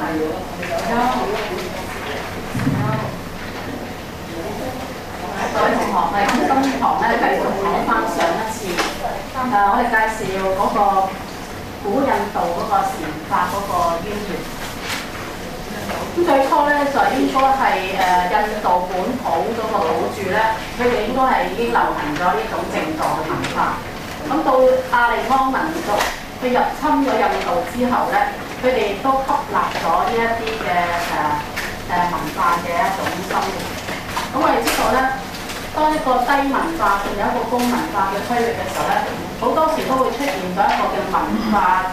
各位同學，我哋今堂咧繼續講翻上一次，我哋介紹嗰個古印度嗰個禪法嗰個淵源。咁最初咧就應該係印度本土嗰個土著咧，佢哋應該係已經流行咗呢種靜坐嘅文化。咁到亞利安民族佢入侵咗印度之後咧，佢哋都吸納咗呢一啲嘅文化嘅一種生活。咁我哋知道咧，當一個低文化仲有一個高文化嘅區域嘅時候咧，好多時都會出現咗一個嘅文化嘅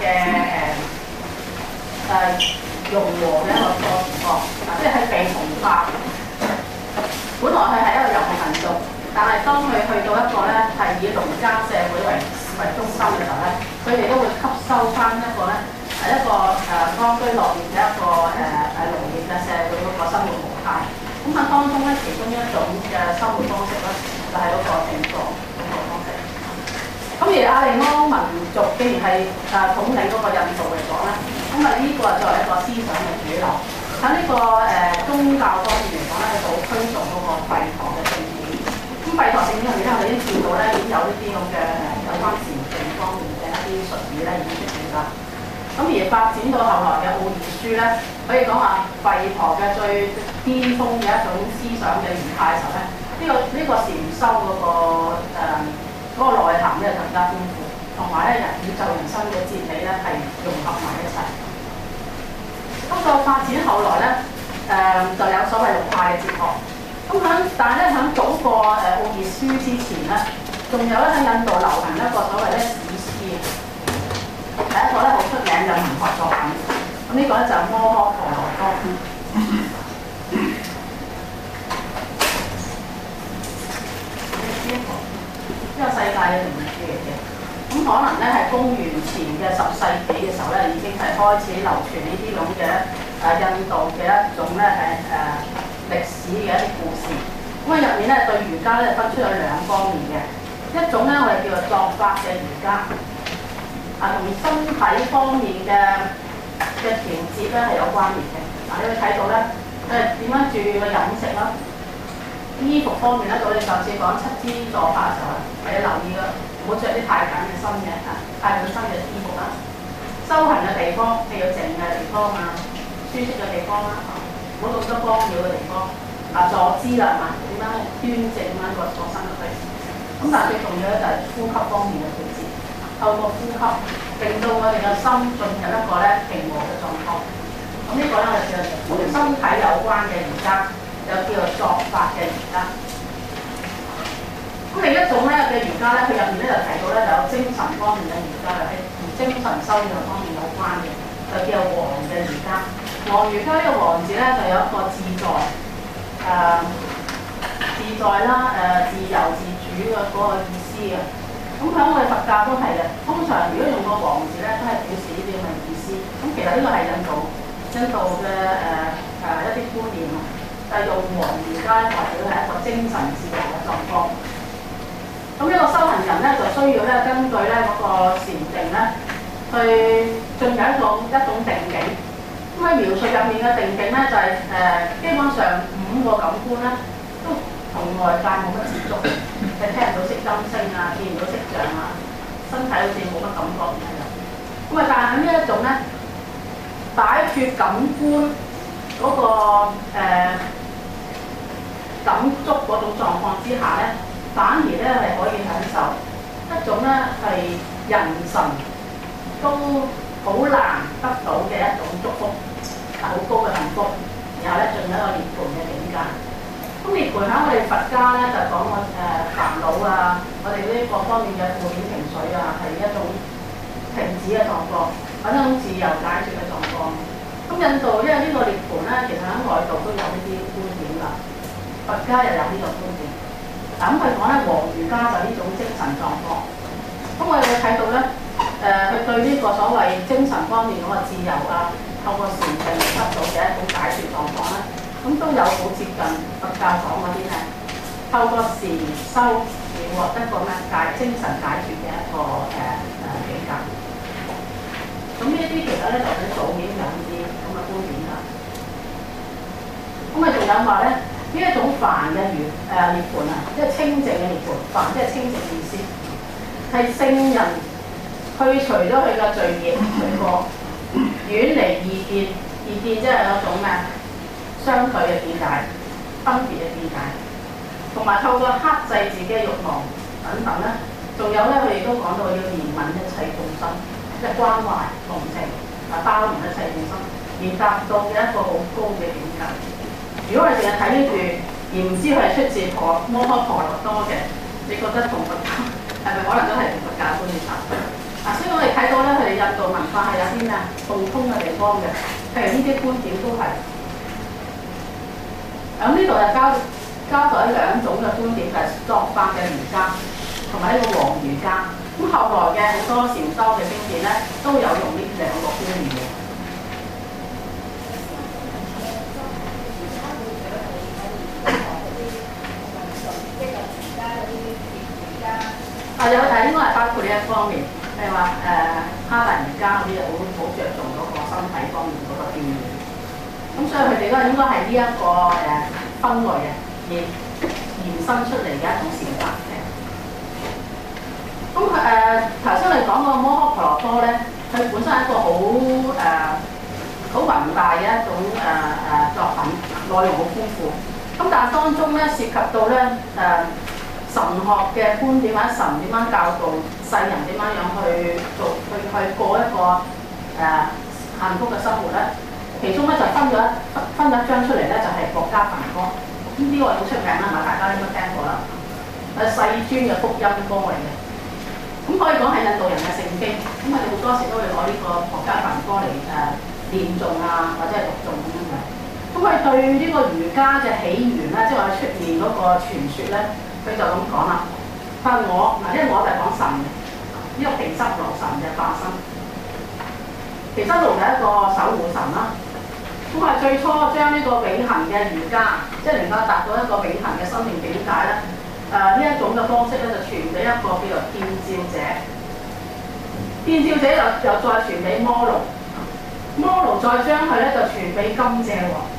融和嘅一個情況，即係被同化。本來佢係一個遊牧民族，但係當佢去到一個咧係以農耕社會為中心嘅時候咧，佢哋都會吸收翻一個咧係一個安居樂業嘅一個農業嘅社會嗰個生活模態。咁喺當中咧，其中一種嘅生活方式咧，就係嗰個靜坐嗰個方式。咁而亞利安民族既然係統領嗰個印度嚟講咧，咁啊呢個作為一個思想嘅主流。喺呢個宗教方面嚟講咧，佢好推崇嗰個吠陀嘅聖典。咁吠陀聖典入面咧，我哋已經見到咧，已經有呢啲咁嘅有關禪定方面嘅一啲術語咧，已經出現啦。咁而發展到後來嘅奧義書咧，可以講話吠陀嘅最巔峰嘅一種思想嘅形態嘅時候咧，呢個禪修嗰個內涵咧更加豐富，同埋咧宇宙人生嘅哲理咧係融合埋一齊。不過發展後來咧，就有所謂六派嘅哲學。但係咧喺早過奧義書之前咧，仲有咧喺印度流行一個所謂咧史詩。第一個咧好出名嘅文學作品，咁呢個咧就係摩訶婆羅多。呢個世界嘅名著嚟嘅，咁可能咧係公元前嘅10世紀嘅時候咧，已經係開始流傳呢啲咁嘅印度嘅一種咧係歷史嘅一啲故事。咁啊入面咧對瑜伽咧分出有兩方面嘅，一種咧我哋叫做作法嘅瑜伽。同身體方面嘅調節咧係有關聯嘅。你會睇到咧，點樣注意個飲食啦，衣服方面咧，我哋上次講7支坐法嘅時候你留意嘅，唔好着啲太緊嘅身嘅太緊身嘅衣服啦。修行嘅地方係要靜嘅地方啊，舒適嘅地方啦，唔好咁多干擾嘅地方。坐姿啦，點樣端正咁樣個身嘅位置。咁但係最重要咧就係呼吸方面嘅調節。透過呼吸，令到我哋嘅心進入一個咧平和嘅狀況。咁呢個咧我哋叫做同身體有關嘅瑜伽，又叫做作法嘅瑜伽。咁另一種咧嘅瑜伽咧，佢入面咧就提到咧就有精神方面嘅瑜伽，係同精神修養方面有關嘅，就叫做王嘅瑜伽。王瑜伽呢個王字咧就有一個自在、自在啦、自由自主嘅嗰個意思嘅。咁喺我哋佛教都係嘅，通常如果用個王字咧，都係表示呢啲咁嘅意思。咁其實呢個係印度嘅一啲觀念啊，就係用王瑜伽代表係一個精神自由嘅狀況。咁呢個修行人咧就需要咧根據咧嗰個禪定咧，去進入一種定境。咁喺描述入面嘅定境咧就係基本上5個感官咧都同外界冇乜接觸。你聽唔到色音聲啊，見唔到色像啊，身體好似冇乜感覺咁樣。咁但係喺呢一種咧擺脫感官嗰個感觸嗰種狀況之下咧，反而咧係可以享受一種咧係人神都好難得到嘅一種祝福，好高嘅幸福，然後咧進入一個涅槃嘅境界。咁涅槃喺我哋佛家咧就講個煩惱啊，我哋呢各方面嘅負面情緒啊，係一種停止嘅狀況，或者一種自由解脫嘅狀況。咁印度因為呢個涅槃咧，其實喺外道都有呢啲觀點㗎，佛家又有呢個觀點。咁佢講咧，王瑜伽就呢種精神狀況。咁我哋會睇到咧，佢對呢個所謂精神方面嗰個自由啊，透過禪定得到嘅一種解脫狀況咧。咁都有好接近佛教講嗰啲咧，透過禪修而獲得個咩精神解脫嘅一個境界。咁呢一啲其實咧就喺早已經有啲咁嘅觀點啦。 話咧，呢一種梵嘅涅槃啊，即係清淨嘅涅槃，梵即係清淨意思，係聖人去除咗佢嘅罪孽罪過，遠離異見，異見即係有一種咩相對嘅見解、分別嘅見解，同埋透過克制自己嘅慾望等等咧，仲有咧佢亦都講到要憐憫一切眾生，即係關懷同情啊，包容一切眾生，而達到嘅一個好高嘅境界。如果我哋淨係睇呢段，而唔知佢係出自摩訶婆羅多嘅，你覺得同佛教係咪可能都係同佛教觀念差唔多？所以我哋睇到咧，佢哋印度文化係有啲咩共通嘅地方嘅，譬如呢啲觀點都係。咁呢度就交代兩種嘅觀點，就係作法嘅瑜伽同埋呢個黃瑜伽。咁後來嘅好多禪修嘅經典咧，都有用呢兩個觀念嘅。有應該係包括呢一方面，譬如話哈達瑜伽嗰啲好着重嗰個身體方面嗰個鍛鍊。咁所以佢哋都應該係呢一個分類嘅，而延伸出嚟嘅一種禪法嘅。咁頭先我哋講個摩訶婆羅多咧，佢本身係一個好宏大嘅一種作品，內容好豐富。咁但係當中咧涉及到咧神學嘅觀點或者神點樣教導世人點樣去過一個幸福嘅生活咧，其中咧就分咗一章出嚟咧，就係國家梵歌。咁呢個好出名啦，係咪？大家應該聽過啦。世尊嘅福音歌嚟嘅，咁可以講係印度人嘅聖經。咁佢哋好多時都會攞呢個國家梵歌嚟念誦啊，或者係讀誦咁樣嘅。咁佢對呢個瑜伽嘅起源咧，即係話出現嗰個傳說咧。佢就咁講啦，佢話因為我就係講神嘅，呢個毗濕奴神嘅化身。毗濕奴係一個守護神啦。咁係最初將呢個永恆嘅瑜伽，即係能夠達到一個永恆嘅生命境界咧。呢一種嘅方式咧，就傳俾一個叫做遍照者。遍照者又再傳俾摩奴，摩奴再將佢咧就傳俾甘蔗王。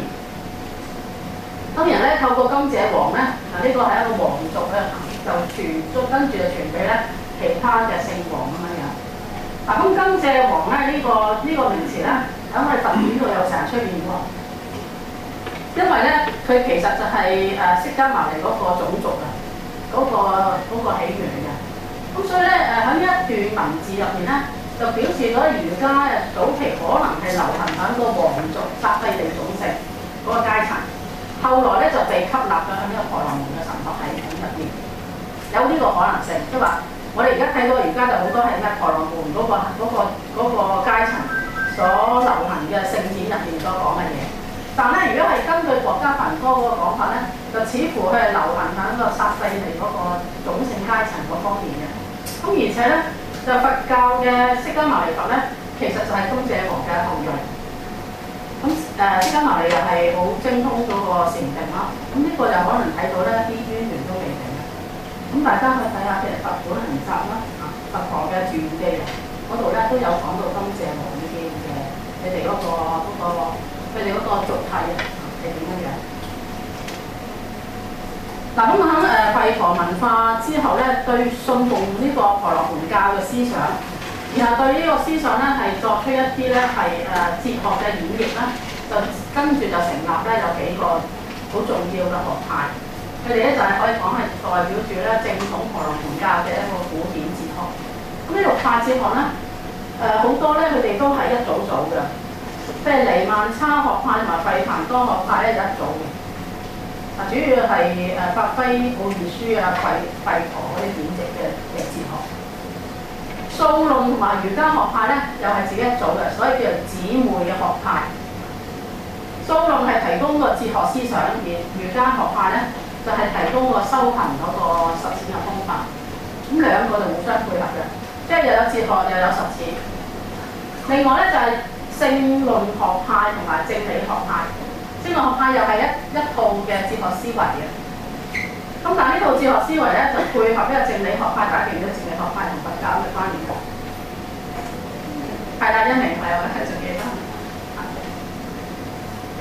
當然咧，透過甘蔗王咧，呢個係一個王族咧，就跟住就傳俾咧其他嘅聖王咁樣樣。咁甘蔗王咧呢個名詞咧，喺我哋佛典度又成日出現喎。因為咧，佢其實就係釋迦牟尼嗰個種族啊，嗰個起源嚟嘅。咁所以咧，喺呢一段文字入面咧，就表示咗瑜伽早期可能係流行喺個王族剎帝利種姓嗰個階層。後來咧就被吸納咗喺呢個婆羅門嘅神學系統入面，有呢個可能性，即係話我哋而家睇到而家就好多係咩婆羅門嗰個階層所流行嘅聖典入面所講嘅嘢，但係如果係根據國家梵歌嗰個講法咧，就似乎佢係流行喺個剎帝利嗰個種姓階層嗰方面嘅。咁而且咧就佛教嘅釋迦牟尼佛咧，其實就係甘蔗王嘅後裔。咁釋迦牟尼又係好精通嗰個禪定啦，咁呢個就可能睇到咧啲淵源都未定嘅。咁大家去睇下譬如佛本行集啦，佛陀嘅傳記嗰度咧都有講到甘蔗王呢啲嘅，佢哋嗰個族系係點樣樣。嗱，咁喺吠陀文化之後咧，對信奉呢個婆羅門教嘅思想。然後對呢個思想咧係作出一啲咧係哲學嘅演繹啦，就跟住就成立咧有幾個好重要嘅學派，佢哋咧就係可以講係代表住咧正統婆羅門教嘅一個古典哲學。咁呢六派哲學咧好多咧佢哋都係一組嘅，即係尼曼差學派同埋吠曇多學派咧就一組嘅。主要係發揮普爾書啊、吠陀嗰啲典籍嘅哲學。數論同埋瑜伽學派咧，又係自己一組嘅，所以叫做姊妹嘅學派。數論係提供個哲學思想，而瑜伽學派咧就係提供個修行嗰個實踐嘅方法。咁兩個就互相配合嘅，即係又有哲學又有實踐。另外咧就係聖論學派同埋正理學派。聖論學派又係一套嘅哲學思維嘅。咁但係呢套哲學思維咧，就配合呢個正理學派，大家記唔記得正理學派同佛教嘅關聯？係啦，一明係我繼續記得。一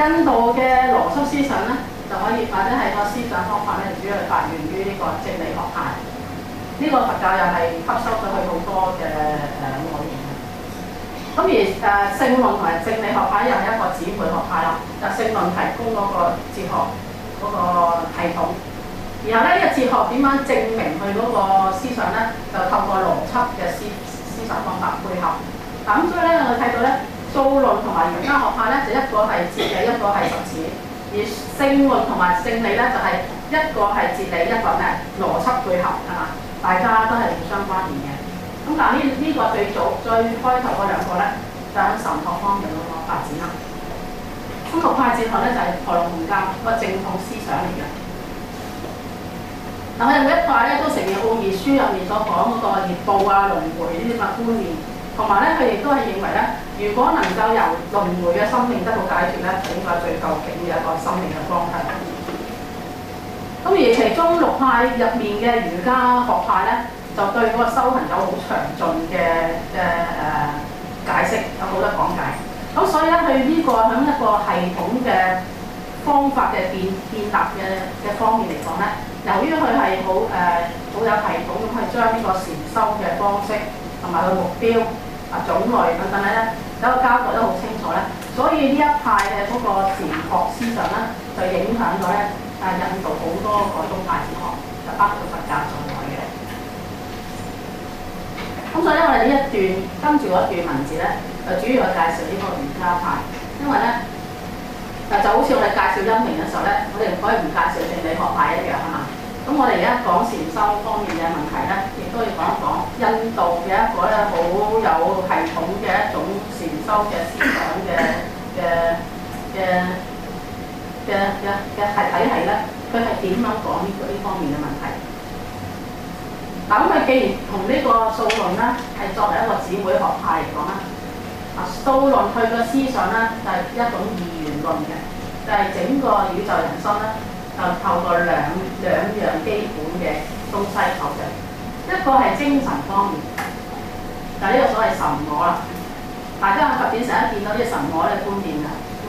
印度嘅邏輯思想咧，就可以或者係個思想方法咧，主要係發源於呢個正理學派。呢、個佛教又係吸收咗佢好多嘅內容嘅。咁而聖論同埋正理學派又係一個姊妹學派啦。就聖論提供嗰個哲學嗰個系統，然後咧呢個哲學點樣證明佢嗰個思想咧，就透過邏輯嘅思想方法配合。嗱咁所以咧，我哋睇到咧，數論同埋瑜伽學派咧，就一個係哲理，一個係實踐；而聖論同埋聖理咧，就係一個係哲理，一個咧邏輯配合，係嘛？大家都係互相關聯嘅。咁但係呢個最早最開頭嗰兩個咧，就喺神學方面嗰個發展啦。中學派哲學咧就係婆羅門教個正統思想嚟嘅。嗱，我哋每一派咧都承認奧義書入面所講嗰個業報啊、輪迴呢啲咁嘅觀念，同埋咧佢亦都係認為咧，如果能夠由輪迴嘅生命得到解決咧，就應該係最究竟嘅一個生命嘅方向。咁而其中六派入面嘅瑜伽學派咧，就對嗰個修行有好詳盡嘅解釋，有好多講解。咁所以咧，佢呢個喺一個系統嘅方法嘅建立嘅方面嚟講咧，由於佢係好有系統咁去將呢個禪修嘅方式同埋個目標啊種類等等咧，有個交代得好清楚咧，所以呢一派嘅嗰個禪學思想咧，就影響咗咧印度好多個宗派哲學，就包括佛教在內嘅。咁所以咧，我哋呢一段跟住嗰段文字咧，就主要係介紹呢個瑜伽派，因為咧就好似我哋介紹陰明嘅時候咧，我哋唔可以唔介紹正理學派一樣啊嘛。咁我哋而家講禪修方面嘅問題咧，亦都要講一講印度嘅一個咧好有系統嘅一種禪修嘅思想嘅體系咧，佢係點樣講呢方面嘅問題？嗱，咁佢既然同呢個數論咧係作為一個姊妹學派嚟講啦，數論佢嘅思想咧就係一種二元論嘅，就係整個宇宙人生咧就透過兩樣基本嘅東西構成，一個係精神方面，就係呢個所謂神我啦。大家喺佛典成日見到啲神我嘅觀點嘅。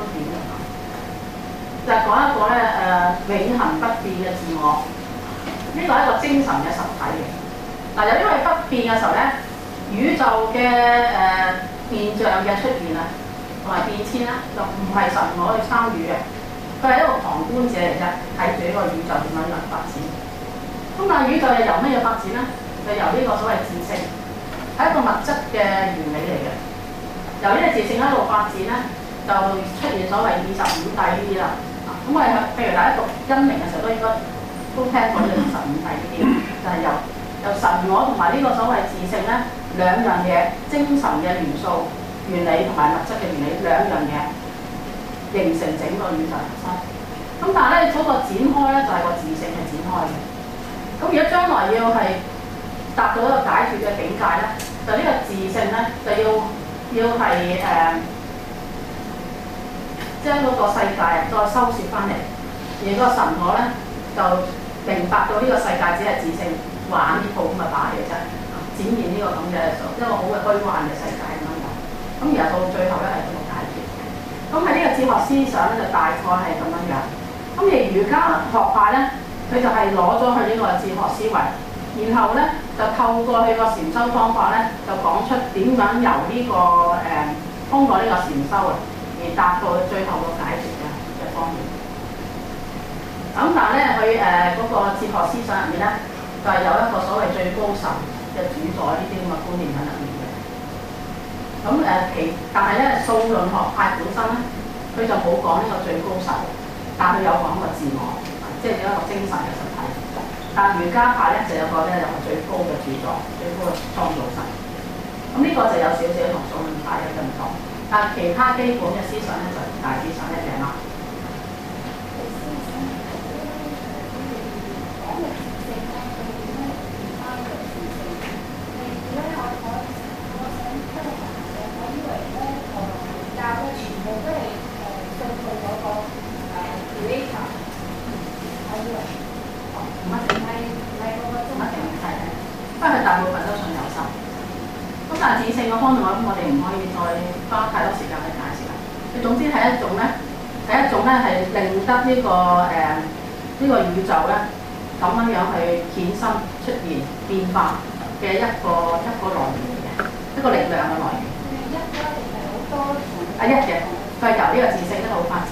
就係講一個咧永恆不變嘅自我，呢個係一個精神嘅實體嘅。嗱，由於係不變嘅時候咧，宇宙嘅現象嘅出現啊，同埋變遷咧，就唔係神我去參與嘅，佢係一個旁觀者嚟啫，睇住呢個宇宙點樣嚟發展。咁但係宇宙又由咩嘢發展咧？就由呢個所謂自性，係一個物質嘅原理嚟嘅。由呢個自性一路發展咧，就出現所謂25帝呢啲啦。咁我哋譬如大家讀因明嘅時候都應該都聽過呢個25帝呢啲，就係由神我同埋呢個所謂自性咧兩樣嘢，精神嘅元素原理同埋物質嘅原理兩樣嘢形成整個宇宙人生。咁但係咧嗰個展開咧就係個自性嘅展開嘅。咁如果將來要係達到一個解決嘅境界咧，就呢個自性咧就要係將嗰個世界再收攝翻嚟，而個神我咧就明白到呢個世界只係自性玩呢套咁嘅把戲啫，展現呢個咁嘅一個好嘅虛幻嘅世界咁樣樣。咁然後到最後咧係咁樣解決。咁喺呢個哲學思想咧就大概係咁樣樣。咁而瑜伽學派咧，佢就係攞咗佢呢個哲學思維，然後咧就透過佢個禪修方法咧，就講出點樣由呢個通過呢個禪修啊，而達到最後個解決嘅方面。咁但係咧，佢嗰個哲學思想入面咧，就係有一個所謂最高神嘅主宰呢啲咁嘅觀念喺入面嘅。咁但係咧，數論學派本身咧，佢就冇講呢個最高神，但佢有講個自我，即係有一個精神嘅實體。但瑜伽派咧就有個最高嘅主宰、最高嘅創造神。咁呢個就有少少同數論派有啲唔同。但其他基本嘅思想咧就大致上一樣啦。不過佢大部分都信有神。咁但係自性嗰方面，我哋唔可以再花太多時間去解釋啦。佢總之係一種咧第一種咧係令得呢個宇宙咧咁樣去衍生出現變化嘅一個來源嚟嘅，一個力量嘅來源。 一加定係好多一嘅，佢係由呢個知識一路發展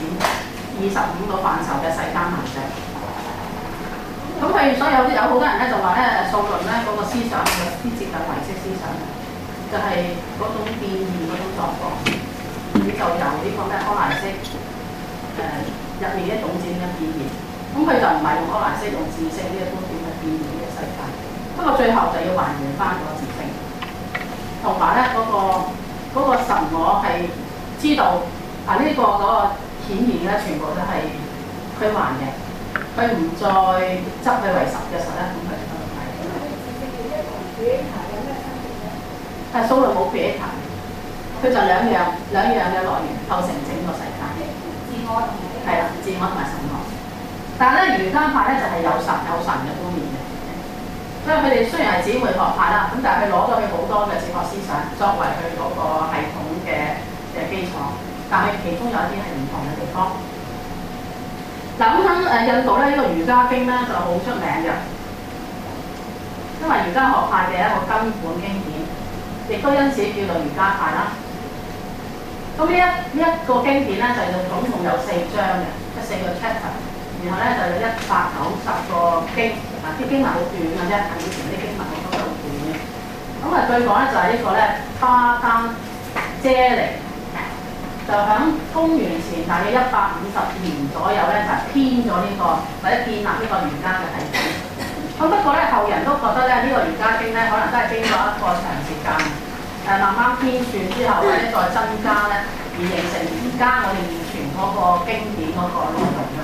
25個範疇嘅世間萬象。咁佢所以有好多人咧就話咧，數論咧嗰個思想有啲接近唯識思想，就係嗰種變異嗰種狀況。宇宙由呢個咩柯南式入面嘅種子嘅變異，咁佢就唔係用柯南式用知識呢個觀點去變異嘅世界。不過最後就要還原翻個知識，同埋咧嗰個神我係知道呢個嗰個顯現咧，全部都係虛幻嘅。佢唔再執佢為實嘅時候咧，咁佢就得睇。 咁佢知識嘅一同 creator 有咩分別咧？ 但係數論冇 creator，佢就兩樣嘅來源構成整個世界。 自我同埋係啦，自我同埋神我。但係咧，瑜伽派咧就係有神嘅觀念嘅。所以佢哋雖然係姊妹學派啦，咁但係佢攞咗佢好多嘅哲學思想作為佢嗰個系統嘅基礎，但係其中有一啲係唔同嘅地方。嗱，咁喺印度咧，呢個瑜伽經咧就好出名嘅，因為瑜伽學派嘅一個根本經典，亦都因此叫做瑜伽派啦。咁呢一個經典咧就總共有4章嘅，即係4個 chapter， 然後咧就有190個經，啲經文好短嘅啫，以前啲經文好多都好短嘅。咁據講咧就係呢個咧巴丹遮尼。就喺公元前大約150年左右咧，就編咗呢個或者建立呢個瑜伽嘅系統。咁不過咧，後人都覺得咧，呢個瑜伽經咧，可能都係經過一個長時間慢慢編算之後，或者再增加咧，而形成而家我哋現存嗰個經典嗰個內容嘅。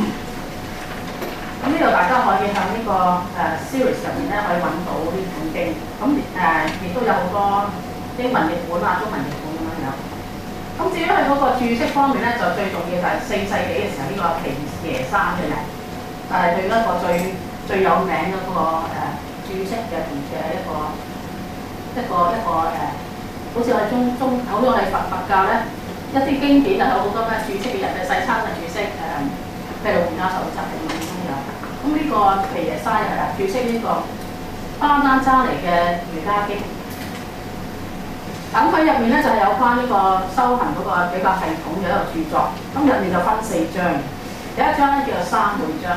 咁呢度大家可以喺呢個series 入面咧，可以揾到呢本經。咁亦都有好多英文譯本啊、中文譯本咁樣有。咁至於佢嗰個注釋方面咧，就最重要就係4世紀嘅時候呢個皮耶山嘅人，係佢一個最有名嗰個注釋嘅一個好似我哋好似我哋佛教咧一啲經典就有好多咩注釋嘅人嘅細參嘅注釋譬如瑜伽手冊咁樣。咁呢個皮耶山人注釋呢個巴丹扎尼嘅瑜伽經。咁佢入面咧就係有關呢個修行嗰個比較系統嘅一個著作，咁入面就分4章，第一章咧叫做三昧章。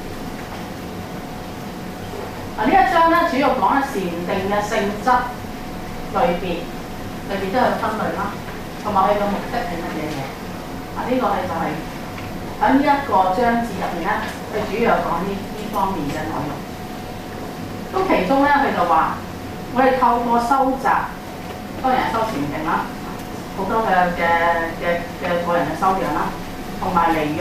呢一章咧主要講咧禪定嘅性質、類別都有分類啦，同埋佢嘅目的係乜嘢嘢。呢個係就係喺呢一個章節入面咧，佢主要講呢方面嘅內容。咁其中咧佢就話，我哋透過收集。當然係修禪定啦，好多嘅個人嘅修養啦，同埋離欲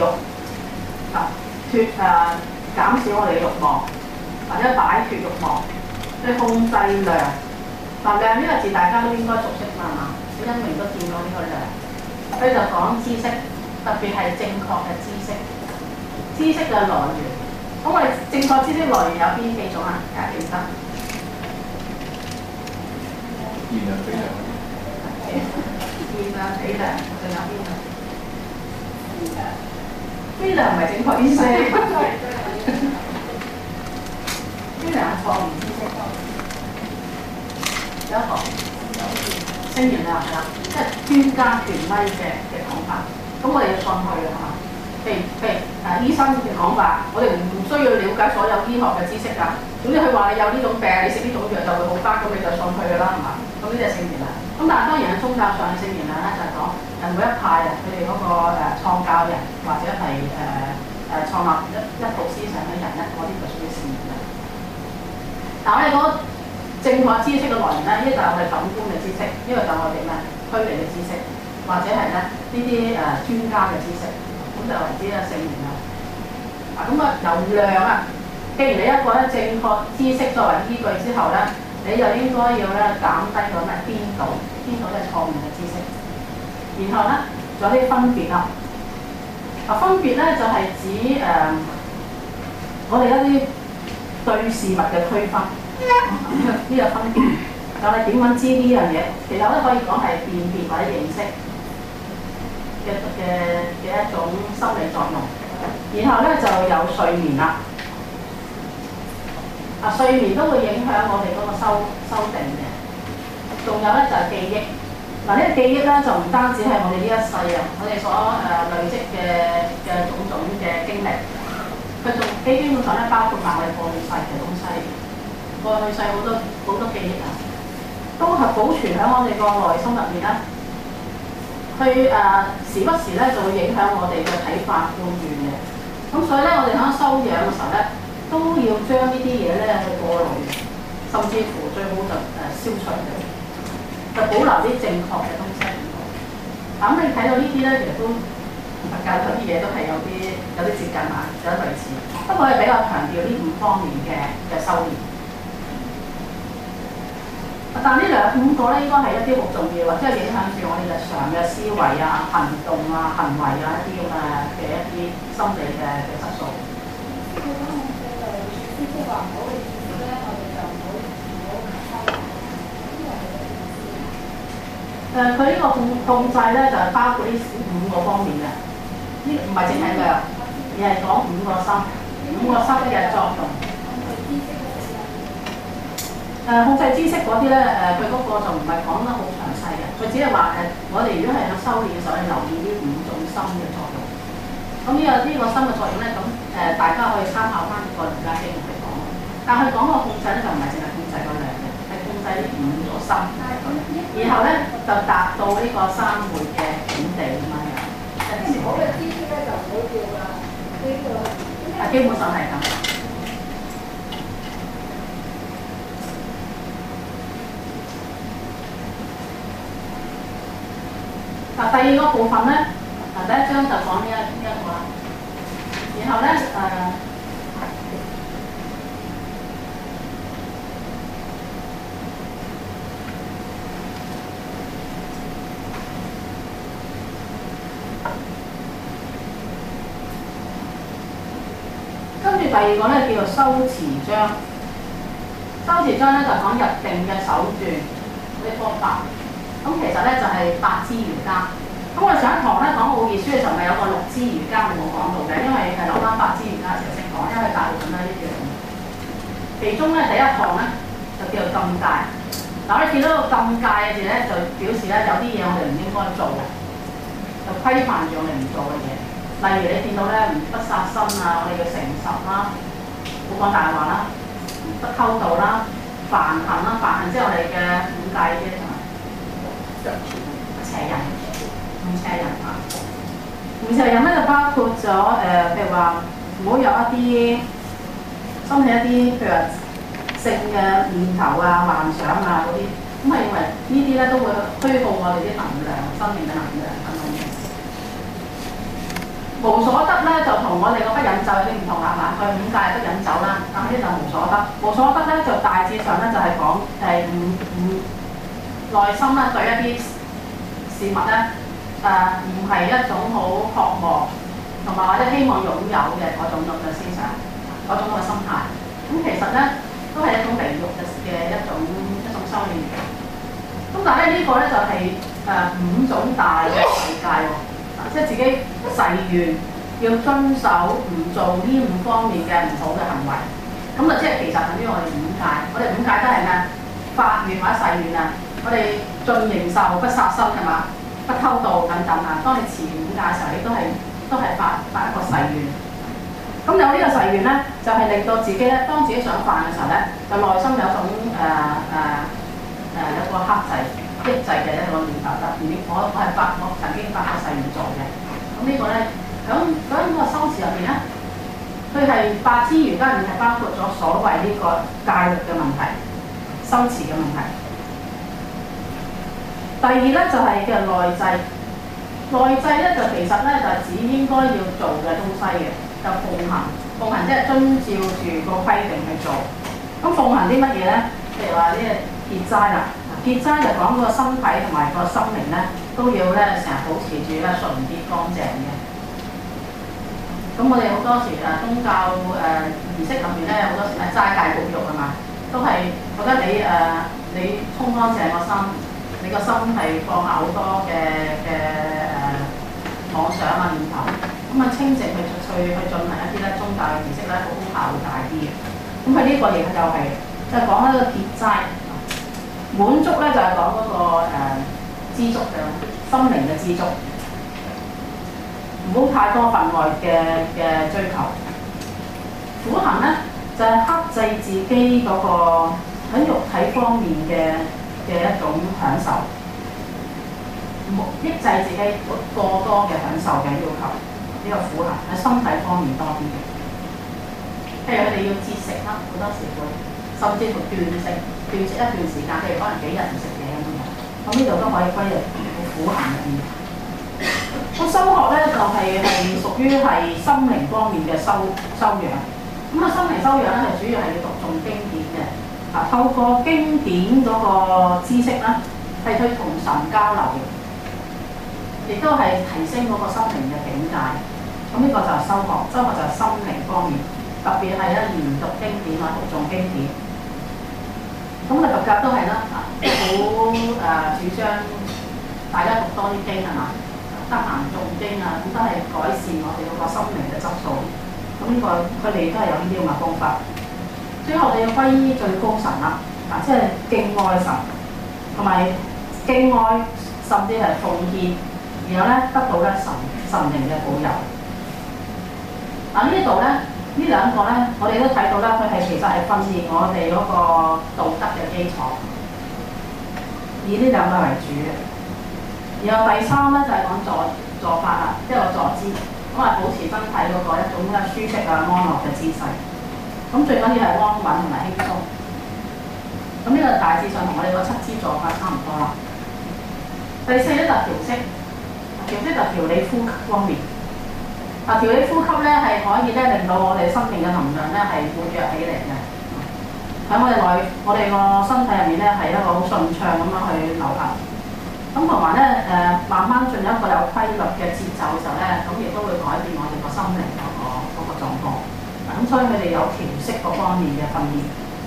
減少我哋嘅慾望，或者擺脫慾望，去控制量。量呢個字大家都應該熟悉嘛，小欣明都見過呢個量。佢就講知識，特別係正確嘅知識嘅來源。咁我哋正確知識來源有邊幾種啊？大家記得？現量比量，仲有邊啊？非量唔係正確知識，非量係錯誤知識。有一個聲言量係啦，即係專家權威嘅講法，咁我哋要信佢嘅係嘛？譬如醫生嘅講法，我哋唔需要了解所有醫學嘅知識㗎。總之佢話你有呢種病，你食呢種藥就會好返，咁你就信佢㗎啦，係嘛？咁呢啲係聖言量。咁但係當然喺宗教上嘅聖言量咧，就係講每一派佢哋嗰個創教人或者係創立一套思想嘅人咧，嗰啲就屬於聖言量。但係我哋講正確知識嘅來源咧，呢就係我哋感官嘅知識，呢個就係我哋咩虛擬嘅知識，或者係咧呢啲專家嘅知識。咁就為之咧聖言量。咁由量啊，既然你一個咧正確知識作為依據之後咧，你就應該要咧減低個咩顛倒即係錯誤嘅知識。然後咧仲有啲分別啦。分別咧就係指我哋一啲對事物嘅區分，呢個分別。就係點樣知呢樣嘢？其實咧可以講係辨別或者認識嘅一種心理作用。然後咧就有睡眠啦。睡眠都會影響我哋嗰個修訂嘅。仲有咧就係記憶。呢個記憶咧就唔單止係我哋呢一世啊，我哋所累積嘅種種嘅經歷，佢仲基本上咧包括埋我哋過去世嘅東西。過去世好多記憶啊，都係保存喺我哋個內心入面啦。佢時不時咧就會影響我哋嘅睇法判斷嘅。咁所以咧，我哋喺修養嘅時候咧，都要將呢啲嘢咧去過濾，甚至乎最好就消除佢，就保留啲正確嘅東西喺度。咁你睇到呢啲咧，其實都佛教有啲嘢都係有啲接近啊，有啲類似。不過係比較強調呢5方面嘅修練。但呢5個咧，應該係一啲好重要，或者係影響住我哋日常嘅思維啊、行動啊、行為啊一啲咁嘅一啲心理嘅質素。 佢講控制就師傅話唔好嘅意思咧，我哋就唔好收埋，呢個係咩意思？ 佢呢個控制咧就係包括呢5個方面嘅，呢唔係淨係量，而係講5個心嘅作用。控制知識嗰啲咧，佢嗰個就唔係講得好詳細嘅，佢只係話我哋如果係有修練嘅時候，留意呢5種心嘅作用。咁呢個心嘅作用咧，咁大家可以參考翻個瑜伽經嚟講。但係佢講個控制咧，就唔係淨係控制個量嘅，係控制呢5個心。然後咧就達到呢個3昧嘅境地咁樣樣。 唔好嘅知識咧就唔好叫啦，呢個基本上係咁。第2個部分咧，第1章就講呢一個啦。然後咧跟住第2個咧叫做修持章。修持章咧就講入定嘅手段嗰啲方法。咁其實咧就係8支瑜伽。咁我哋上一堂咧講奧義書嘅時候，咪有個6支瑜伽我冇講到嘅，因為係留翻8支瑜伽嘅時候先講，因為大部分都係一樣。其中咧第1項咧就叫做禁戒。嗱，我哋見到個禁戒嘅字咧，就表示咧有啲嘢我哋唔應該做嘅，就規範住我哋唔做嘅嘢。例如你見到咧不殺生啊，我哋要誠實啦，冇講大話啦，不偷盜啦，梵行啦，梵行即係我哋嘅5戒啫。邪人，唔邪人啊！唔邪人咧就包括咗譬如話唔好有一啲生起一啲譬如話性嘅念頭啊、幻想啊嗰啲，咁係認為呢啲咧都會虛耗我哋啲能量、生命嘅能量等等嘅。無所得咧就同我哋個不飲酒有啲唔同啦，嗱，佢5戒不飲酒啦，但係呢就無所得。無所得咧就大致上咧就係講內心咧對一啲事物咧唔係一種好渴望同埋或者希望擁有嘅嗰種咁嘅思想，嗰種咁嘅心態。咁其實咧都係一種離欲嘅一種修煉。咁但係咧呢個咧就係5種大嘅世界喎，即係自己誓願要遵守唔做呢5方面嘅唔好嘅行為。咁啊即係其實等於我哋5戒，我哋5戒都係咩？發願或者誓願啊！我哋盡形壽，不殺生係嘛，不偷盜等等啊。當你持5戒嘅時候，你都係發一個誓願。咁有呢個誓願咧，就係令到自己咧，當自己想犯嘅時候咧，就內心有一種有個克制、抑制嘅一個念頭得。而我曾經發過誓願做嘅。咁呢個咧，咁個修持入邊咧，佢係8支瑜伽入面係包括咗所謂呢個戒律嘅問題、修持嘅問題。第2咧就係叫內制，內制咧就其實咧就係指應該要做嘅東西嘅，就奉行，奉行即係遵照住個規定去做。咁奉行啲乜嘢咧？譬如話呢個結齋啦，結齋就講個身體同埋個心靈咧都要咧成日保持住咧純潔乾淨嘅。咁我哋好多時宗教儀式入面咧，好多時咧齋戒保育係嘛，都係覺得你沖乾淨個心。你個心係放下好多嘅妄想啊念頭， 咁啊清靜去進行一啲咧宗教嘅儀式咧，個功效會大啲嘅。咁佢呢個亦就係即係講一個結齋，滿足咧就係講嗰個知足嘅心靈嘅知足，唔好太多份外嘅追求。苦行咧就係克制自己嗰個喺肉體方面嘅一種享受，抑制自己過多嘅享受嘅要求。呢個苦行喺身體方面多啲嘅，譬如佢哋要節食啦，好多時會甚至乎斷食一段時間，譬如可能幾日唔食嘢咁樣。咁呢度都可以歸入苦行入面。個修學咧就係屬於係心靈方面嘅修養。咁啊，心靈修養咧係主要係要讀誦經典嘅，透過經典嗰個知識咧係去同神交流嘅，亦都係提升嗰個心靈嘅境界。咁呢個就係修學就係心靈方面，特別係咧研讀經典啊，讀誦經典。咁啊，佛教都係啦，好主張大家讀多啲經係嘛，得閒誦經啊，咁都係改善我哋嗰個心靈嘅質素。咁呢個佢哋都係有呢啲咁嘅方法。最後我哋要歸依最高神啦，即係敬愛神，同埋敬愛甚至係奉獻，然後咧得到咧神靈嘅保佑。呢度咧，呢兩個咧，我哋都睇到啦，佢係其實係訓練我哋嗰個道德嘅基礎，以呢兩個為主嘅。然後第三咧就係講坐法啦，即係個坐姿，咁啊保持身體嗰個一種咧舒適啊安樂嘅姿勢。咁最緊要係安穩同埋輕鬆。咁呢個大致上同我哋個七支坐法差唔多啦。第四咧就調息就調理呼吸方面。調理呼吸咧係可以咧令到我哋生命嘅能量咧係活躍起嚟嘅。喺我哋個身體入面咧係一個好順暢咁樣去流行。咁同埋咧慢慢進入一個有規律嘅節奏嘅時候咧，咁亦都會改變我哋個心靈嗰個狀況。咁所以佢哋有調息嗰方面嘅訓練。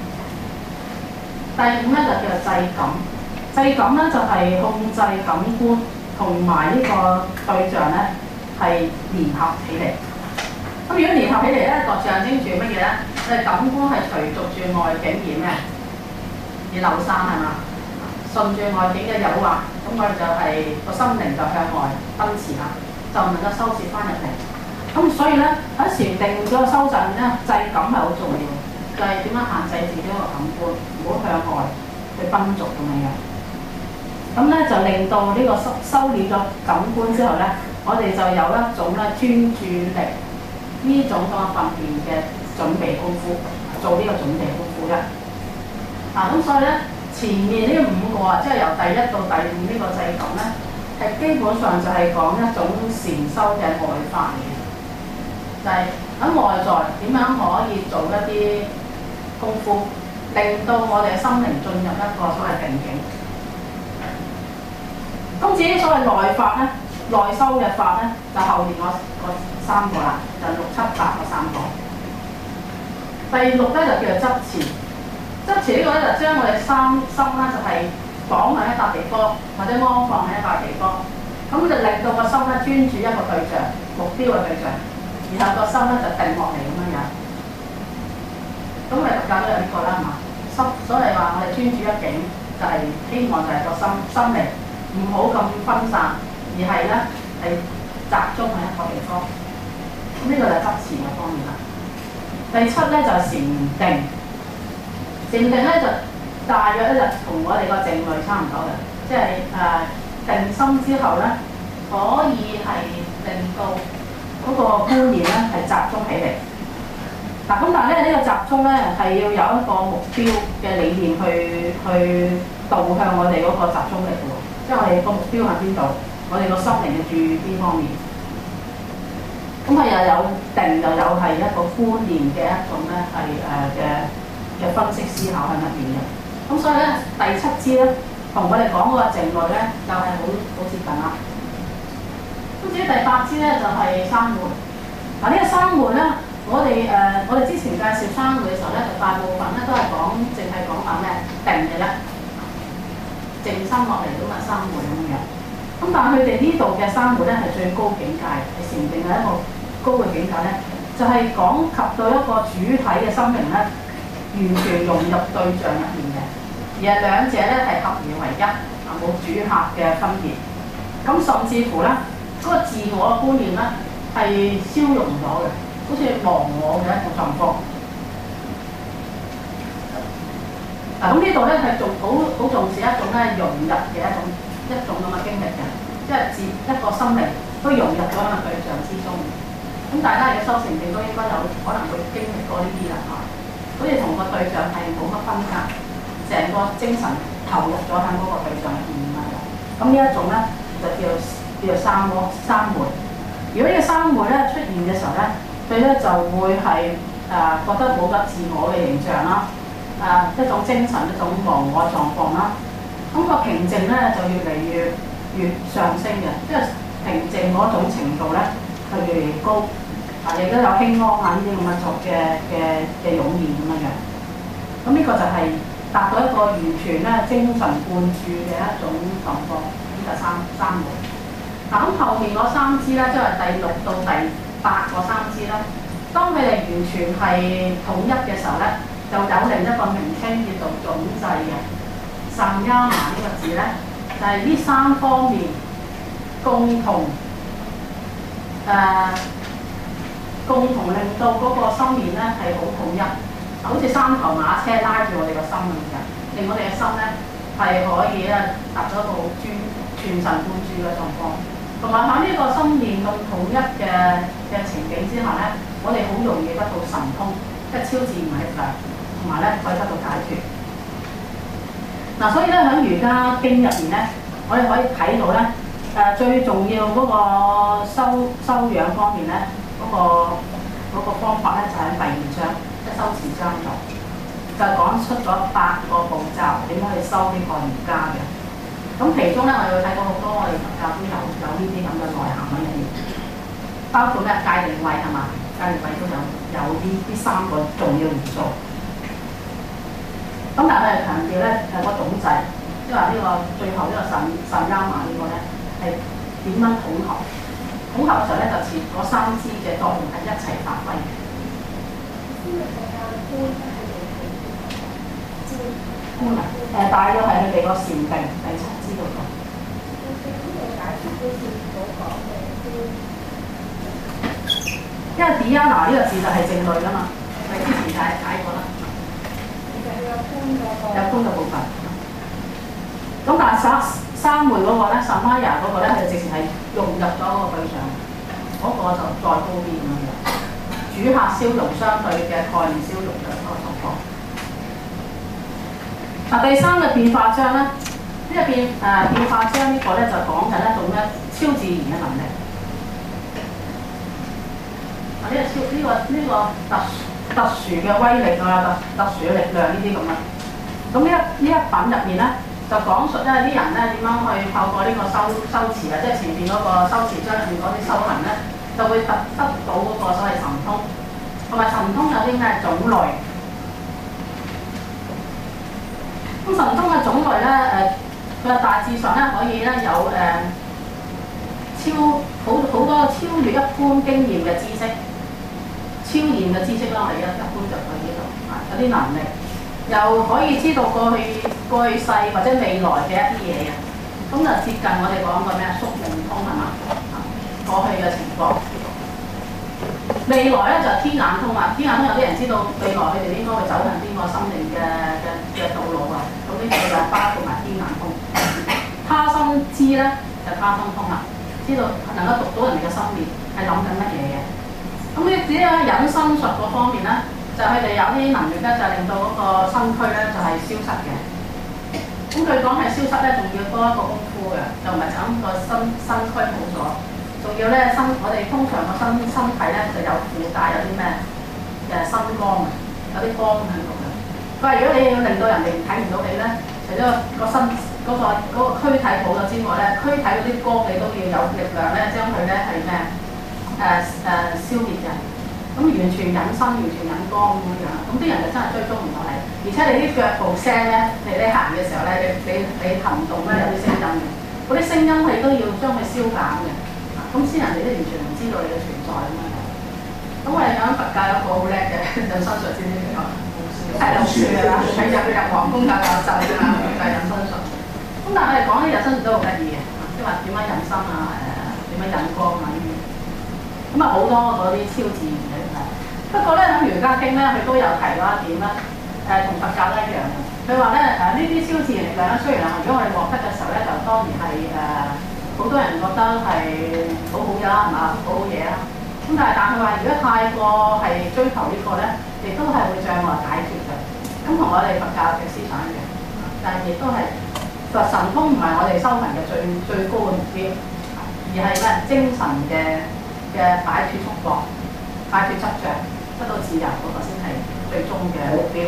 第五咧就叫做制感，制感咧就係控制感官同埋呢個對象咧係聯合起嚟。咁如果聯合起嚟咧，就象徵住乜嘢咧？感官係隨逐住外境而流散係嘛？順住外境嘅誘惑，咁我哋就係個心靈就向外奔馳啦，就唔能夠收攝翻入嚟。咁所以咧喺禪定嗰個修習咧，制感係好重要，就係點樣限制自己個感官，唔好向外去奔逐咁樣。咁咧就令到呢個修練咗感官之後咧，我哋就有一種咧專注力呢種咁嘅訓練嘅準備功夫，做呢個準備功夫嘅。咁所以咧前面呢五個即係由第一到第五呢個制感咧，係基本上就係講一種禪修嘅外法嚟嘅，就係喺外在點樣可以做一啲功夫，令到我哋嘅心靈進入一個所謂定境。咁至於所謂內法咧，內修嘅法咧，就後面嗰三個啦，就6、7、8嗰三個。第六咧就叫做執持，執持呢個咧就將我哋心咧就係綁喺一笪地方，或者安放喺一笪地方，咁就令到個心咧專注一個對象，目標嘅對象，然後個心咧就定落嚟咁樣樣。咁我哋佛教都有呢個啦，係嘛？所以話我哋專注一境，就係希望就係個心靈唔好咁分散，而係咧係集中喺一個地方。咁呢個就係執持嘅方面啦。第7咧就係禪定，禪定咧就大約咧就同我哋個靜慮差唔多嘅，即係定心之後咧可以係令到嗰個觀念咧係集中起嚟。咁但係咧呢個集中咧係要有一個目標嘅理念去導向我哋嗰個集中力嘅喎，即係我哋個目標喺邊度，我哋個心靈嘅注意邊方面。咁又有定，又有係一個觀念嘅一種咧係嘅分析思考喺入邊嘅。咁所以咧第7支咧同我哋講嗰個靜慮咧就係好接近啦。咁至於第8支咧就係三門。呢個三門咧，我哋之前介紹三門嘅時候咧，就大部分咧都係淨係講話咩定嘅啫，靜心落嚟咁啊三門咁樣。咁咁但係佢哋呢度嘅三昧咧係最高境界，係禪定嘅一個高嘅境界咧，就係講及到一個主體嘅心靈咧，完全融入對象入面嘅，而係兩者咧係合而為一，冇主客嘅分別。咁甚至乎咧，嗰個自我嘅觀念咧係消融咗嘅，好似忘我嘅一個狀況。嗱，咁呢度咧係好重視一種咧融入嘅一種咁嘅經歷嘅，即係自一個心靈都融入咗喺個對象之中。咁大家嘅修成定都應該有可能會經歷過呢啲啦嚇，好似同個對象係冇乜分隔，成個精神投入咗喺嗰個對象入面啊。咁呢一種咧就叫做三昧。如果呢個三昧咧出現嘅時候咧，佢咧就會係覺得冇咗自我嘅形象啦。一種精神一種忘我狀況啦，咁個平靜咧就越嚟越上升嘅，即係平靜嗰種程度咧係越嚟越高，亦都有輕安啊呢啲咁嘅作嘅湧現咁樣嘅。咁呢個就係達到一個完全咧精神灌注嘅一種狀況，呢個三昧。嗱咁後面嗰三支咧，即係第6到第8個三支咧，當佢哋完全係統一嘅時候咧，就有另一個名稱叫做總制嘅。薩迦瑪呢個字咧，就係呢三方面共同令到嗰個心念咧係好統一，好似三頭馬車拉住我哋個心咁嘅，令我哋嘅心咧係可以咧達到一個好全神貫注嘅狀況。同埋喺呢個心念咁統一嘅情景之下咧，我哋好容易得到神通，即係超自然嘅力量。同埋咧可以得到解脫。嗱，所以咧喺瑜伽經入面咧，我哋可以睇到咧最重要嗰個修養方面咧，嗰個方法咧就喺第2章，即係修持章度，就講出咗8個步驟點樣去修呢個瑜伽嘅。咁其中咧我哋會睇過好多我哋佛教都有呢啲咁嘅內涵喺入面，包括咩戒定慧係嘛？戒定慧都有呢3個重要元素。咁但係佢係強調咧係個總制，即係話呢個最後呢個薩迦瑪呢個咧係點樣統合？統合嘅時候咧就似嗰3支嘅作用係一齊發揮。大約係佢哋個禪定第7支嗰個。因為 dhyana 呢個字就係靜慮啦嘛，我哋之前解過啦。有觀嘅部分，咁但係三昧嗰個咧，薩瑪雅嗰個咧，係直情係融入咗嗰個對象，嗰個就再高啲咁樣嘅，主客消融相對嘅概念消融嘅嗰個狀況。嗱，第3個變化章咧，呢個變化章呢個咧就講緊一種咧超自然嘅能力。呢個特殊嘅威力啊，特殊嘅力量呢啲咁啊。咁呢一品入面咧，就講述咧啲人咧點樣去透過呢個修持啊，即係前邊嗰個修持章入面嗰啲修行咧，就會得到嗰個所謂神通，同埋神通有啲咩種類？咁神通嘅種類咧，佢話大致上咧可以咧有好多超越一般經驗嘅知識。超驗嘅知識啦，我哋一般就喺呢度有啲能力，又可以知道過去世或者未來嘅一啲嘢嘅，咁就接近我哋講個咩宿命通係嘛？過去嘅情況，未來咧就天眼通啊！天眼通有啲人知道未來佢哋應該會走向邊個生命嘅道路啊，咁呢個就包括埋天眼通。他心知咧就他心通啦，知道能夠讀到人哋嘅心念係諗緊乜嘢嘅。咁呢啲咧隱身術嗰方面咧，就佢哋有啲能力咧，就令到嗰個身軀咧就係消失嘅。咁佢講係消失咧，仲要多一個功夫嘅，就唔係就咁個身軀冇咗，仲要咧我哋通常個身體咧就有附帶有啲咩身光啊，有啲光喺度嘅。佢話如果你要令到人哋睇唔到你咧，除咗個身嗰個軀體冇咗之外咧，軀體嗰啲光你都要有力量咧，將佢咧係咩？消滅嘅，咁完全隱身、完全隱光咁樣，咁啲人就真係追蹤唔到你，而且你啲腳步聲咧，你行嘅時候咧，你行動咧有啲聲音嘅， 嗰啲聲音係都要將佢消減嘅，咁先人哋都完全唔知道你嘅存在咁樣。咁我哋講佛教有一個好叻嘅引申術，知唔知邊個？係老師㗎啦，佢入皇宮教就係引申術。咁但係我哋講啲引申術都好得意嘅，即係話點樣引申啊，點樣引光啊呢啲。咁啊好多嗰啲超自然嘅嘢。不過咧喺《瑜伽經》咧，佢都有提到一點啦，同佛教都一樣嘅。佢話咧呢啲超自然力量咧，雖然如果我哋獲得嘅時候咧，就當然係好多人覺得係好好嘅啦，係嘛，好好嘢啦。咁但係佢話如果太過係追求呢個咧，亦都係會障礙解決嘅。咁同我哋佛教嘅思想一樣，但係亦都係佛神通唔係我哋修行嘅最高嘅目標，而係咩精神嘅擺脫束縛、擺脫執着，得到自由嗰個先係最終嘅目標。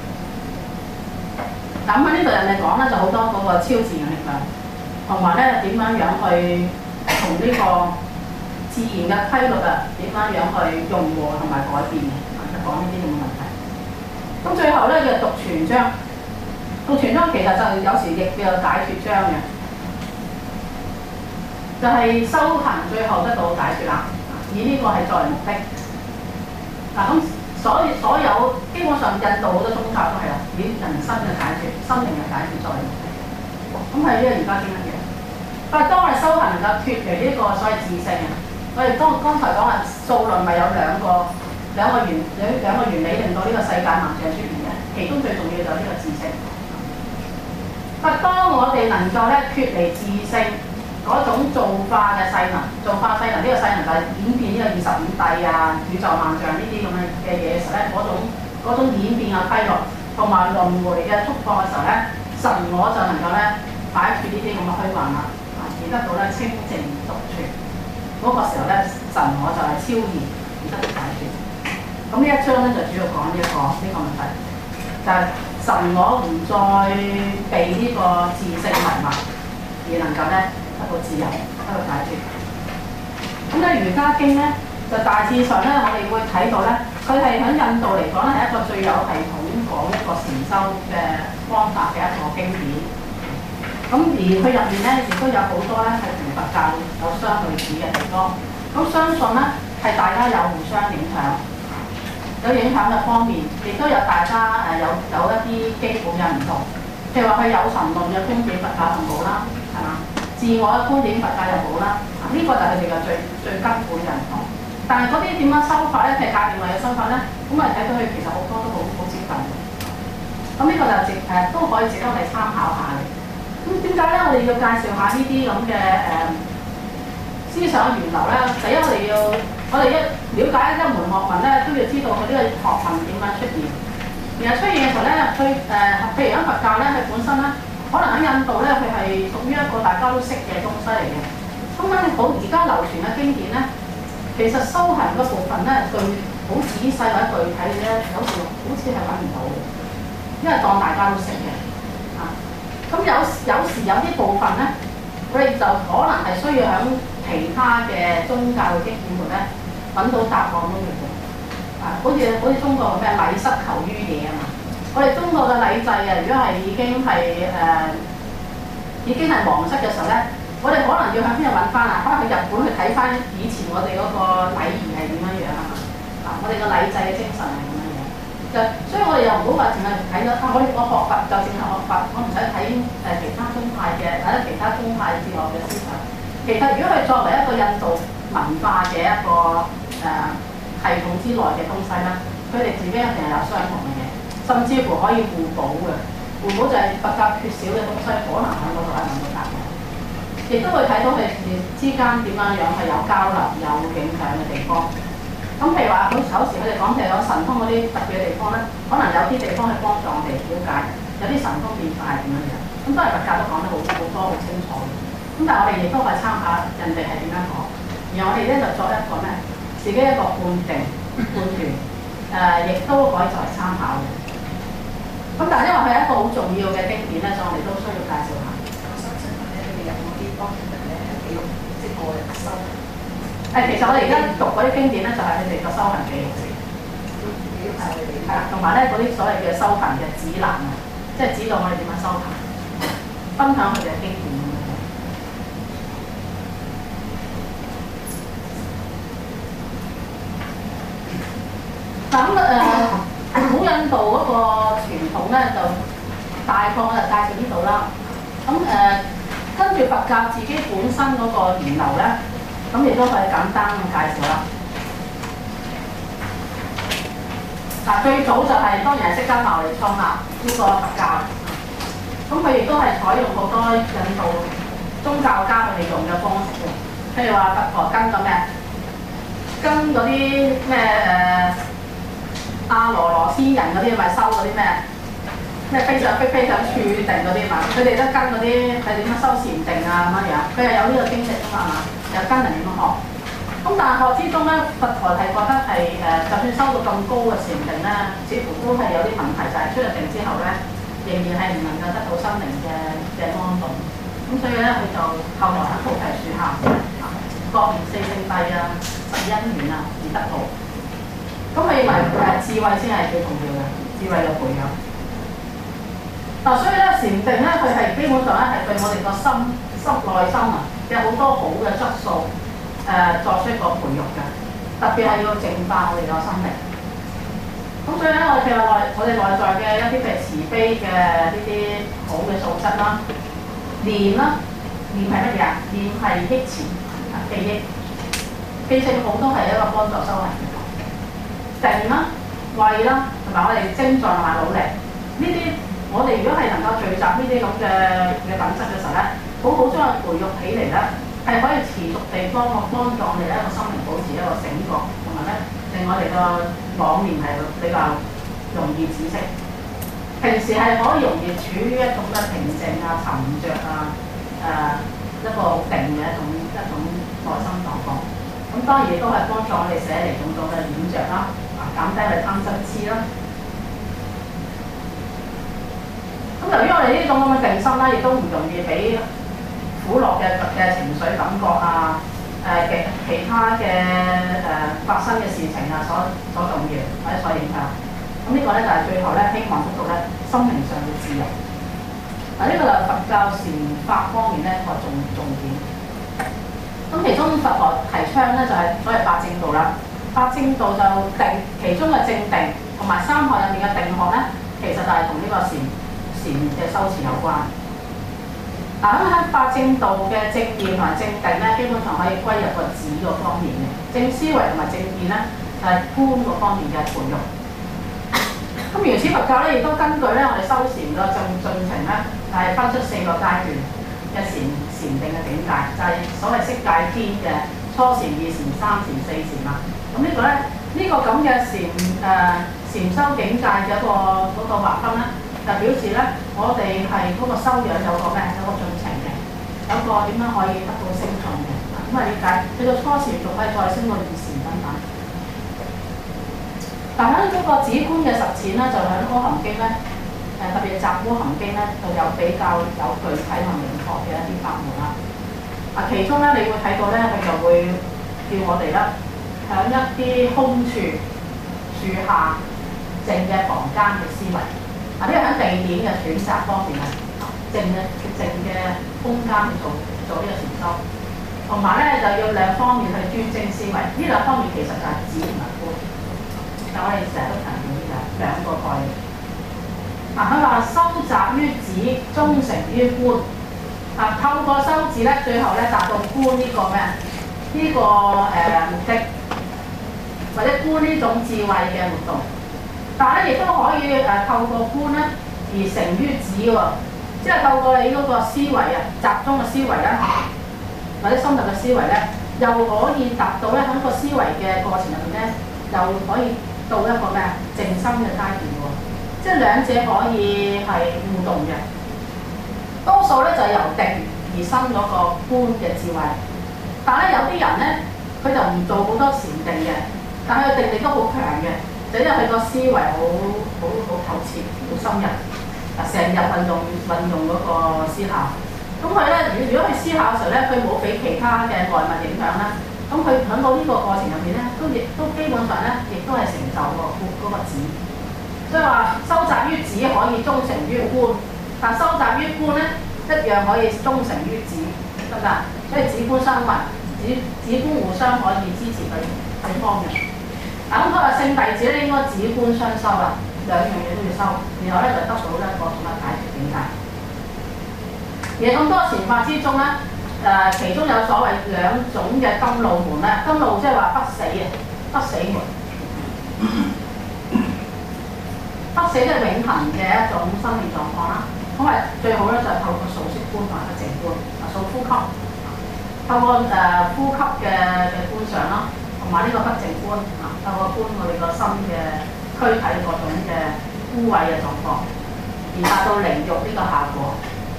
咁喺呢度人哋講咧就好多嗰個超自然力量，同埋咧點樣去同呢個自然嘅規律啊，點樣去融合同埋改變嘅，就講呢啲咁嘅問題。咁最後咧嘅獨存章，獨存章其實就有時亦叫做解脫章嘅，就係修行最後得到解脫啦，以呢個係作為目的。嗱咁。所有基本上印度好多宗教都係啦，以人生嘅解決、心靈嘅解決作為目的。咁係呢個瑜伽經一樣。但係當我哋修行能夠脫離呢個所謂自性啊，我哋剛才講話數論咪有兩個原理令到呢個世界萬象出現嘅，其中最重要就係呢個自性。但係當我哋能夠咧脫離自性嗰種造化嘅勢能，造化勢能呢個勢能就係演變呢個25帝啊、宇宙萬象呢啲咁嘅嘢嘅時候咧，嗰種演變嘅規律同埋輪迴嘅觸覺嘅時候咧，神我就能夠咧擺脫呢啲咁嘅虛幻啦，而得到咧清淨獨存。嗰個時候咧，神我就係超然而得到解脫。咁呢一章咧就主要講呢個問題，就係神我唔再被呢個自性迷惑，而能夠咧得到自由，得到解脫。咁咧瑜伽經咧就大致上咧，我哋會睇到咧，佢係喺印度嚟講咧係一個最有系統講一個禪修嘅方法嘅一個經典。咁而佢入面咧亦都有好多咧係同佛教有相類似嘅地方。咁相信咧係大家有互相影響，有影響嘅方面，亦都有大家有一啲基本嘅唔同。譬如話佢有神論嘅觀點，佛教就冇啦，係嘛？自我嘅觀點，佛教又冇啦。呢個就係佢哋嘅最根本嘅唔同。但係嗰啲點樣修法咧？譬如戒定慧嘅修法咧，咁我哋睇到佢其實好多都好接近嘅。咁呢個就都可以值得我哋參考下嘅。咁點解咧？我哋要介紹下呢啲咁嘅思想源流咧。第一，我哋一了解一門學問咧，都要知道佢呢個學問點樣出現。然後出現嘅時候咧，譬如喺佛教咧，佢本身咧，可能喺印度咧，佢係屬於一個大家都識嘅東西嚟嘅。咁咧，而家流傳嘅經典咧，其實修行嗰部分咧，好仔細或者具體嘅咧，有時好似係揾唔到嘅，因為當大家都識嘅。咁有時有啲部分咧，我哋就可能係需要喺其他嘅宗教嘅經典度咧揾到答案咁樣嘅。好似中國咩禮失求於野啊嘛，我哋中國嘅禮制啊，如果係已經係皇室嘅時候咧，我哋可能要喺邊度揾翻啊？可能去日本去睇翻以前我哋嗰個禮儀係點樣樣啊？我哋個禮制嘅精神係點樣樣？所以我哋又唔好話淨係睇咗我學佛就淨係學佛，我唔使睇其他宗派嘅或者其他宗派哲學嘅思想。其實如果佢作為一個印度文化嘅一個系統之內嘅東西咧，佢哋自己一定係有相同嘅嘢，甚至乎可以互補嘅。互補就係佛教缺少嘅東西，可能喺嗰度係揾到答案。亦都會睇到佢哋之間點樣樣係有交流、有影響嘅地方。咁譬如話，有時佢哋講譬如有神通嗰啲特別嘅地方咧，可能有啲地方去幫助我哋了解，有啲神通變化係點樣樣。咁都係佛教都講得好多好清楚嘅。咁但係我哋亦都可以參考人哋係點樣講，而我哋咧就作一個咩？自己一個判斷，亦都可以作為參考嘅。咁但係因為佢係一個好重要嘅經典咧，所以我哋都需要介紹下。 我想請問咧，你哋有冇啲幫助咧係記錄即係個人修行？ 其實我哋而家讀嗰啲經典咧，就係佢哋個修行記錄嚟嘅。 記錄晒佢哋。 係啦，同埋咧嗰啲所謂嘅修行嘅指南啊，即係指導我哋點樣修行，分享佢哋嘅經驗咁樣。咁古印度嗰個傳統咧，就大概我就介紹呢度啦。跟住佛教自己本身嗰個源流咧，咁亦都可以簡單咁介紹啦。最早就係、當然係釋迦牟尼創立呢個佛教，咁佢亦都係採用好多印度宗教家佢哋用嘅方式嘅，譬如話佛陀跟個咩，跟嗰啲咩阿羅仙人嗰啲咪收嗰啲咩飛上處定嗰啲嘛，佢哋都跟嗰啲係點樣修禪定啊咁樣，佢又有呢個經歷啊嘛，又跟人點樣學。咁但係學之中咧，佛陀係覺得係就算收到咁高嘅禪定咧，似乎都係有啲問題，就係出咗定之後咧，仍然係唔能夠得到心靈嘅安頓。咁所以咧，佢就後來喺菩提樹下覺悟四聖諦啊、十因緣啊而得到。咁佢認為智慧先係最重要嘅，智慧嘅培養。所以咧禪定咧，佢係基本上咧係對我哋個內心啊有好多好嘅質素作出一個培育嘅，特別係要淨化我哋個心靈。咁所以咧，我哋內在嘅一啲譬如慈悲嘅呢啲好嘅素質啦，念啦，念係乜嘢啊？念係憶前記性好都係一個幫助修行嘅。定啦、慧啦，同埋我哋精進同埋努力，呢啲我哋如果係能夠聚集呢啲咁嘅品質嘅時候咧，好好將佢培育起嚟咧，係可以持續地幫助我哋一個心靈保持一個醒覺，同埋咧令我哋個妄念係比較容易止息。平時係可以容易處於一種嘅平靜啊、沉着啊、一個定嘅一種內心狀況。咁當然亦都係幫助我哋寫嚟種種嘅染着啦。減低佢貪嗔痴啦。咁由於我哋呢種咁嘅定心咧，亦都唔容易俾苦樂嘅情緒感覺啊，其他嘅發生嘅事情啊所動搖或者所影響。咁呢個咧就係最後咧希望得到咧心靈上嘅自由。呢個就係佛教禪法方面咧個重點。咁其中佛陀提倡咧就係所謂八正道啦。八正道就定，其中嘅正定同埋三學入面嘅定學咧，其實就係同呢個禪嘅修持有關。咁喺八正道嘅正念同埋正定咧，基本上可以歸入個止個方面嘅。正思維同埋正見咧，就係觀個方面嘅培育。咁原始佛教咧，亦都根據咧我哋修禪嘅進程咧，係分出4個階段嘅禪定嘅境界，就係所謂色界天嘅初禪、二禪、三禪、四禪啦。咁呢個咧，呢個咁嘅禪修境界嘅嗰個劃分咧，就表示咧，我哋係嗰個修養有個咩？有個進程嘅，有個點樣可以得到升進嘅。咁啊，理解去到初禪仲可以再升到二禪等等。但喺嗰個止觀嘅實踐咧，就喺《阿含經》咧，特別係《雜阿含經》咧，就有比較有具體同明確嘅一啲法門啦。其中咧，你會睇到咧，佢就會叫我哋咧，喺一啲空處、樹下、靜嘅房間嘅思維。呢個喺地點嘅選擇方面啊，靜嘅空間去做呢個禪修，同埋咧就要兩方面去專精思維。呢兩方面其實就係止同埋觀。但我哋成日都強調呢兩個概念。佢話修習於止，終成於觀。透過修止咧，最後咧達到觀呢個咩？呢個目的，或者觀呢種智慧嘅活動。但係咧，亦都可以透過觀咧而成於止喎，即係透過你嗰個思維啊，集中嘅思維咧，或者深入嘅思維咧，又可以達到咧喺個思維嘅過程入面咧，又可以到一個咩靜心嘅階段喎，即係兩者可以係互動嘅。多數咧就係由定而生嗰個觀嘅智慧，但係咧有啲人咧佢就唔做好多禪定嘅，但係佢定力都好強嘅，就因為佢個思維好透徹、好深入，成日運用嗰個思考。咁佢咧如果佢思考嘅時候咧，佢冇俾其他嘅外物影響啦，咁佢喺到呢個過程入面咧，都基本上咧，亦都係成就嗰個止。所以話修習於止可以終成於觀。但收集於觀咧，一樣可以終成於止，得唔得？所以止觀相違，止觀互相可以支持對方嘅。 咁佢話聖弟子咧應該止觀雙修啦，兩樣嘢都要修，然後咧就得到一個咁嘅解決境界。而咁多禪法之中咧，其中有所謂兩種嘅甘露門咧，甘露即係話不死嘅，不死門。不死即係永恆嘅一種生命狀況啦。咁係最好咧就係透過數息觀同埋不靜觀，數呼吸，透過呼吸嘅觀想啦，同埋呢個不靜觀透過觀我哋個心嘅軀體各種嘅污穢嘅狀況，而達到靈肉呢個效果。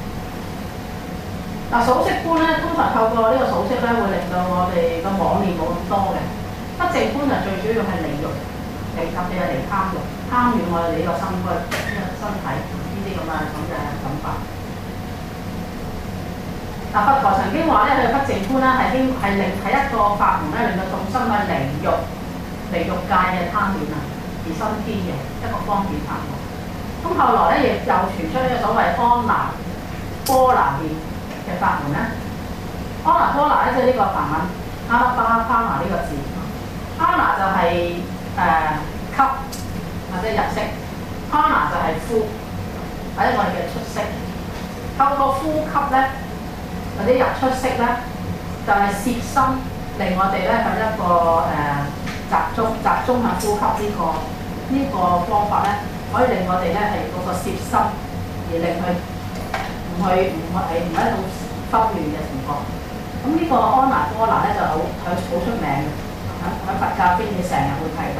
數息觀咧，通常透過呢個數息咧，會令到我哋個妄念冇咁多嘅。不靜觀就最主要係離欲，特別係離貪欲，貪戀我哋呢個身軀、呢個身體呢啲咁嘅諗法。嗱，佛陀曾經話咧，佢不靜觀咧係一個法門咧，令到眾生嘅離欲界嘅貪戀而生天嘅一個方便法門。咁後來咧亦又傳出呢個所謂安那波那念嘅法門咧，安那波那咧即係呢個梵文阿拉巴巴拿呢個字，阿那就係吸或者入息，阿那就係呼，或者我哋嘅出息。透過呼吸咧或者入出息咧，就係攝心令我哋咧咁一個集中喺呼吸呢個方法咧，可以令我哋咧係嗰個攝心，而令佢唔係一種忽亂嘅情況。咁呢個安那波那咧就好出名嘅，喺佛教邊你成日會睇到。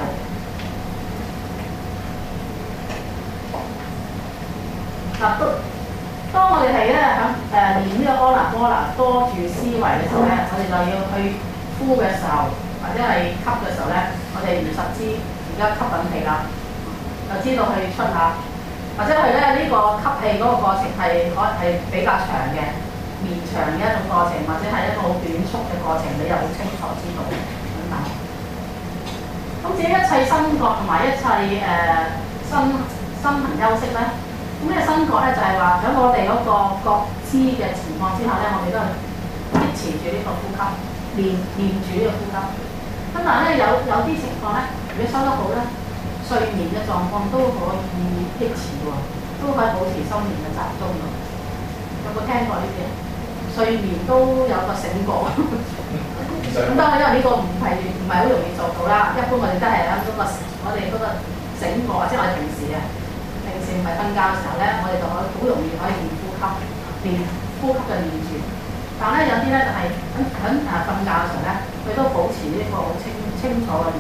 嗱，當我哋係咧喺練呢個安那波那多住思維嘅時候咧，我哋就要去呼嘅時候，或者係吸嘅時候咧，我哋唔實知而家吸緊氣啦，就知道去出下，或者係咧呢個吸氣嗰個過程係比較長嘅、綿長嘅一種過程，或者係一個好短促嘅過程，你又好清楚知道等等。咁至於一切身覺同埋一切身行休息咧，咁咩身覺咧就係話喺我哋嗰個覺知嘅情況之下咧，我哋都係堅持住呢個呼吸，練住呢個呼吸。咁但係咧有啲情況咧，如果收得好咧，睡眠嘅狀況都可以益持喎，都可以保持心念嘅集中喎。有冇聽過呢啲啊？睡眠都有個醒覺。咁當然因為呢個唔係好容易做到啦。一般我哋都係喺嗰個我哋嗰個醒覺，即係我哋平時唔係瞓覺嘅時候咧，我哋就好容易可以練呼吸嘅練住。但係咧有啲咧就係喺瞓覺嘅時候咧，佢都保持呢個好清楚嘅念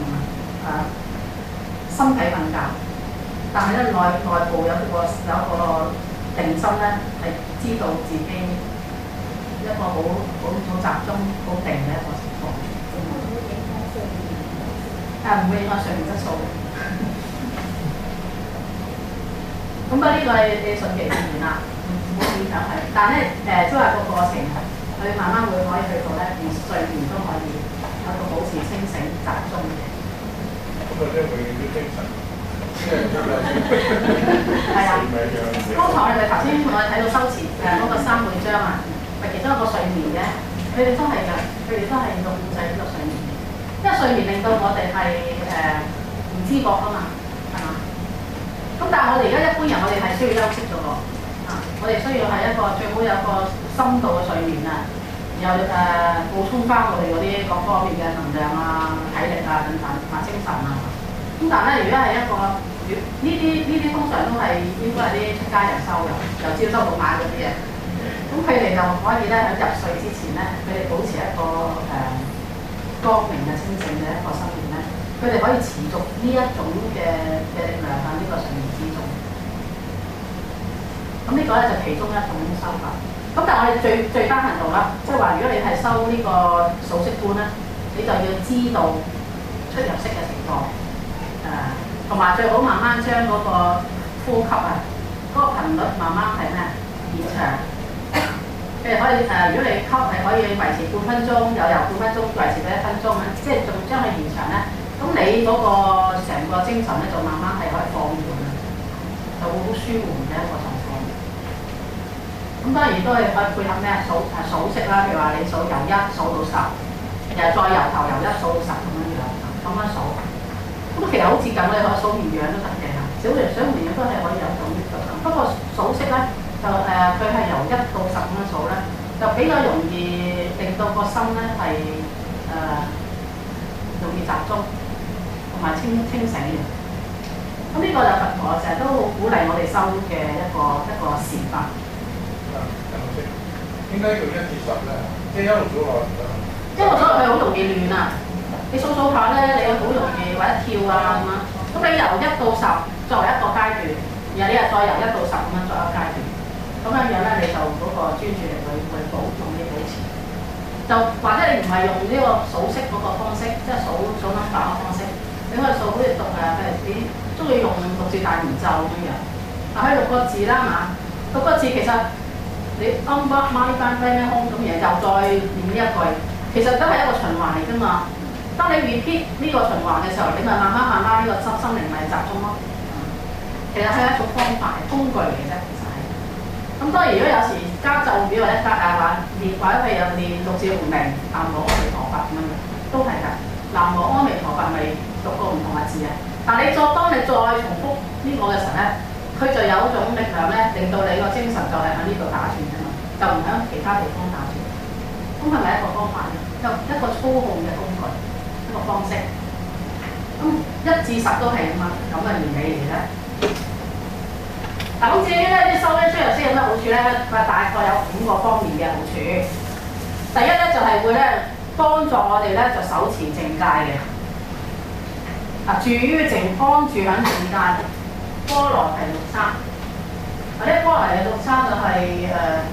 身體瞓覺，但係咧內部有一個定心咧，係知道自己一個好集中、好定嘅一個情況。唔會影響睡眠質素嘅。咁呢個你順其自然啦，唔好勉強係。但係咧都係個過程，佢慢慢可以去到咧，連睡眠都可以有個保持清醒集中嘅。 咁啊，即係永遠都精神。 係啊。剛才我哋頭先我哋睇到修持嗰個3會章啊，係其中一個睡眠嘅，佢哋都係㗎，佢哋都係要控制呢個睡眠，因為睡眠令到我哋係唔知覺啊嘛，係嘛？咁但係我哋而家一般人，我哋係需要休息咗喎，我哋需要係一個最好有個深度嘅睡眠啊，然後補充翻我哋嗰啲各方面嘅能量啊、體力啊等等同埋精神啊。咁但係咧，如果係一個呢啲通常都係應該係啲出家人修嘅，由朝修到晚嗰啲嘅。咁佢哋就可以咧喺入睡之前咧，佢哋保持一個光明嘅清醒嘅一個生活咧，佢哋可以持續呢一種嘅力量喺呢個睡眠之中。咁呢個咧就其中一種修法。咁但係我哋最單行道啦，即係話如果你係修呢個數息觀咧，你就要知道出入息嘅情況，同埋最好慢慢將嗰個呼吸嗰個頻率慢慢係咩延長。譬如可以如果你吸係可以維持半分鐘，由半分鐘維持到1分鐘咧，即係仲將佢延長咧，咁你嗰個成個精神咧就慢慢係可以放緩啦，就會好舒緩嘅一個狀況。咁當然都係可以配合咩數息啦，譬如話你數由1數到10，然後再由頭由1數到10咁樣數。咁其實好似咁，你可以數綿羊都得嘅嚇，小羊數綿羊都係可以有種呢個咁。不過數息咧就佢係由1到10咁樣數咧，就比較容易令到個心咧係容易集中同埋清醒嘅。咁呢個就佛陀成日都好鼓勵我哋修嘅一個事法。 點解叫1至10咧？即係一路數落嚟。 一路數落去好容易亂啊！你數數下咧，你好容易或者跳啊咁樣。咁你由1到10作為一個階段，然後你又再由1到10咁樣作為一個階段。咁樣樣咧，你就嗰個專注力會保持。就或者你唔係用呢個數息嗰個方式，即係數 number 嘅方式，你可以數好似讀譬如你中意用6字大明咒咁樣。嗱，佢6個字啦嘛，6個字其實你啱啱孖呢班 friend 咧空咁，然後又再念呢一句，其實都係一個循環嚟㗎嘛。當你 repeat 呢個循環嘅時候，你咪慢慢呢個心靈咪集中咯。其實係一種方法，工具嚟嘅啫，其實係。咁當然如果有時加咒語或者或者譬如練6字迴明，南無阿彌陀佛咁樣，都係㗎。南無阿彌陀佛咪6個唔同嘅字啊。但係當你再重複呢個嘅時候咧，佢就有一種力量咧，令到你個精神就係喺呢度打轉㗎嘛，就唔喺其他地方打轉。咁係咪一個方法咧？一個操控嘅工具，一個方式。咁1至10都係咁嘅原理嚟嘅。嗱，咁至於咧啲修咧出入息有咩好處咧？佢大概有5個方面嘅好處。第一咧就係會咧幫助我哋咧就手持正戒嘅。住於靜安住喺正戒，波羅提六叉。呢波羅提六叉就係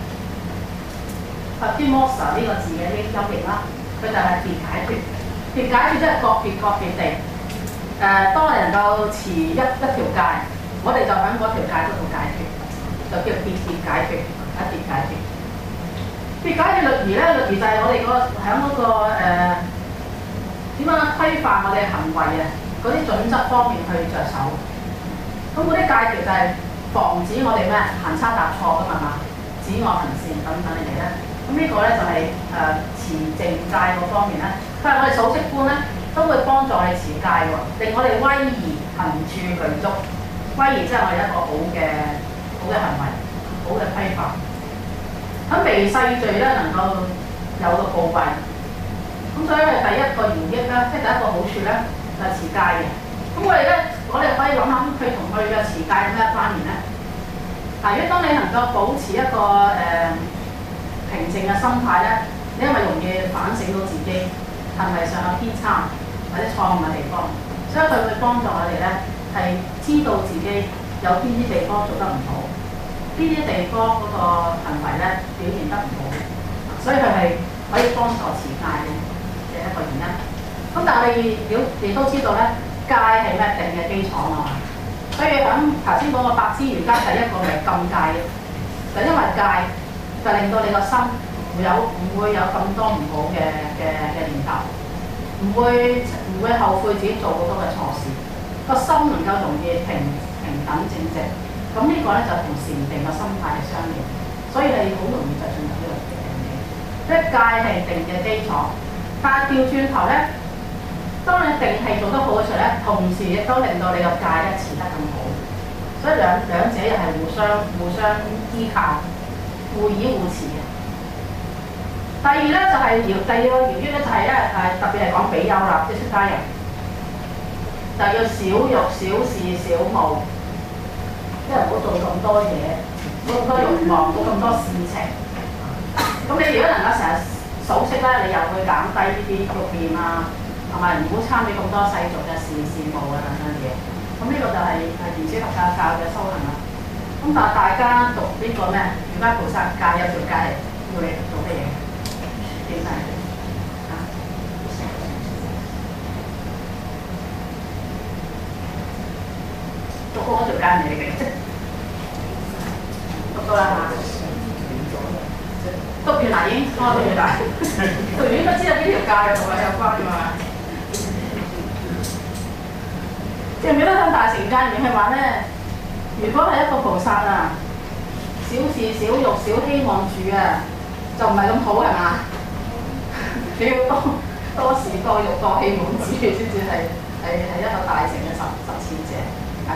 Patimokkha 呢個字嘅音譯啦。佢就係別解脫，別解脫即係各別地。當我哋能夠持一條戒，我哋就喺嗰條戒嗰度解脫，就叫別解脫，別解脫。別解脫律儀咧，律儀就係我哋喺嗰個點樣規範我哋嘅行為啊，嗰啲準則方面去着手。咁嗰啲戒條就係防止我哋咩行差踏錯㗎嘛，止惡行善等等嘅嘢咧。咁呢個咧就係持正戒嗰方面咧，佢話我哋數息觀咧都會幫助我哋持戒喎，令我哋威儀行住具足。威儀即係我哋一個好嘅行為，好嘅規範。咁微細罪咧能夠有個報慧。咁所以係第一個原益咧，即係第一個好處咧就係持戒嘅。咁我哋可以諗諗佢同佢嘅持戒有咩關聯咧？嗱，如果當你能夠保持一個平靜嘅心態咧，你因為容易反省到自己行為上有偏差或者錯誤嘅地方，所以佢會幫助我哋咧係知道自己有邊啲地方做得唔好，邊啲地方嗰個行為咧表現得唔好，所以佢係可以幫助持戒嘅一個原因。咁但係你都知道咧，戒係咩定嘅基礎啊嘛，所以喺頭先講個百支瑜伽第一個係禁戒嘅，就因為戒。就令到你個心唔會有咁多唔好嘅念頭，唔會後悔自己做好多嘅錯事，個心能夠容易平等正直。咁呢個咧就同禪定嘅心態係相應，所以你好容易就進入呢個境界。即係戒係定嘅基礎，但係調轉頭咧，當你定係做得好嘅時候咧，同時亦都令到你個戒咧持得更好，所以兩者又係互相依靠。互以互持嘅。第二咧就係第二個原因咧就係咧特別係講比丘啦，即係出家人，就要少欲少事少務，即係唔好做咁多嘢，冇咁多慾望，冇咁多事情。咁你如果能夠成日數息咧，你又會減低呢啲慾念啊，同埋唔好參與咁多世俗嘅事務啊等等嘢。咁呢個就係原始佛教嘅修行啦。咁但係大家讀呢個咩？瑜伽菩薩戒有條戒係要你做乜嘢？記晒啊！讀過嗰條戒未嘅？讀到啦嘛？讀完啦已經，讀完啦。讀完應該知道邊條戒同我有關㗎嘛？記唔記得喺大乘戒入面係話咧？如果係一個菩薩啊，小事小欲小希望住啊，就唔係咁好係嘛？你要多事多欲多希望住先至係一個大乘嘅修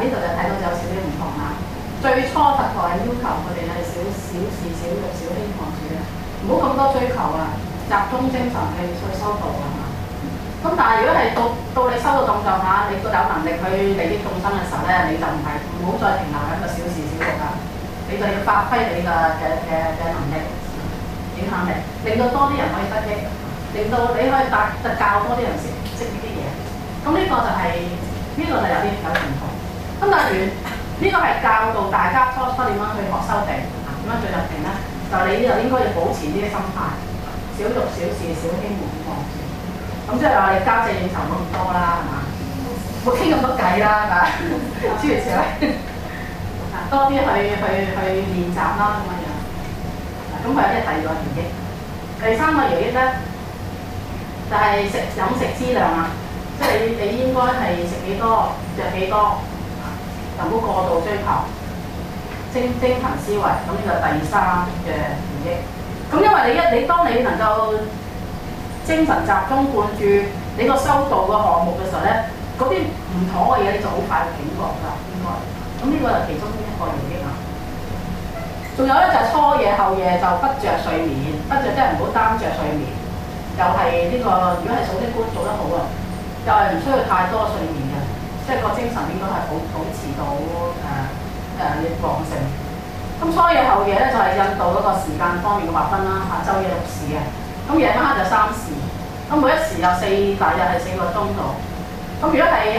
呢度就睇到有少少唔同啦。最初佛陀係要求佢哋係小事小欲小希望住嘅，唔好咁多追求啊，集中精神去修道啊嘛。咁但係如果係到你修到咁上下，你有能力去利益眾生嘅時候咧，你就唔好再停留喺個小事小欲啦，你就要發揮你嘅能力、影響力，令到多啲人可以得益，令到你可以教多啲人識呢啲嘢。咁呢個就係有啲唔同。咁例如呢個係教導大家初點樣去學修定，點樣進入定咧？就你就應該要保持呢啲心態，小欲小事小希望住。咁即係話你交際應酬冇咁多啦，係嘛？冇傾咁多偈啦，係嘛？諸如此類，多啲去練習啦咁樣。咁佢有啲第二個饒益，第三個饒益咧就係飲食質量啊，即係你應該係食幾多、着幾多，又唔好過度追求，精勤思維。咁呢個第三嘅饒益。咁因為你當你能夠精神集中灌注你個修道個項目嘅時候咧，嗰啲唔妥嘅嘢你就好快會警覺㗎，應該。咁呢個係其中一個饒益啊。仲有咧就係初夜後夜就不着睡眠，不着即係唔好擔着睡眠，又係呢個如果係數息觀做得好啊，又係唔需要太多睡眠嘅，即係個精神應該係保持到旺盛。咁初夜後夜咧就係印度嗰個時間方面嘅劃分啦，嚇晝夜6時嘅。咁夜晚黑就3時，咁每一時有大約係4個鐘度。咁如果係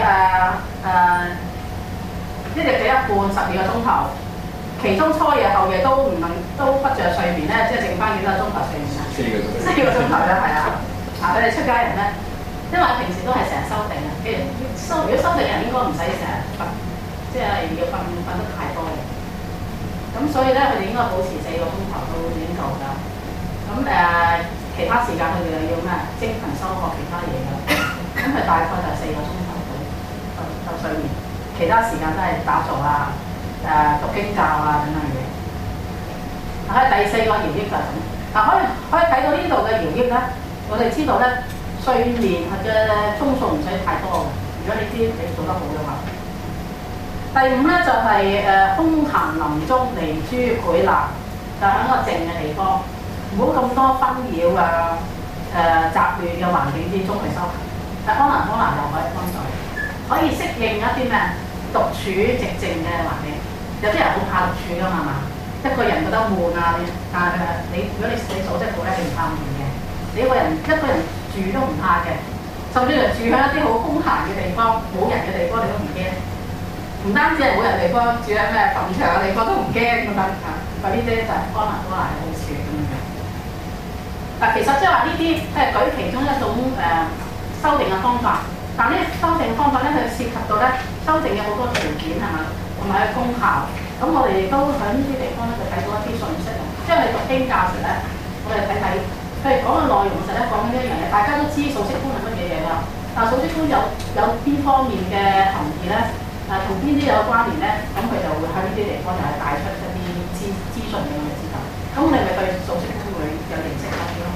一日嘅一半12個鐘頭，其中初夜後夜都不着睡眠咧，即係剩翻幾多鐘頭睡眠啊？4個鐘頭啦，係啊！佢哋出家人咧，因為平時都係成日修定嘅，如果修定人應該唔使成日瞓，即係要瞓得太多嘅。咁所以咧，佢哋應該保持4個鐘頭都已經夠㗎。咁其他時間佢哋又要咩？精勤修學其他嘢㗎。咁佢大概就係4個鐘頭到睡眠，其他時間都係打坐啊、讀經教啊等等嘢。第4個饒益就係咁。可以睇到呢度嘅饒益咧，我哋知道咧，睡眠嘅鐘數唔使太多嘅。如果你做得好嘅話。第5咧就係空閒林中離諸憒鬧，就喺個靜嘅地方。唔好咁多紛擾啊、雜亂嘅環境之中去修行，但可能又可以幫助，可以適應一啲咩獨處寂靜嘅環境。有啲人好怕獨處㗎嘛，一個人覺得悶啊，但係如果你組織好咧，你唔怕悶嘅。你一個人住都唔怕嘅，甚至係住喺一啲好空閒嘅地方、冇人嘅地方，你都唔驚。唔單止係冇人地方，住喺咩墳場嘅地方都唔驚咁樣嚇。呢啲就係可能嘅好處咁樣。嗱，其實即係話呢啲係舉其中一種修訂嘅方法，但呢修訂方法咧，佢涉及到咧修訂嘅好多條件係嘛，同埋佢功效。咁我哋亦都喺呢啲地方咧就睇到一啲信息啊。即係你讀經教時咧，我哋睇譬如講嘅內容實咧講緊一樣嘢，大家都知數息觀係乜嘢嘢㗎。但數息觀有邊方面嘅含義咧？同邊啲有關聯咧？咁佢就會喺呢啲地方就係帶出一啲資訊俾我哋知道。咁你咪對數息觀會有認識多啲咯。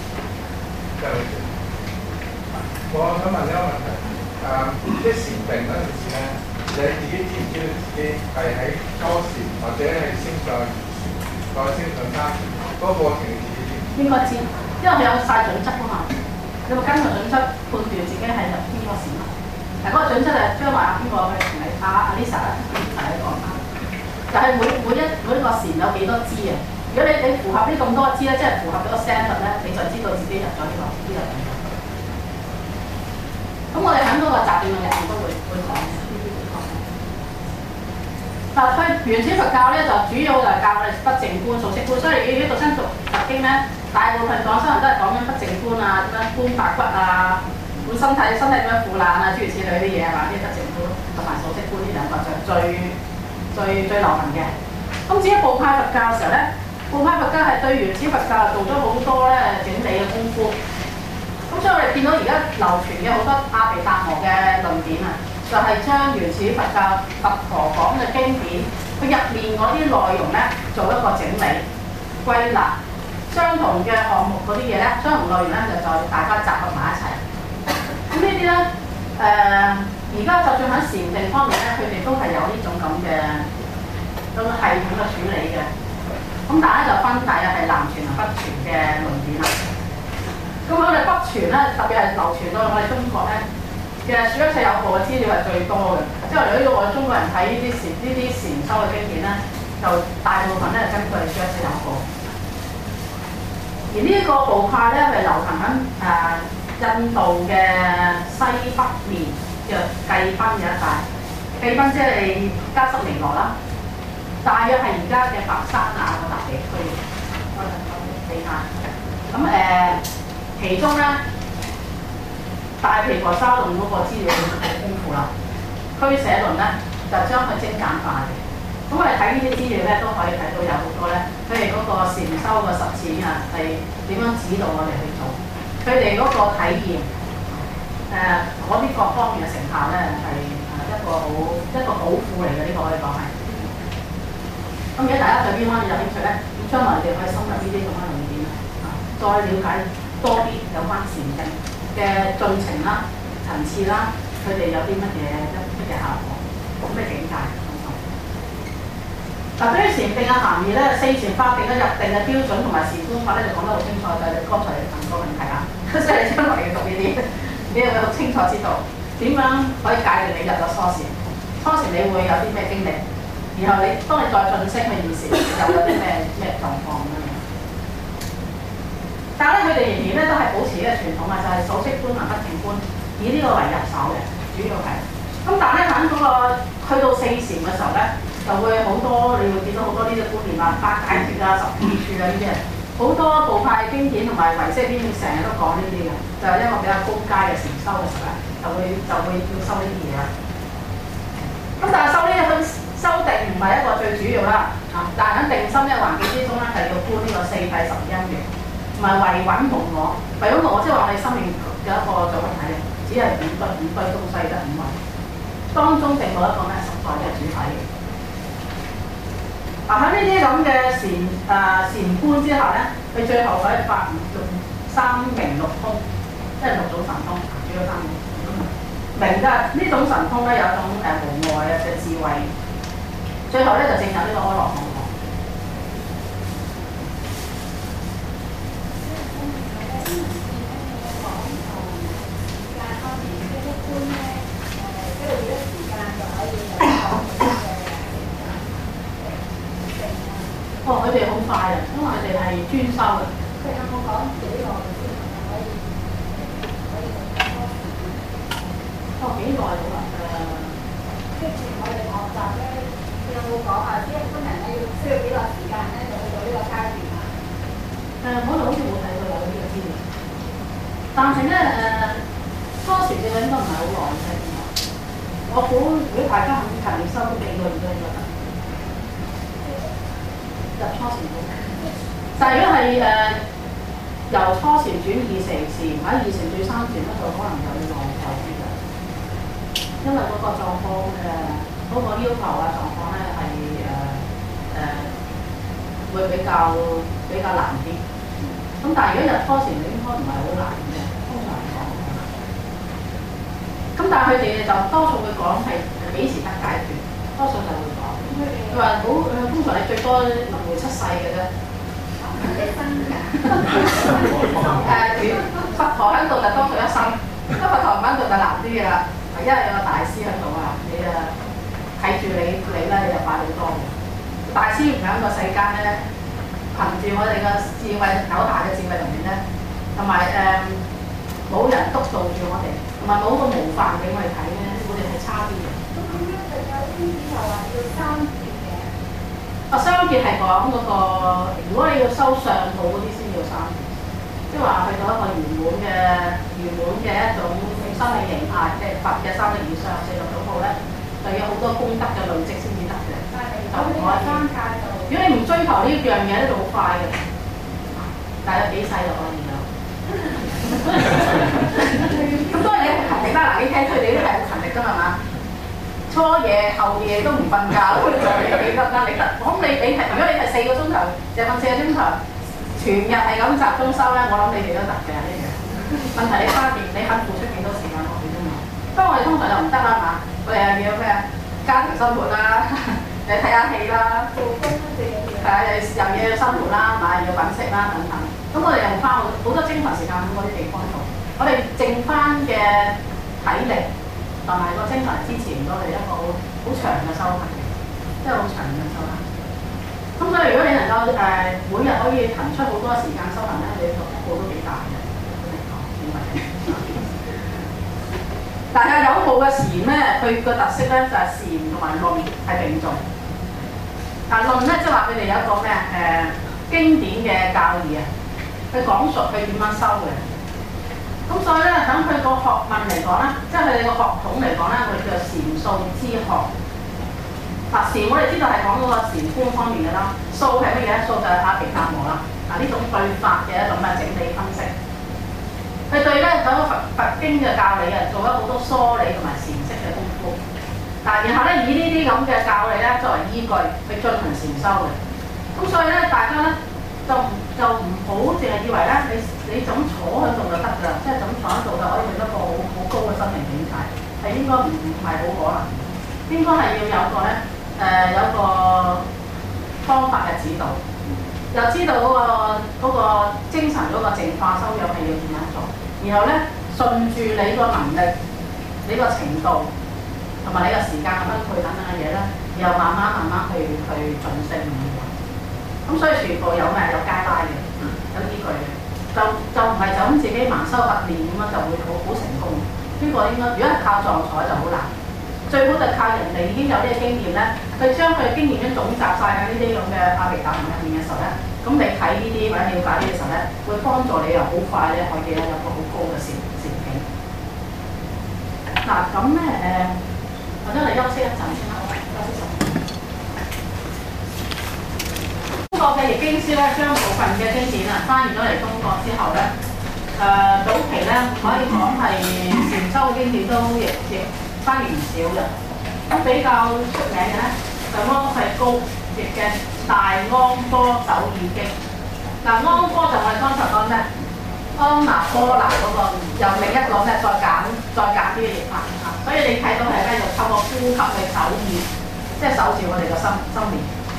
我想問一個問題，即係禪定嗰陣時咧，你自己知唔知道自己係喺初禪或者係升上再升上三禪嗰個過程，你自己知唔知？應該知，因為佢有晒準則㗎嘛。你咪跟個準則判斷自己係入邊個禪咯。嗱，嗰個準則係將來邊個去同你阿 Lisa 一齊去講翻，就係每一個禪有幾多支啊？如果你符合呢咁多支咧，即係符合咗個 standard咧，你就知道自己入咗呢個準則。咁我哋喺嗰個集段嘅入面都會講呢啲會講。嗱，佢原始佛教咧就主要就係教我哋不淨觀、數息觀，所以呢度新讀佛經咧，大部分講新人都係講緊不淨觀啊，點樣觀白骨啊，觀身體點樣腐爛啊，諸如此類啲嘢係嘛？呢不淨觀同埋數息觀呢兩個就最流行嘅。咁至於部派佛教嘅時候咧，部派佛教係對原始佛教做咗好多咧整理嘅功夫。咁所以我哋見到而家流傳嘅好多阿毗達磨嘅論點啊，就係將原始佛教佛陀講嘅經典，佢入面嗰啲內容咧做一個整理歸納，相同嘅項目嗰啲嘢咧，相同內容咧就大家集合埋一齊。咁呢啲咧而家就算喺禪定方面咧，佢哋都係有呢種咁嘅系統嘅處理嘅。咁大家就分大約係南傳同北傳嘅論點啦。咁我哋北傳咧，特別係流傳到我哋中國咧，其實說一切有部嘅資料係最多嘅。即係如果我哋中國人睇呢啲禪修嘅經典咧，就大部分咧根據說一切有部。而呢一個部派咧係流行喺印度嘅西北面嘅罽賓嘅一帶，罽賓即係加什尼羅啦，大約係而家嘅白山亞嗰笪地區嗰地下。咁其中咧大毗婆沙論嗰個資料好豐富啦，俱舍論咧就將佢精簡化嘅。咁我哋睇呢啲資料咧，都可以睇到有好多咧，佢哋嗰個禪修嘅實踐啊，係點樣指導我哋去做？佢哋嗰個體驗，嗰啲各方面嘅成效咧，係一個寶庫嚟嘅，呢個可以講係。咁如果大家對邊方面有興趣咧，咁將來你哋可以深入呢啲咁嘅論點再了解多啲有關禪定嘅進程啦、層次啦，佢哋有啲乜嘢效果，咩境界。嗱，對於禪定嘅含義咧，四禪八定嘅入定嘅標準同埋禪觀法咧，就講得好清楚，就係你剛才你問個問題啦。所以你將來要讀呢啲，你會好清楚知道點樣可以界定你入咗初禪。初禪你會有啲咩經歷，然後你當你再晉升去二禪，又有啲咩狀況咁樣。但係咧，佢哋仍然咧都係保持呢個傳統啊，就係數息觀同不淨觀，以呢個為入手嘅，主要係。咁但係咧喺嗰個去到四禪嘅時候咧，就會好多，你會見到好多呢啲觀念啊，八解脫啊、十二處啊呢啲啊，好多部派經典同埋唯識邊成日都講呢啲嘅，就係一個比較高階嘅禪修嘅時候咧，就會要收呢啲嘢啦。咁但係收呢啲修定唔係一個最主要啦，但係喺定心嘅環境之中咧，係要觀呢個四諦十二因緣，同埋唯穩無我。唯穩無我即係話你生命有一個組合體嘅，只係五堆東西得五蘊，當中定到一個咩實在嘅主體。喺呢啲咁嘅禪觀之下咧，佢最後可以發悟三明六通，即係六種神通，主要三種。明嘅呢種神通咧有種無礙嘅智慧，最後咧就證入呢個阿羅漢果。哦，佢哋好快啊，因為佢哋係專修嘅。 佢有冇講幾耐先可以幾耐好啊？ 跟住我哋學習咧，佢有冇講啊？即係一般人咧要需要幾耐時間咧，就去到呢個階段啊？ 我就好似冇睇過有呢個資料，但係咧初時嘅應該唔係好耐嘅。我估如果大家肯勤力修都幾個月都應該得。入初禪好，但係如果係由初禪轉二乘禪，或者二乘轉三禪咧，就可能有啲嘅，因為嗰個狀況嗰個要求啊狀況咧係會比較難啲。咁但係如果入初禪，應該唔係好難嘅，通常嚟講。咁但係佢哋就多數會講係幾時得解決，多數就會講。佢話好通常你最多輪迴7世嘅啫。佛陀喺度就多數一生，因為佛陀唔喺度就難啲嘅啦。因為有個大師喺度啊，你睇住你咧，你就快好多嘅。大師唔喺個世間咧，憑住我哋嘅智慧有限嘅智慧能力咧，同埋冇人督導住我哋，同埋冇個模範俾我哋睇咧，我哋係差啲嘅。三劫係講嗰個，如果你要修上道嗰啲先要三劫，即係話去到一個圓滿嘅一種生命形態，即係佛嘅三力以上40種好咧，就要好多功德嘅累積先至得嘅，就唔可以。如果你唔追求呢樣嘢咧，就好快嘅，但係有幾世就可以啦。咁當然你勤力啦，嗱你聽佢哋都係好勤力㗎嘛。初夜後夜都唔瞓覺，咁你得啦，你得。我諗你如果你係4個鐘頭，就瞓4個鐘頭，全日係咁集中修咧，我諗你哋都得嘅呢樣。問題你花幾，你肯付出幾多時間落去啫嘛？不過我哋通常就唔得啦嘛， 生活啦，你睇下戲啦， 做工都最緊要。 係啊，又要生活啦，買要揾食啦等等。咁我哋用翻好多精神時間喺嗰啲地方做，我哋剩翻嘅體力同埋個精神支持唔到你一個好長嘅修行，即係好長嘅修行。咁所以如果你能夠每日可以騰出好多時間修行咧，你個福報都幾大嘅。但係有部嘅禪咧，佢個特色咧就係禪同埋論係並重。但論咧即係話佢哋有一個咩經典嘅教義啊，去講述佢點樣修嘅。咁所以咧，等佢個學問嚟講咧，即係佢哋個學統嚟講咧，我哋叫做禪數之學。嗱，禪我哋知道係講嗰個禪觀方面嘅啦，數係乜嘢？數就係阿毗達摩啦。嗱，呢種對法嘅一種嘅整理分析。佢對咧嗰個佛經嘅教理啊，做咗好多梳理同埋闡釋嘅功夫。嗱，然後咧以呢啲咁嘅教理咧作為依據去進行禪修嘅。咁所以咧，大家咧就唔好淨係以為咧你就咁坐喺度就得㗎，即係就咁坐喺度就可以去得個好高嘅心靈境界，係應該唔係好可能。應該係要有個咧有個方法嘅指導，又知道嗰個精神嗰個淨化修養係要點樣做。然後咧，順住你個能力、你個程度同埋你個時間嘅分配等等嘅嘢咧，然後慢慢去晉升咁所以全部有咩有階拉嘅，有依據嘅，就唔係就咁自己盲修瞎練咁樣就會好成功。呢個應該如果係靠撞彩就好難，最好就靠人哋已經有呢個經驗咧，佢將佢嘅經驗咧總集晒喺呢啲咁嘅阿毗達摩入面嘅時候咧。咁你睇呢啲或者了解呢啲嘅時候咧，會幫助你又好快咧，可以咧有個好高嘅禪境。嗱咁咧或者我哋休息一陣先啦，休息10分鐘。中國嘅譯經師咧，將部分嘅經典啊翻譯咗嚟中國之後咧，早期咧可以講係禪修嘅經典都亦翻譯唔少嘅。咁比較出名嘅咧，就安世高譯嘅《大安科首義經》。嗱，安科就我哋剛才講咩？安那波那嗰個，又另一個咧，再減啲嘅譯法啊。所以你睇到係咧，要透過呼吸去守意，即係守住我哋個心念。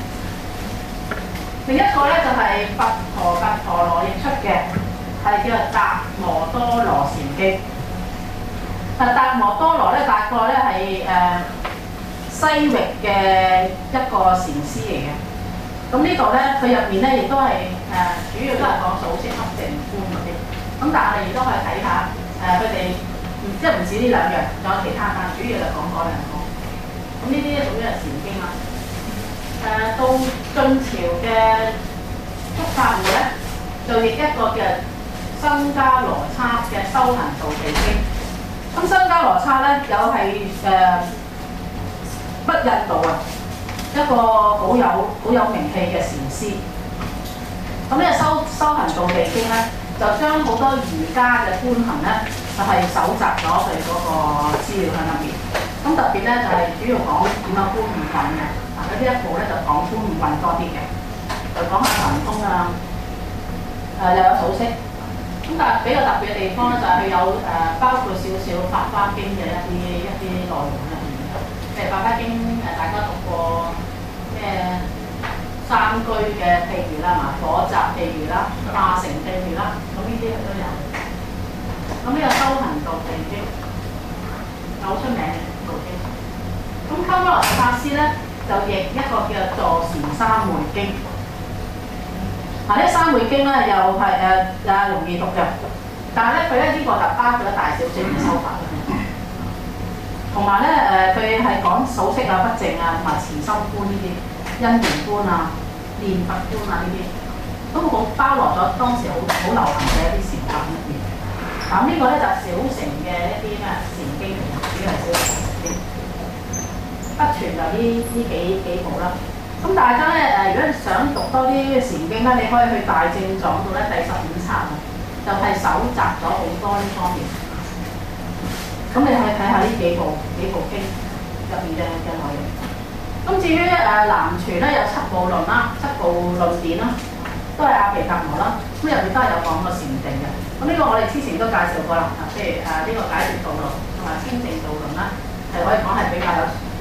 另一個咧就係佛陀羅譯出嘅，係叫做《達摩多羅禪經》。達摩多羅咧，大概咧係西域嘅一個禪師嚟嘅。咁呢度咧，佢入面咧亦都係主要都係講數息合靜觀嗰啲。咁但係我哋亦都可以睇下佢哋即係唔止呢兩樣，仲有其他，但主要就講嗰兩個。咁呢啲屬於係禪經啦。到晉朝嘅竺法護咧，就譯一個叫僧伽羅叉嘅修行道地經。咁僧伽羅叉咧有係北印度啊，一個好有名氣嘅禪師。咁呢個修行道地經咧，就將好多瑜伽嘅觀行咧，就係搜集咗佢嗰個資料喺入面。咁特別咧就係主要講點樣觀五蘊嘅。嗱，呢一部咧就講觀五蘊多啲嘅，就講下神通啊，又有數息。咁但係比較特別嘅地方咧，就係佢有包括少少《法華經》嘅一啲內容喺入面。譬如《法華經》大家讀過咩三居嘅譬如啦，嘛火宅譬如啦，化城譬如啦，咁呢啲都有。咁呢個修行道地經好出名嘅道經。咁鳩摩羅什法師咧就譯一個叫做《坐禪三昧經》。嗱，呢三昧經咧又係容易讀嘅，但係咧佢咧呢個就包括咗大小乘嘅修法。同埋咧佢係講數息啊、不淨啊、同埋慈心觀呢啲、因緣觀啊、念佛觀啊呢啲，都好包羅咗當時好流行嘅一啲禪法入面。咁呢個咧就係小乘嘅一啲咩禪經嚟嘅，主要係小乘禪經。不傳就呢幾部啦。咁大家咧如果想讀多啲禪經咧，你可以去大正藏度咧第15冊啊，就係搜集咗好多呢方面。咁你可以睇下呢幾部經入面嘅內容。咁至於南傳咧有7部論啦、7部論典啦，都係阿毗達摩啦。咁入面都係有講過禪定嘅。咁呢個我哋之前都介紹過啦。譬如呢個解脫道論同埋清淨道論啦，係可以講係比較有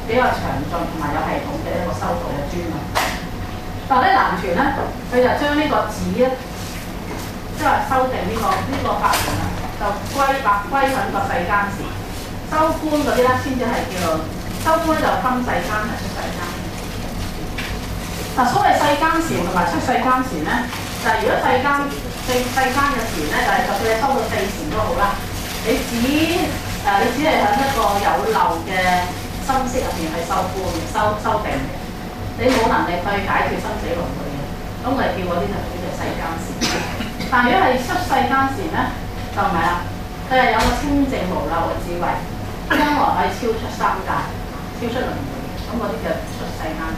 比較詳盡同埋有系統嘅一個修道嘅專論。但係咧南傳咧，佢就將呢個字咧，即係修訂呢個法門啊，就歸喺個世間時。修觀嗰啲咧先至係叫做修觀，就分世間同出世間。嗱，所謂世間禪同埋出世間禪咧，就係、是、如果世間嘅禪咧，就係、是、就算你修到四禪都好啦，你只係喺一個有漏嘅心識入邊去修觀修定嘅，你冇能力去解決生死輪迴嘅，咁我哋叫嗰啲就叫做世間禪。但如果係出世間禪咧，就唔係啦，佢係有個清淨無漏嘅智慧，將來可以超出三界、超出輪迴，咁嗰啲就出世間禪。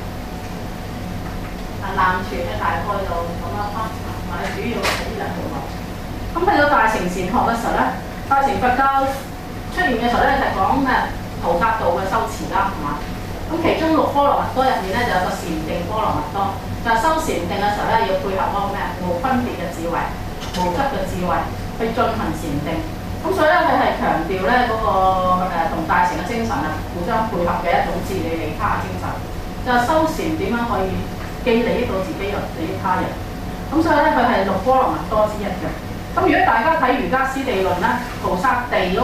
南傳嘅大概就咁樣分，同埋主要係呢兩條路。咁去到大乘禪學嘅時候咧，大乘佛教出現嘅時候咧，就講菩薩道嘅修持啦，係嘛？咁其中六波羅蜜多入面咧，就有個禪定波羅蜜多，就係修禪定嘅時候咧，要配合嗰個咩無分別嘅智慧、無執嘅智慧去進行禪定。咁所以咧，佢係強調咧嗰個同大乘嘅精神啊，互相配合嘅一種自利利他嘅精神。就係修禪點樣可以既利益到自己又利益他人，咁所以咧佢係六波羅蜜多之一嘅。咁如果大家睇瑜伽師地論咧，菩薩地嗰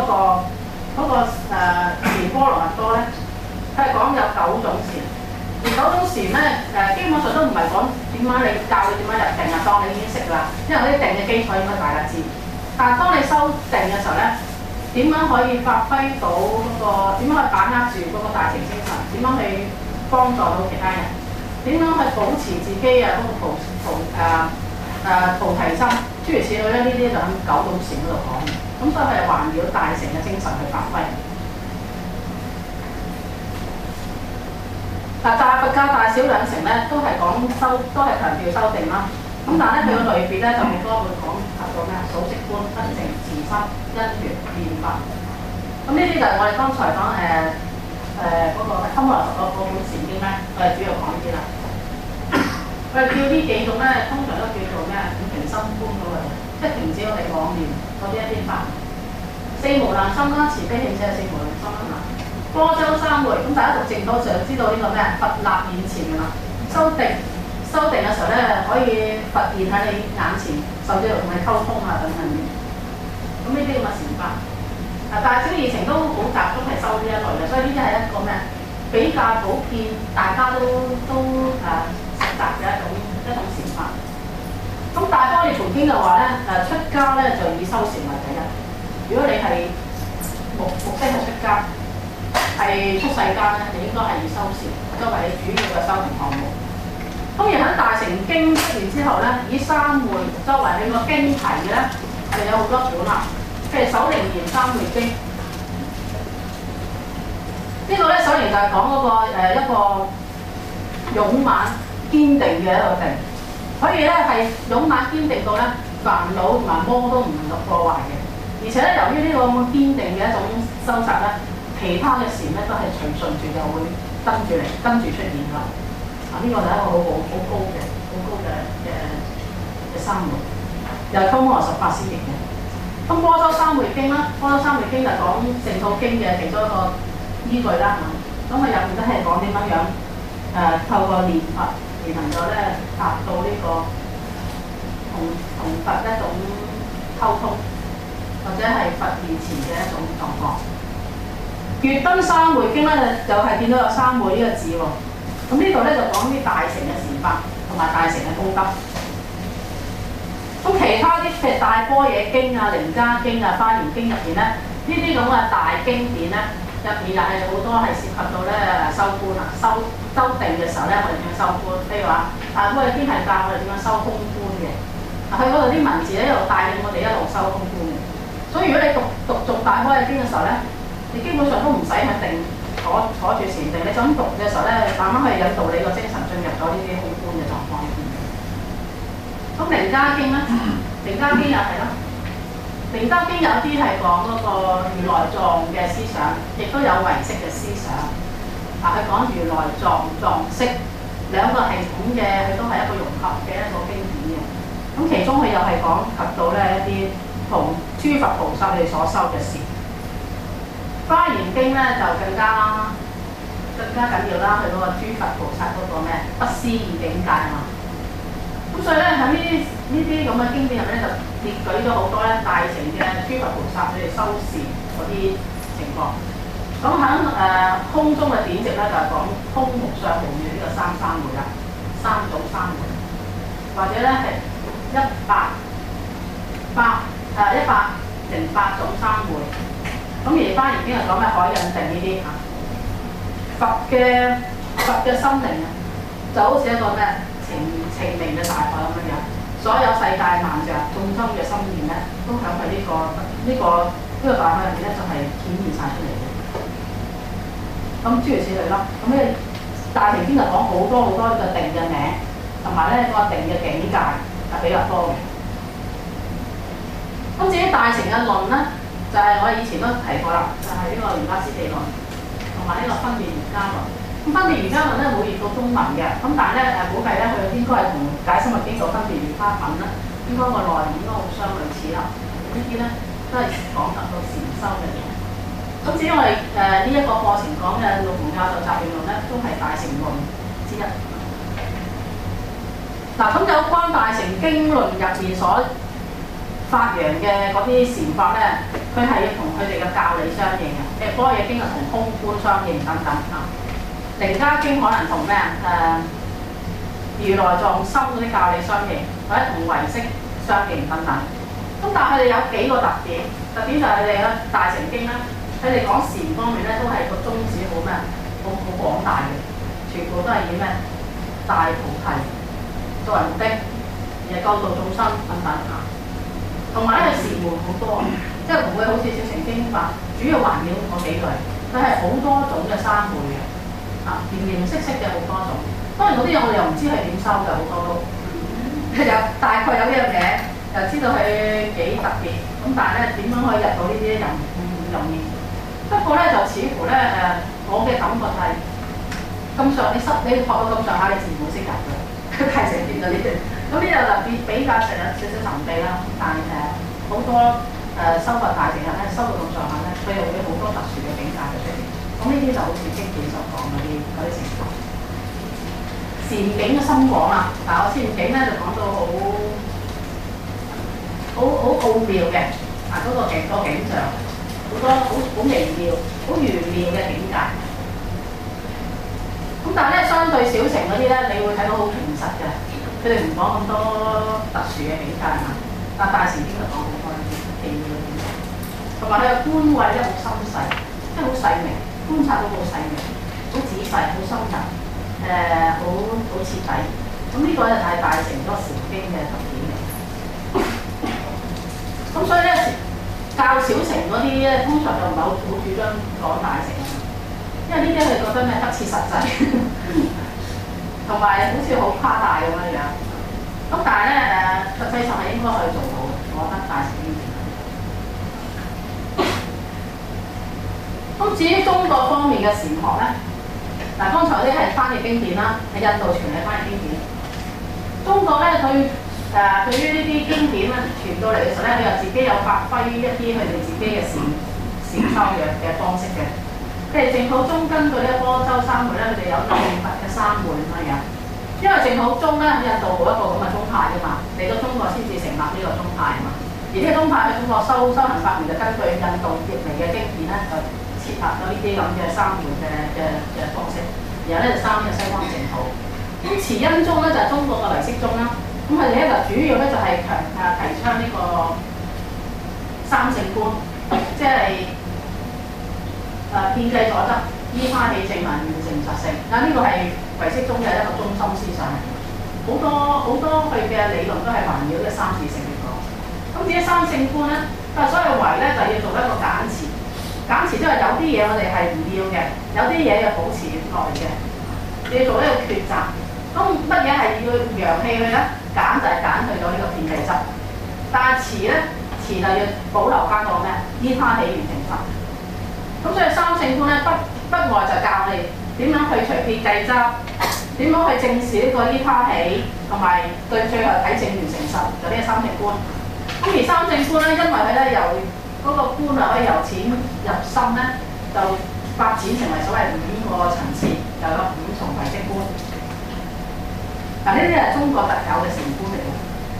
禪波羅蜜多咧，佢係講有9種禪，而9種禪咧基本上都唔係講點樣你教你點樣入定啊，當你已經識啦，因為嗰啲定嘅基礎應該大家知。但係當你修定嘅時候咧，點樣可以發揮到點樣去把握住嗰個大乘精神，點樣去幫助到其他人？點樣去保持自己嗰個菩提心？諸如此類咧，呢啲就喺9種禪嗰度講。咁所以係環繞大乘嘅精神去發揮。但係佛教大小兩乘咧，都係講都係強調修定啦。咁但係咧，佢個類別咧就好多會講及到咩數息觀、分淨自心、因緣變法。咁呢啲就係我哋剛才講嗰個《堪摩羅什》嗰本禪經咧，我哋主要講呢啲啦。我哋叫呢幾種咧，通常都叫做咩？五停心觀嗰類，即係停止我哋妄念嗰啲一啲法。四無量心啦，慈悲喜捨係四無量心啦。波州三昧，咁大家讀淨土就知道呢個咩？佛立現前㗎啦。修定嘅時候咧，可以佛現喺你眼前，甚至乎同你溝通啊等等嘅。咁呢啲咁嘅禪法。大小二乘都好集中係修呢一類嘅，所以呢啲係一個咩比較普遍，大家都實習嘅一種禪法。咁大般涅槃經就話咧，出家咧就以修禪為第一。如果你係目的係出家，係出世間咧，你應該係以修禪作為你主要嘅修行項目。咁而喺大乘經出現之後咧，以三昧作為你個經題嘅咧，就有好多本啦。譬如首楞嚴三昧經，呢個咧首楞就係講一個勇猛堅定嘅一個定，可以咧係勇猛堅定到咧煩惱同埋魔都唔能夠破壞嘅，而且咧由於呢個咁堅定嘅一種修習咧，其他嘅禪咧都係隨順住就會跟住出現啦。呢個就係一個好高嘅三昧，又係鳩摩羅什法師譯嘅。咁《般舟三昧經》啦，《般舟三昧經》就講淨土經嘅其中一個依據啦。咁佢入面都係講點樣透過念佛而能夠咧達到呢個同佛一種溝通，或者係佛面前嘅一種狀況。《月燈三昧經》咧就係見到有三昧呢個字喎。咁呢度咧就講啲大乘嘅禪法同埋大乘嘅功德。咁其他啲譬如大般若經啊、楞伽經啊、華嚴經入邊咧，呢啲咁嘅大經典咧，入邊又係好多係涉及到咧修觀啊、修定嘅時候咧，我哋點樣修觀？譬如話大般若經係教我哋點樣修空觀嘅，佢嗰度啲文字咧一路帶領我哋一路修空觀嘅。所以如果你讀大般若經嘅時候咧，你基本上都唔使去定坐住禪定，你就咁讀嘅時候咧，慢慢去引導你個精神進入咗呢啲空觀嘅狀況。咁楞伽經咧，楞伽經又係啦。楞伽經有啲係講嗰個如來藏嘅思想，亦都有唯識嘅思想。佢講如來藏識兩個系統嘅，佢都係一個融合嘅一個經典嘅。咁其中佢又係講及到咧一啲同諸佛菩薩佢哋所修嘅事。華嚴經咧就更加更加緊要啦，佢嗰個諸佛菩薩嗰個咩不思議境界啊嘛。咁所以咧喺呢啲咁嘅經典入面咧，就列舉咗好多咧大乘嘅諸佛菩薩佢哋修禪嗰啲情況。咁喺空中嘅典籍咧就係講空無相無願呢個三昧啦，三種三昧，或者咧係108種三昧。咁而翻譯經係講咩海印定呢啲嚇，佛嘅心靈啊，就好似一個咩澄明嘅大海咁樣樣，所有世界萬象眾生嘅心念咧，都喺佢呢個大海入面咧，就係顯現晒出嚟嘅。咁諸如此類啦。咁咧大乘經就講好多嘅定嘅名，同埋咧個定嘅境界係比較多嘅。咁至於大乘嘅論咧，就係、是、我以前都提過啦，就係、是、呢個瑜伽師地論，同埋呢個分別瑜伽論。咁分別瑜伽論咧冇譯到中文嘅，咁但係咧估計咧佢應該係同解深密經個分別瑜伽品咧，應該個內容應該好相類似啦。呢啲咧都係講得到禪修嘅嘢。咁至於我哋呢一個課程講嘅六同教授集論論咧，都係大乘論之一。嗱，咁有關大乘經論入面所發揚嘅嗰啲禪法咧，佢係要同佢哋嘅教理相應嘅，譬如般若經係同空觀相應等等啊。楞伽經可能同咩如來藏心嗰啲教理相應，或者同唯識相應等等。咁但係佢哋有幾個特點就係佢哋咧大乘經咧，佢哋講禪方面咧都係個宗旨好咩，好廣大嘅，全部都係以咩大菩提作為目的，而係救度眾生等等啊。同埋咧，禪門好多，即係唔會好似小乘經法，主要環繞嗰幾類，佢係好多種嘅三昧嘅，啊，形形色色嘅好多種。當然嗰啲嘢我哋又唔知係點收嘅，好多都，有大概有呢樣嘢，又知道佢幾特別，咁但係咧點樣可以入到呢啲又唔容易。不過咧就似乎咧我嘅感覺係咁上，你學到咁上下，你自然會識入嘅，大乘經嗰啲。咁呢度就比較上有少少神秘啦，但係好多修佛大乘人咧修到咁上下咧，佢又會好多特殊嘅境界嘅出現。咁呢啲就好似經典所講嗰啲情況。禪境嘅深廣啊，但係我禪境咧就講到好奧妙嘅，啊嗰個景象好多好微妙、好玄妙嘅境界。咁但係咧相對小乘嗰啲咧，你會睇到好平實嘅。佢哋唔講咁多特殊嘅境界啊，但大乘經就講好多呢啲奇妙嘅境界，同埋佢嘅觀慧咧好深細，即係好細微，觀察到好細微、好仔細、好深入，好徹底。咁呢個就係大乘嗰個禪經嘅特點嚟。咁所以咧，教小乘嗰啲咧，通常就唔係好主張講大乘，因為呢啲佢覺得咩不切實際。同埋好似好誇大咁樣樣，咁但係咧實際上係應該可以做到嘅，我覺得大乘經典。咁至於中國方面嘅禪學咧，嗱剛才嗰啲係翻譯經典啦，喺印度傳嚟翻譯經典。中國咧對於呢啲經典咧傳到嚟嘅時候咧，佢又自己有發揮一啲佢哋自己嘅禪修嘅方式嘅。譬如淨土宗根據呢波州三昧咧，佢哋有念佛嘅三昧咁樣樣。因為淨土宗咧喺印度冇一個咁嘅宗派㗎嘛，嚟到中國先至成立呢個宗派啊嘛。而呢個宗派喺中國修行法門就根據印度譯嚟嘅經典咧，就設立咗呢啲咁嘅三昧嘅方式。然後咧就三嘅西方淨土。咁慈恩宗咧就係中國嘅唯識宗啦。咁佢哋咧就主要咧就係提倡呢個三聖觀，即係遍計所執，依他起正行，完成實性。嗱呢個係唯識宗嘅一個中心思想嚟嘅。好多佢嘅理論都係環繞嘅三自性嚟講。咁至於三聖觀咧，所謂唯咧就要做一個減持。減持即係有啲嘢我哋係唔要嘅，有啲嘢要保持落嚟嘅，你要做一個抉擇。咁乜嘢係要揚棄佢咧？減就係減去咗呢個遍計執，但係持咧，持就要保留翻個咩？依他起完成實。咁所以三聖觀咧不外就教我哋點樣去除遍計執，點樣去正視呢個依他起，同埋對最後體證完成實，就呢個三聖觀。咁而三聖觀咧，因為佢咧由嗰個觀啊可以由淺入深咧，就發展成為所謂5個層次，又有5重遺跡觀。嗱，呢啲係中國特有嘅禪觀嚟嘅。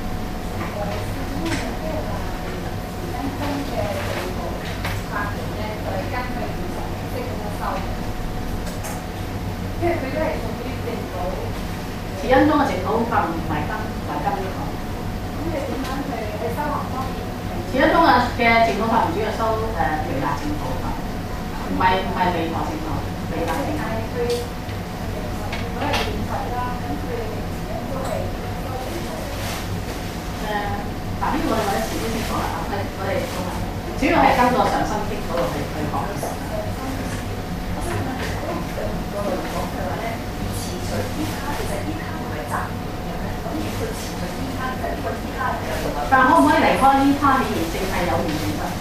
因為佢都係屬於淨土。 慈恩宗嘅淨土法唔係跟呢個。 咁你點樣去修行方面？ 慈恩宗嘅淨土法唔主要修彌勒淨土法，唔係彌陀淨土，彌勒淨土。 係佢如果係現實啦，咁佢哋慈恩都係修淨土。 嗱呢個我哋遲啲先講啦，我哋主要係跟個上生經嗰度去學。但可唔可以離開呢他嘅形性係有原因㗎？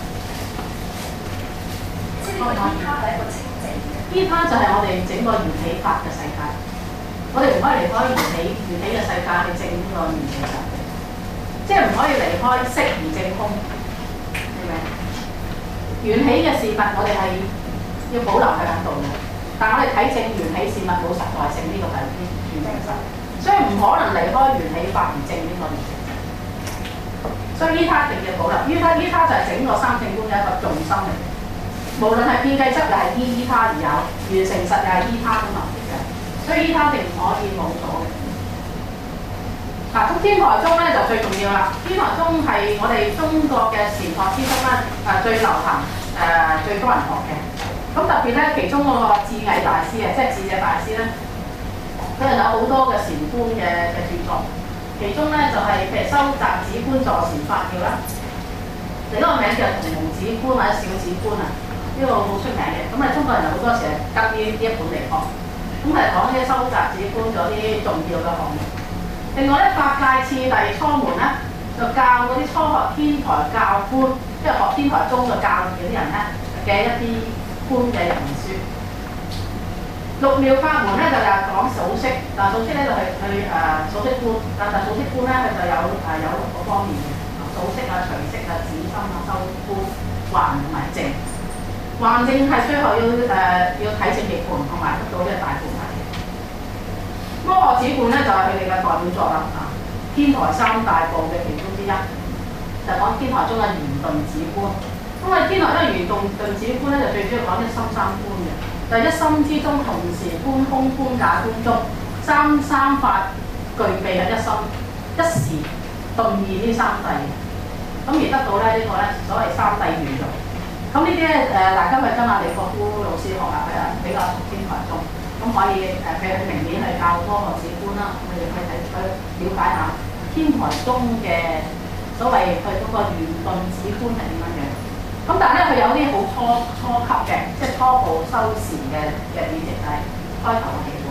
即係呢個依他係一個清淨嘅。 依他就係我哋整個緣起法嘅世界，我哋唔可以離開緣起嘅世界去證呢個緣起法，即係唔可以離開色而證空，係咪？緣起嘅事物我哋係要保留佢喺度嘅，但係我哋睇證緣起事物冇實在性，呢個係偏現實，所以唔可能離開緣起法而證呢個緣起。所以依他一定要保留，依他就係整個三聖觀嘅一個重心嚟嘅。無論係變計則又係依他而有，完成實又係依他咁嚟嘅。所以依他一定唔可以冇咗嘅。嗱，咁天台宗咧就最重要啦。天台宗係我哋中國嘅禪學之中咧最流行最多人學嘅。咁特別咧，其中嗰個智毅大師啊，即係智者大師咧，佢係有好多嘅禪觀嘅著作。其中咧就係、是、譬如修習止觀坐禪法要啦，另一個名叫同蒙止觀或者小止觀啊，呢、這個好出名嘅。咁啊，中國人好多時係跟呢一本嚟學，咁係講啲修習止觀嗰啲重要嘅項目。另外咧，法界次第初門咧，就教嗰啲初學天台教觀，即係學天台宗嘅教義嗰啲人咧嘅一啲觀嘅人書。六妙法門咧就係講數息，但數息咧就係數息觀，但數息觀咧佢就有6個方面嘅，數息啊、隨息啊、止心啊、修觀、還同埋淨。還淨係最後要睇正涅槃同埋得到呢個大菩提。摩訶止觀咧就係佢哋嘅代表作啦，天台3大部嘅其中之一，就講天台中嘅圓頓止觀。咁啊，天台中嘅圓頓止觀咧就最主要講一心三觀嘅。就一心之中同時觀空觀假觀中，三法具備喺一心，一時頓現呢三諦，咁而得到咧呢個咧所謂三諦圓融。咁呢啲咧大家去跟阿李國夫老師學下，佢啊比較熟天台宗，咁可以譬如明年去教摩訶止觀啦，我哋去了解下天台宗嘅所謂佢嗰個圓頓止觀係點樣樣。咁但係咧，佢有啲好初級嘅，即係初步修禪嘅語籍係開頭嘅起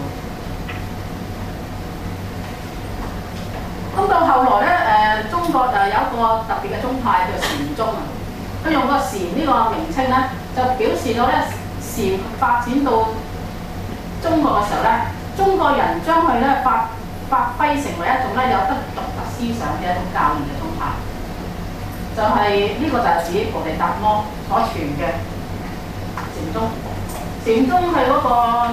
本。咁到後來咧，中國就有一個特別嘅宗派叫禪宗啊。佢用個禪呢個名稱咧，就表示到咧禪發展到中國嘅時候咧，中國人將佢咧發揮成為一種咧有得獨特思想嘅一種教義嘅宗派。就係、是、呢、這個就係指菩提達摩所傳嘅禪宗。禪宗佢嗰個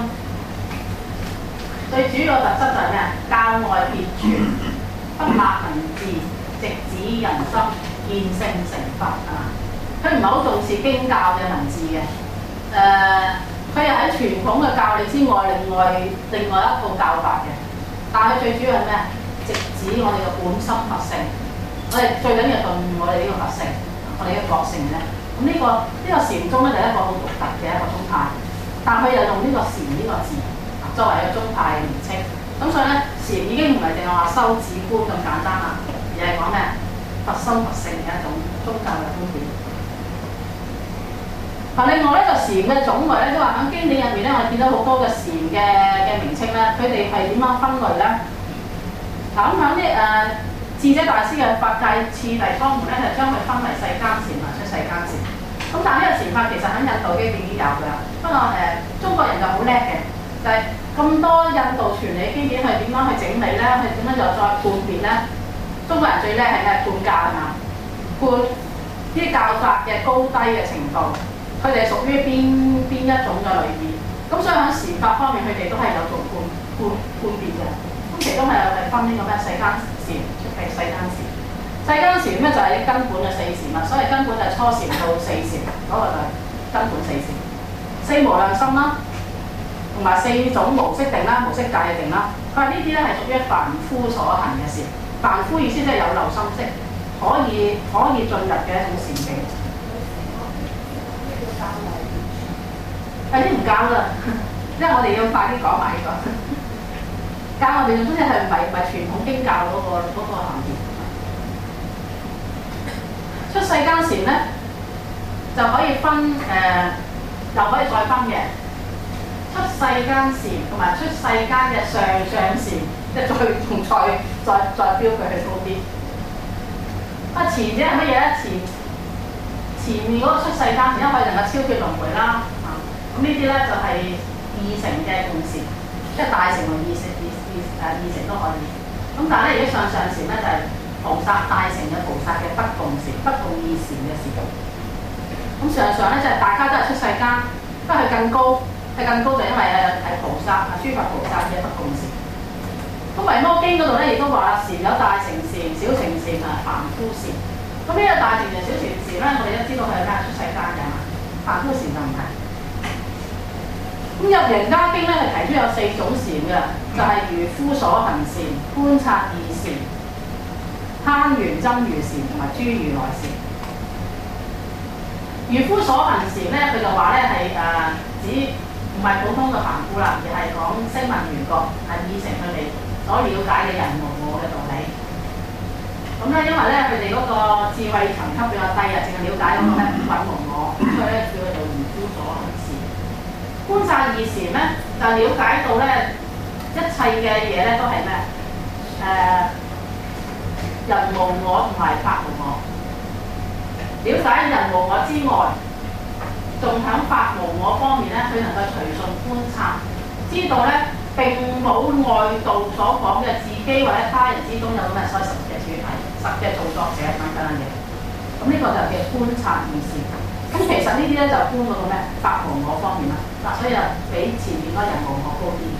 最主要嘅特質就係咩啊？教外別傳，不立文字，直指人心，見性成佛啊！佢唔係好重視經教嘅文字嘅。佢又喺傳統嘅教理之外，另外一套教法嘅。但係佢最主要係咩啊？直指我哋嘅本心佛性。我哋最緊要頓悟我哋呢個佛性，我哋嘅覺性咧。咁呢個禪宗咧就係一個好獨特嘅一個宗派，但佢又用呢個禪呢個字作為一個宗派嘅名稱。咁所以咧，禪已經唔係淨係話修止觀咁簡單啦，而係講咩佛心佛性嘅一種宗教嘅觀點。嗱，另外咧就禪嘅種類咧，都話喺經典入面咧，我哋見到好多嘅禪嘅名稱咧，佢哋係點樣分類咧？嗱，咁喺啲智者大師嘅法界次第初門咧，就將佢分為世間禪同出世間禪。咁但係呢個禪法其實喺印度經典已經有㗎啦。不過中國人就好叻嘅，就係、是、咁多印度傳理經典係點樣去整理咧？佢點樣就再判別咧？中國人最叻係咩？判教係嘛？判啲教法嘅高低嘅程度， 佢哋屬於邊一種嘅類別。咁所以喺禪法方面，佢哋都係有做判別嘅。咁其中係分呢個咩世間禪，即係世間禪。世間禪咧就係根本嘅四禪啦，所以根本就係初禪到四禪，嗰、個就係根本四禪。四無量心啦，同埋四種無色定啦、無色界嘅定啦。佢話呢啲咧係屬於凡夫所行嘅禪。凡夫意思即係有漏心識，可以進入嘅一種禪境。啲唔教啦，因為我哋要快啲講埋呢個。教我哋總之係唔係傳統經教嗰個行業。出世間禪咧就可以分又可以再分嘅。出世間禪同埋出世間嘅上禪，即係再標佢去高啲。前者係乜嘢咧？前面嗰個出世間禪，因為佢能夠超脫輪迴啦。咁呢啲咧就係二乘嘅共禪，即係大乘同二乘都可以。咁但係咧，如果上禪咧就係菩薩大乘嘅菩薩嘅不共禪、不共二禪嘅禪。咁上咧就係大家都係出世間，不過佢更高，就因為係菩薩諸佛菩薩嘅不共禪。咁《維摩經》嗰度咧亦都話啦，禪有大乘禪、小乘禪同埋凡夫禪。咁呢個大乘禪、小乘禪咧，我哋都知道佢係咩出世間嘅嘛，凡夫禪就唔係。咁入《瑜伽經》咧係提出有4種禪嘅，就係、是、愚夫所行禪、觀察二禪、攀緣真如禪同埋諸如來禪。愚夫所行禪咧，佢就話咧係指唔係普通嘅凡夫啦，而係講聲聞緣覺，係以成佢哋所了解嘅人無我嘅道理。咁咧，因為咧佢哋嗰個智慧層級比較低啊，淨係了解嗰個咩五蘊無我，所以咧叫佢做愚夫所行禪。觀察二禪咧，就了解到咧一切嘅嘢咧都係咩？人無我同埋法無我。了解人無我之外，仲喺法無我方面咧，佢能夠隨順觀察，知道咧並冇外道所講嘅自己或者他人之中有咁嘅所謂實嘅主體、實嘅造作者等等嘅嘢。咁呢個就叫觀察二禪。咁其實呢啲咧就觀嗰個咩法無我方面啦，所以就比前面嗰人無我高啲。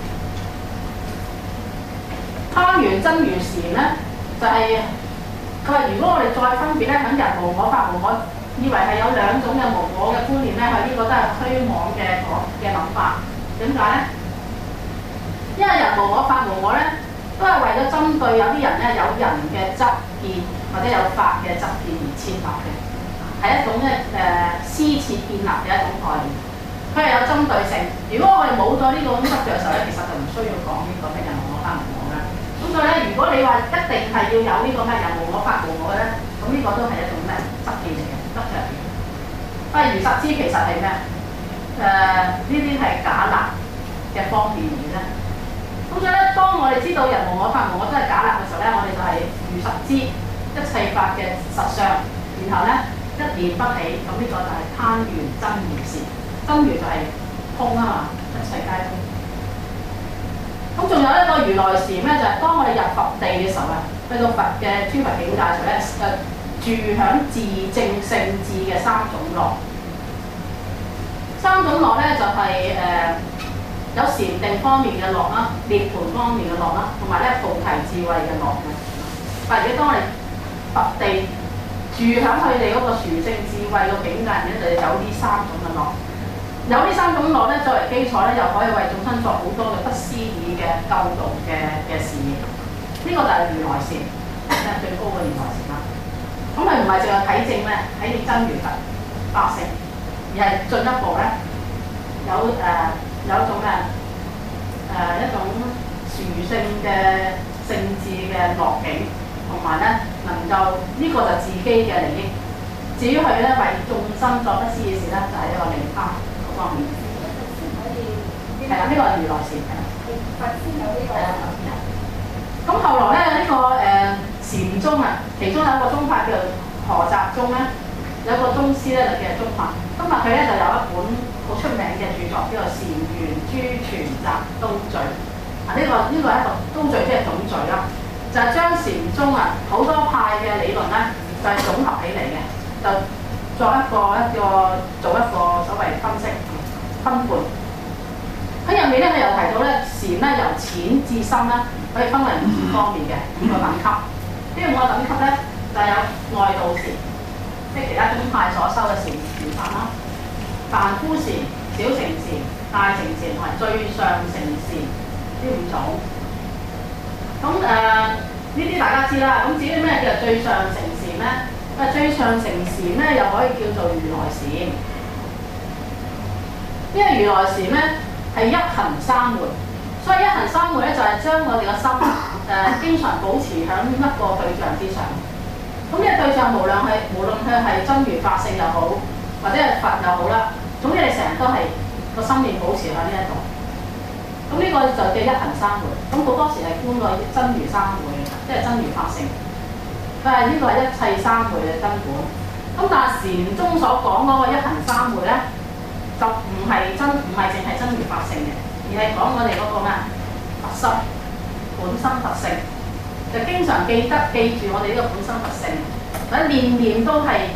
攀緣真如禪咧，就係佢話如果我哋再分別咧，喺人無我、法無我，以為係有2種嘅無我嘅觀念咧，佢呢個都係虛妄嘅諗法。點解咧？因為人無我、法無我咧，都係為咗針對有啲人咧有人嘅執見或者有法嘅執見而設立嘅。係一種咧施設建立嘅一種概念，佢係有針對性。如果我哋冇咗呢個咁執著嘅時候咧，其實就唔需要講呢個咩人無我、法無我啦。咁所以咧，如果你話一定係要有呢個咩人無我、法無我嘅咧，咁呢個都係一種咩執見嚟嘅執著嘅。不過如實知其實係咩？呢啲係假立嘅方便而啫。咁所以咧，當我哋知道人無我、法無我都係假立嘅時候咧，我哋就係如實知一切法嘅實相，然後咧。一言不起，咁呢個就係攀緣真如禪。真如就係空啊嘛，一切皆空。咁仲有一個如來禪咧，就係、是、當我哋入佛地嘅時候啊，去到佛嘅諸佛境界嘅時候咧，住響自證聖智嘅3種樂。3種樂咧就係、有禪定方面嘅樂啦，涅槃方面嘅樂啦，同埋咧菩提智慧嘅樂嘅。但係如果當我哋佛地住喺佢哋嗰個殊勝智慧個境界咧，就有呢3種嘅樂。有呢3種樂咧作為基礎咧，又可以為眾生作好多嘅不思議嘅救度嘅事業。呢、個就係如來禪，即係最高嘅如來禪啦。咁佢唔係淨係睇證咧，睇啲真如佛百性，而係進一步咧有一種咩一種殊勝嘅聖智嘅樂境。同埋咧，能夠呢、個就自己嘅利益。至於佢咧為眾生作不思議事咧，就係、一個利他嗰方面。係啦，呢個係如來禪。 佛先有呢個。 咁後來咧呢、個禪宗啊，其中有一個宗派叫做何澤宗咧，有一個宗師咧就叫做宗默。宗默佢咧就有一本好出名嘅著作，叫做《禪圓諸傳集刀序》。呢個係一個刀序，即係總序啦。就係將禪宗啊好多派嘅理論咧，就係、總合起嚟嘅，就做一個所謂分析分判。喺入面咧，佢又提到咧禪咧由淺至深咧，可以分為5方面嘅5個等級。呢5個等級咧就有外道禪，即係其他宗派所修嘅禪法啦。凡夫禪、小乘禪、大乘禪同埋最上乘禪呢5種。咁呢啲大家知啦。咁至於咩叫做最上乘禪咧？最上乘禪咧又可以叫做如來禪。因為如來禪咧係一行三昧，所以一行三昧咧就係將我哋嘅心經常保持喺一個對象之上。咁呢個對象無論佢係真如法性又好，或者係佛又好啦，總之你成日都係個心念保持喺呢一度。咁呢個就叫一行三昧。咁好多時係觀個真如三昧，即係真如法性。佢係呢個係一切三昧嘅根本。咁但係禪宗所講嗰個一行三昧咧，就唔係淨係真如法性嘅，而係講我哋嗰個咩佛心本身佛性，就經常記住我哋呢個本身佛性，或者念念都係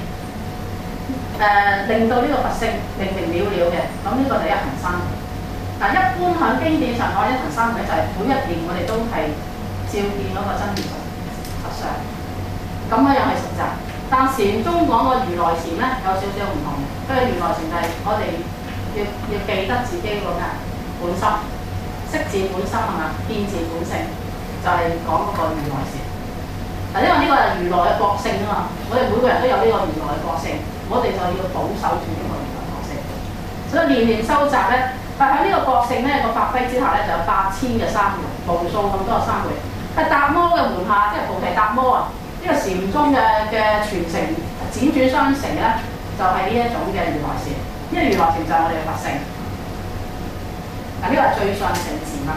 令到呢個佛性明明了了嘅。咁呢個就一行三昧。嗱，一般喺經典上講一行三昧就係每一念我哋都係照見嗰個真如實相，咁樣去實習。但禪宗講個如來禪咧有少少唔同嘅，因為如來禪就係我哋要記得自己個咩本心，識自本心係嘛，見自本性，就係講嗰個如來禪。嗱，因為呢個係如來嘅覺性啊嘛，我哋每個人都有呢個如來嘅覺性，我哋就要保守住呢個如來覺性。所以念念修習咧，但喺呢個覺性咧個發揮之下咧，就有8000嘅三昧，無數咁多嘅三昧。係達摩嘅門下，即係菩提達摩啊！呢個禪宗嘅傳承輾轉相承咧，就係呢一種嘅如來禪。因為如來禪就係我哋嘅佛性。嗱，呢個係最上乘禪啦。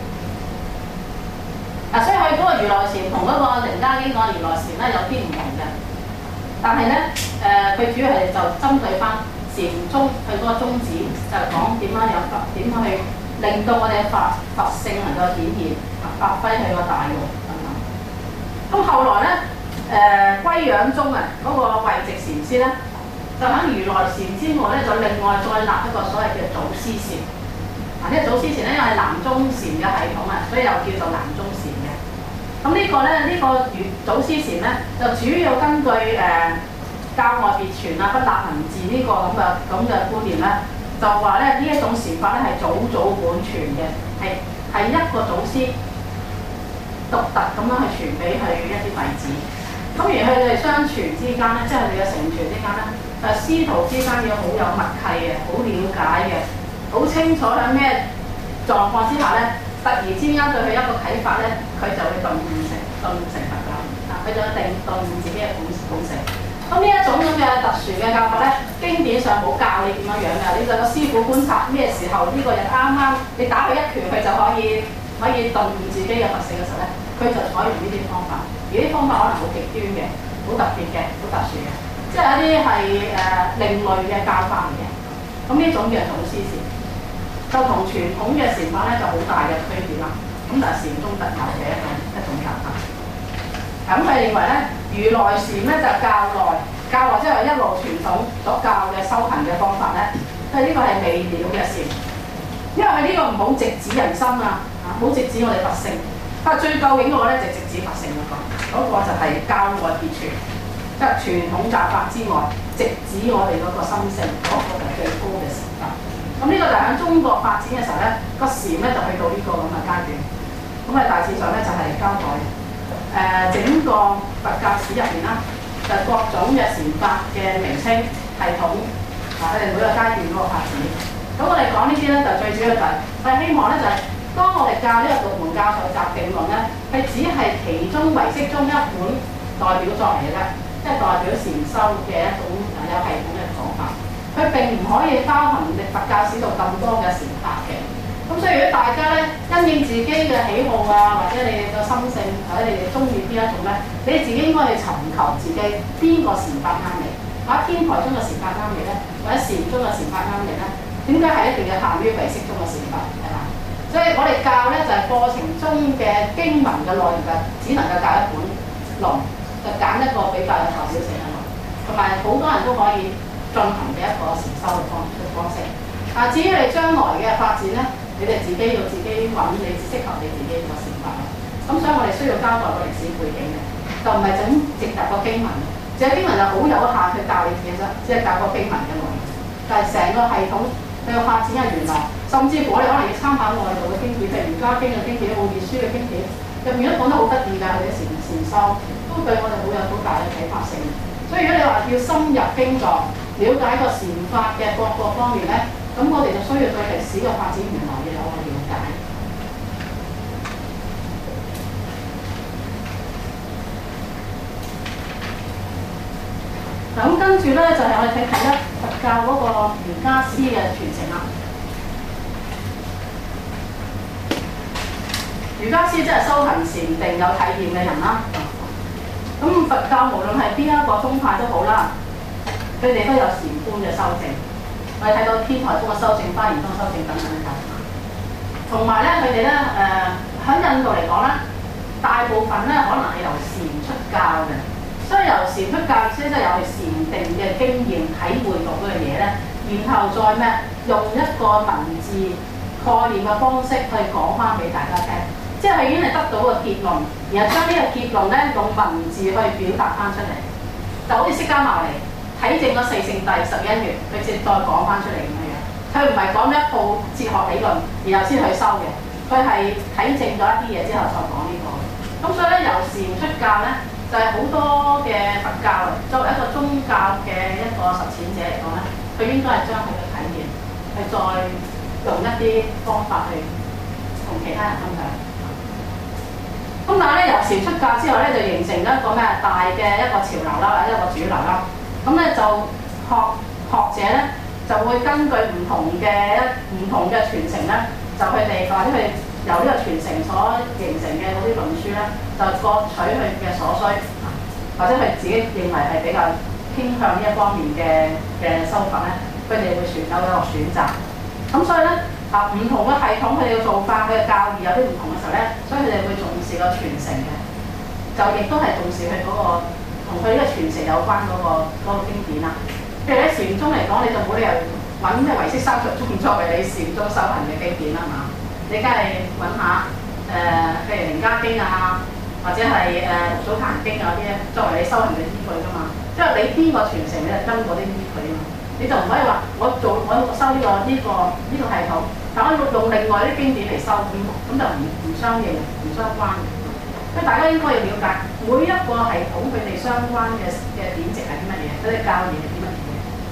所以佢嗰個如來禪同嗰個《楞伽經》講嘅如來禪咧有啲唔同嘅。但係咧，佢主要係就針對翻禪宗佢嗰個宗旨，就係講點樣去令到我哋嘅佛性能夠顯現，發揮佢個大用。咁後來咧，歸養宗啊，嗰個慧寂禪師咧，就喺如來禪之外咧，就另外再立一個所謂嘅祖師禪。嗱，呢個祖師禪咧，因為係南宗禪嘅系統啊，所以又叫做南宗禪嘅。咁呢個咧，呢個祖師禪咧，就主要根據教外別傳啊、不立文字呢個咁嘅觀念咧，就話咧呢一種禪法咧係祖祖本傳嘅，係一個祖師獨特咁樣去傳俾佢一啲弟子，咁而佢哋相傳之間咧，即係佢哋嘅承傳之間咧，師徒之間要好有默契嘅，好了解嘅，好清楚喺咩狀況之下咧，突然之間對佢一個啟發咧，佢就會頓悟成佛教，佢就一定頓悟自己嘅本性。咁呢一種咁嘅特殊嘅教法咧，經典上冇教你點樣樣㗎，你就個師傅觀察咩時候呢個人啱啱，你打佢一拳，佢就可以頓悟自己嘅佛性嘅時候咧，佢就採用呢啲方法。而啲方法可能好極端嘅，好特別嘅，好特殊嘅，即係一啲係另類嘅教法嚟嘅。咁呢種叫祖師禪，就同傳統嘅禪法咧就好大嘅區別啦。咁就係禪宗特有嘅一種教法。咁佢認為咧，如來禪咧就教內即係一路傳統所教嘅修行嘅方法咧，因為呢個係未了嘅禪，因為佢呢個唔好直指人心啊，唔好直指我哋佛性。但係最究竟嗰個咧就直指佛性嗰個就係教外別傳，即係傳統教法之外，直指我哋嗰個心性，嗰個就係最高嘅禪法。咁呢個就喺中國發展嘅時候咧，個禪咧就去到呢個咁嘅階段。咁啊大致上咧就係交代整個佛教史入面啦，就各種嘅禪法嘅名稱系統，佢哋每個階段嗰個發展。咁我哋講呢啲咧就最主要就係我哋希望咧就係。當我哋教呢個獨門教授集定論咧，佢只係其中唯識中一本代表作嚟嘅啫，即係代表禪修嘅一種有系統嘅講法。佢並唔可以包含佛教史度咁多嘅禪法嘅。咁所以如果大家咧因應自己嘅喜好啊，或者你哋嘅心性，或者你哋中意邊一種咧，你自己應該去尋求自己邊個禪法啱你，或者天台中嘅禪法啱你咧，或者禪中嘅禪法啱你咧？點解係一定要限於唯識中嘅禪法係嘛？所以我哋教咧就係、是、課程中嘅經文嘅內容嘅，只能夠教一本論，就揀一個比較有代表性嘅論。 同埋好多人都可以進行嘅一個禪修嘅方式。但至於你將來嘅發展咧，你哋自己要自己揾你適合你自己個禪法。咁所以我哋需要交代個歷史背景嘅，就唔係整直入個經文。這經文就好有限去教你嘅啫，只係教個經文嘅內容。但係成個系統佢個發展嘅原來，甚至乎我哋可能要參考外道嘅經典，譬如《瑜伽經》嘅經典、《奧義書》嘅經典，入面都講得好得意㗎，佢哋禪修都對我哋好有好大嘅啟發性。所以如果你話要深入經藏，了解個禪法嘅各個方面咧，咁我哋就需要對歷史嘅發展原來要有個了解。咁跟住咧就係我哋睇佛教嗰個瑜伽師嘅傳承啦。瑜伽師即係修行禪定有體驗嘅人啦。咁佛教無論係邊一個宗派都好啦，佢哋都有禪觀嘅修正。我哋睇到天台宗嘅修正、華嚴宗嘅修正等等嘅。同埋咧，佢哋咧喺印度嚟講咧，大部分咧可能係由禪出教嘅。所以由禪出教先，即係由佢禪定嘅經驗體會到嗰樣嘢咧，然後再咩用一個文字概念嘅方式去講翻俾大家聽，即係已經係得到個結論，然後將呢個結論咧用文字去表達翻出嚟，就好似釋迦牟尼體證咗四聖諦11緣，佢先再講翻出嚟咁樣。佢唔係講咗一套哲學理論，然後先去修嘅，佢係體證咗一啲嘢之後再講呢個。咁所以咧，由禪出教咧。就係好多嘅佛教作為一個宗教嘅一個實踐者嚟講咧，佢應該係將佢嘅體驗係再用一啲方法去同其他人分享。咁但係咧，由禪出教之後咧，就形成咗一個咩大嘅一個潮流啦，或者一個主流啦。咁咧就學者咧就會根據唔同嘅傳承咧，就佢哋或者佢由呢個傳承所形成嘅嗰啲論書咧，就各取佢嘅所需，或者佢自己認為係比較傾向呢一方面嘅修法咧，佢哋會有一個選擇。咁所以咧唔同嘅系統，佢哋嘅做法、佢嘅教義有啲唔同嘅時候咧，所以佢哋會重視個傳承嘅，就亦都係重視佢嗰個同佢呢個傳承有關嗰個經典啦。譬如喺禪宗嚟講，你就冇理由揾咩唯識三十宗作為你禪宗修行嘅經典啦嘛。你梗係揾下譬如《楞伽經》啊，或者係《六祖壇經》啊啲咧，作為你修行嘅依據㗎嘛。即係你邊個傳承，你就跟嗰啲依據啊嘛。你就唔可以話我修呢個系統，但我用另外啲經典嚟修，咁就唔相應、唔相關嘅。所以大家應該要了解每一個系統佢哋相關嘅典籍係啲乜嘢，佢哋教義係啲乜嘢。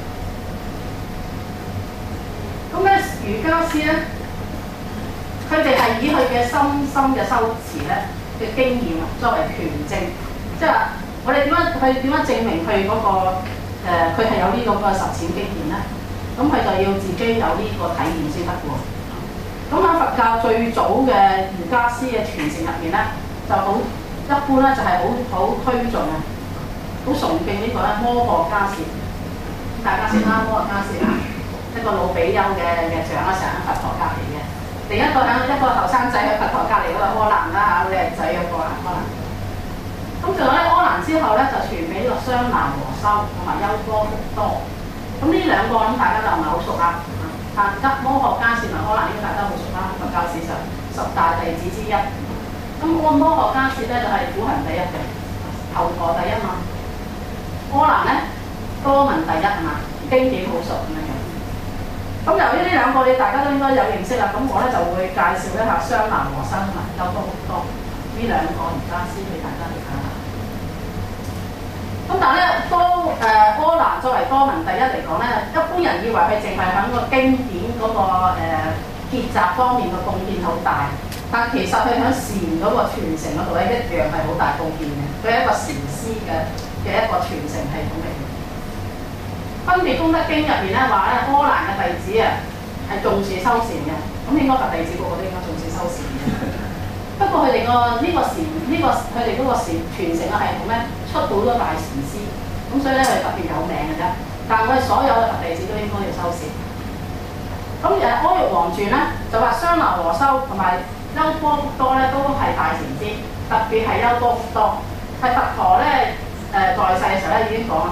咁咧瑜伽師咧。佢哋係以佢嘅深嘅修持咧嘅經驗作為權證，即係話我哋點樣證明佢嗰個佢係有呢個實踐經驗咧？咁佢就要自己有呢個體驗先得喎。咁喺佛教最早嘅瑜伽師嘅傳承入面咧，就好一般咧，就係好推崇啊，好崇敬呢個咧摩訶迦葉。大家識啦，摩訶迦葉啊，一個老比丘嘅長啊，成日喺佛陀隔離嘅。另一個喺一個後生仔喺佛陀隔離嗰個柯南啦嚇，你係仔嗰個啦柯南。咁仲有咧柯南之後咧就傳俾呢個雙南和修同埋優波福多。咁呢兩個咁大家就唔係好熟啦。但摩訶迦葉同柯南呢個大家好熟啦，佛教史上10大弟子之一。咁摩訶迦葉咧就係苦行第一嘅，頭陀第一嘛。柯南咧多聞第一係嘛，經典好熟咁樣樣。咁由於呢兩個你大家都應該有認識啦，咁我咧就會介紹一下雙南和修同埋優波福多呢兩個瑜伽師俾大家去睇下。咁但係咧柯南作為多聞第一嚟講咧，一般人以為佢淨係喺個經典嗰個結集方面嘅貢獻好大，但其實佢喺禪嗰個傳承嗰度咧一樣係好大貢獻嘅。佢係一個禪師嘅一個傳承系統嚟嘅。分別功德經入面咧話咧，柯南嘅弟子啊係重視修禪嘅，咁應該佛弟子個個都應該重視修禪嘅。不過佢哋個呢個禪佢哋嗰個禪傳承嘅系統咧出到好多大禪師，咁所以咧佢特別有名嘅啫。但係我哋所有嘅佛弟子都應該要修禪。咁阿育王傳咧就話雙南和修同埋優波福多咧都係大禪師，特別係優波福多係佛陀咧在世嘅時候咧已經講啦。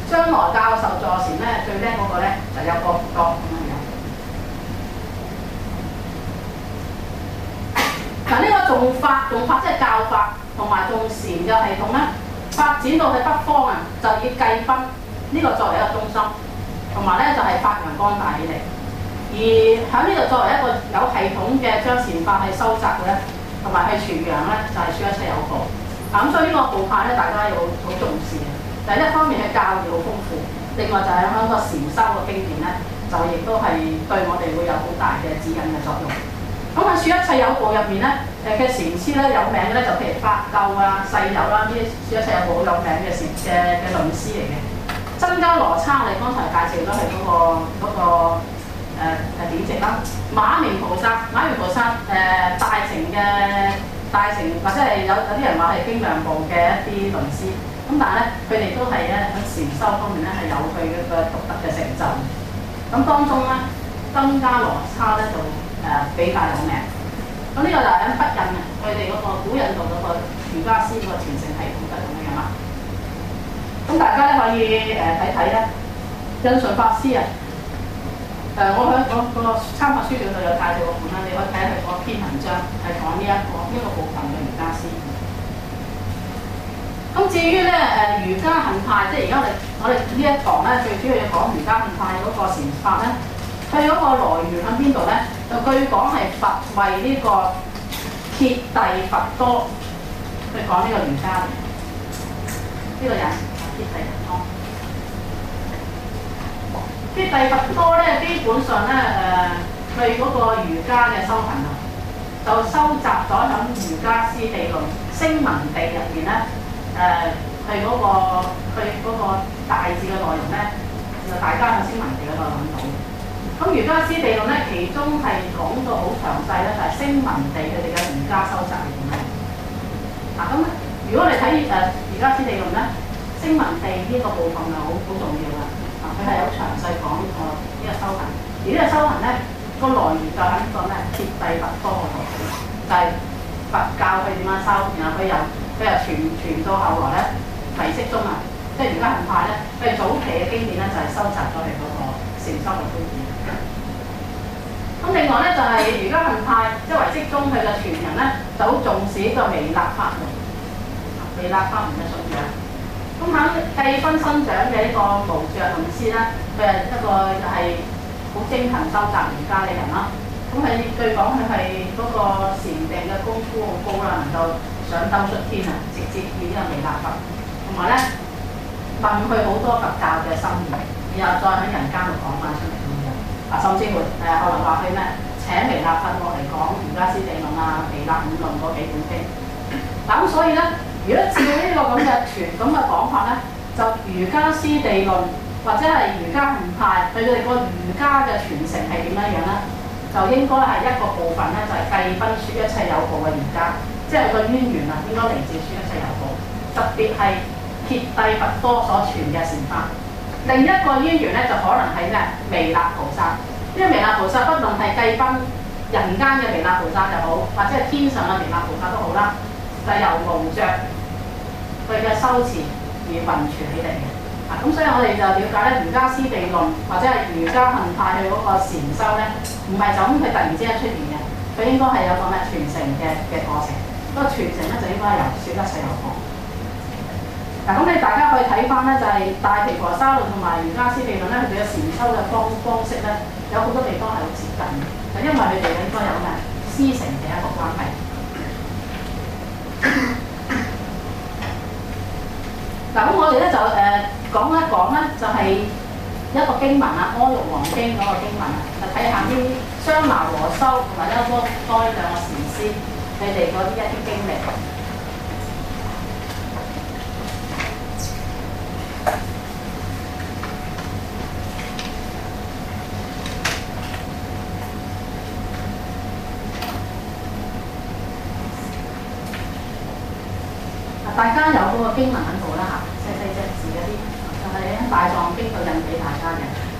將來教授座禪咧，最叻嗰個咧就有個角咁樣樣。嗱，呢個眾法即係教法同埋眾禪嘅系統咧，發展到去北方啊，就以罽賓呢個作為一個中心，同埋咧就係發揚光大起嚟。而喺呢度作為一個有系統嘅將禪法去收集嘅咧，同埋去傳揚咧，就係、是、書一切有部。咁所以呢個部派咧，大家要好重視嘅。第一方面嘅教義好豐富，另外就係喺個禪修嘅經典咧，就亦都係對我哋會有好大嘅指引嘅作用。咁喺書一切有部入面咧，嘅禪師咧有名嘅咧，就譬如法救啊、世友啦，呢啲書一切有部好有名嘅禪嘅論師嚟嘅。僧伽羅叉，我哋剛才介紹咗佢嗰個典籍啦。馬鳴菩薩大乘或者係有啲人話係經量部嘅一啲論師，咁但係咧佢哋都係咧喺禪修方面咧係有佢嘅獨特嘅成就。咁當中咧僧伽羅叉咧就比較有名。咁呢個就係喺北印啊，佢哋嗰個古印度嗰個瑜伽師嗰個傳承系統就咁樣啦。咁大家咧可以睇睇咧印順法師啊。我喺嗰個參考書表度有介紹個本啦，你可以睇下佢嗰篇文章係講呢一個部分嘅瑜伽師。咁至於咧瑜伽行派，即係而家我哋呢一堂咧最主要要講瑜伽行派嗰個禪法咧，佢嗰個來源喺邊度咧？就據講係佛為呢個揭諦佛多去講呢個瑜伽嘅呢個人揭諦佛多。揭諦佛多咧，基本上咧佢嗰個瑜伽嘅修行啊，就收集咗喺瑜伽師地論聲聞地入邊咧，佢嗰個大致嘅內容咧，就大家喺聲聞地嗰度揾到。咁瑜伽師地論咧，其中係講到好詳細咧，就係聲聞地佢哋嘅瑜伽收集係點樣。嗱咁，如果你睇瑜伽師地論咧，聲聞地呢個部分係好重要㗎。佢係有詳細講呢個修行，而呢個修行咧個來源就喺個咩揭諦佛多嗰度，就係、是、佛教佢點樣修，然後佢又傳到後來咧唯識宗啊，即係瑜伽行派咧，佢早期嘅經典咧就係收集咗佢嗰個禪修嘅經典。咁另外咧就係瑜伽行派，即係唯識宗佢嘅傳人咧就好重視呢個彌勒法門，彌勒法門嘅信仰。咁喺罽賓生長嘅呢個無著論師咧，佢係一個係好精勤收集瑜伽嘅人啦。咁佢據講佢係嗰個禪定嘅功夫好高啦，能夠上兜出天啊，直接見呢個彌勒佛。同埋咧問佢好多佛教嘅心意，然後再喺人間度講翻出嚟咁樣。甚至乎後來話佢咩請彌勒佛落嚟講瑜伽師地論啊、彌勒五論嗰幾本經。咁所以咧。如果照呢個咁嘅講法咧，就瑜伽師地論或者係瑜伽行派對佢哋個瑜伽嘅傳承係點樣樣咧？就應該係一個部分咧，就係罽賓書一切有部嘅瑜伽，即係個淵源啊，應該嚟自書一切有部，特別係揭諦佛多所傳嘅禪法。另一個淵源咧，就可能係咩？彌勒菩薩，因為彌勒菩薩不論係罽賓人間嘅彌勒菩薩又好，或者係天上嘅彌勒菩薩都好啦。就由無著佢嘅修持而運傳起嚟嘅，咁所以我哋就了解咧瑜伽師地論或者係瑜伽行派佢嗰個禪修咧，唔係就咁佢突然之間出現嘅，佢應該係有個咩傳承嘅過程，嗰個傳承咧就應該係由書一切有部。咁你大家可以睇翻咧，就係大毗婆沙論同埋瑜伽師地論咧，佢哋嘅禪修嘅方式咧，有好多地方係好接近嘅，就因為佢哋應該有咩師承嘅一個關係。嗱，咁我哋咧就講一講咧，就係一個經文啊，《阿育王經》嗰個經文啊，就睇下啲雙拿和修同埋呢多兩個禪師佢哋嗰啲一啲經歷。大家有嗰個經文喺度啦嚇，細隻字嗰啲，就係喺大藏經度印俾大家嘅。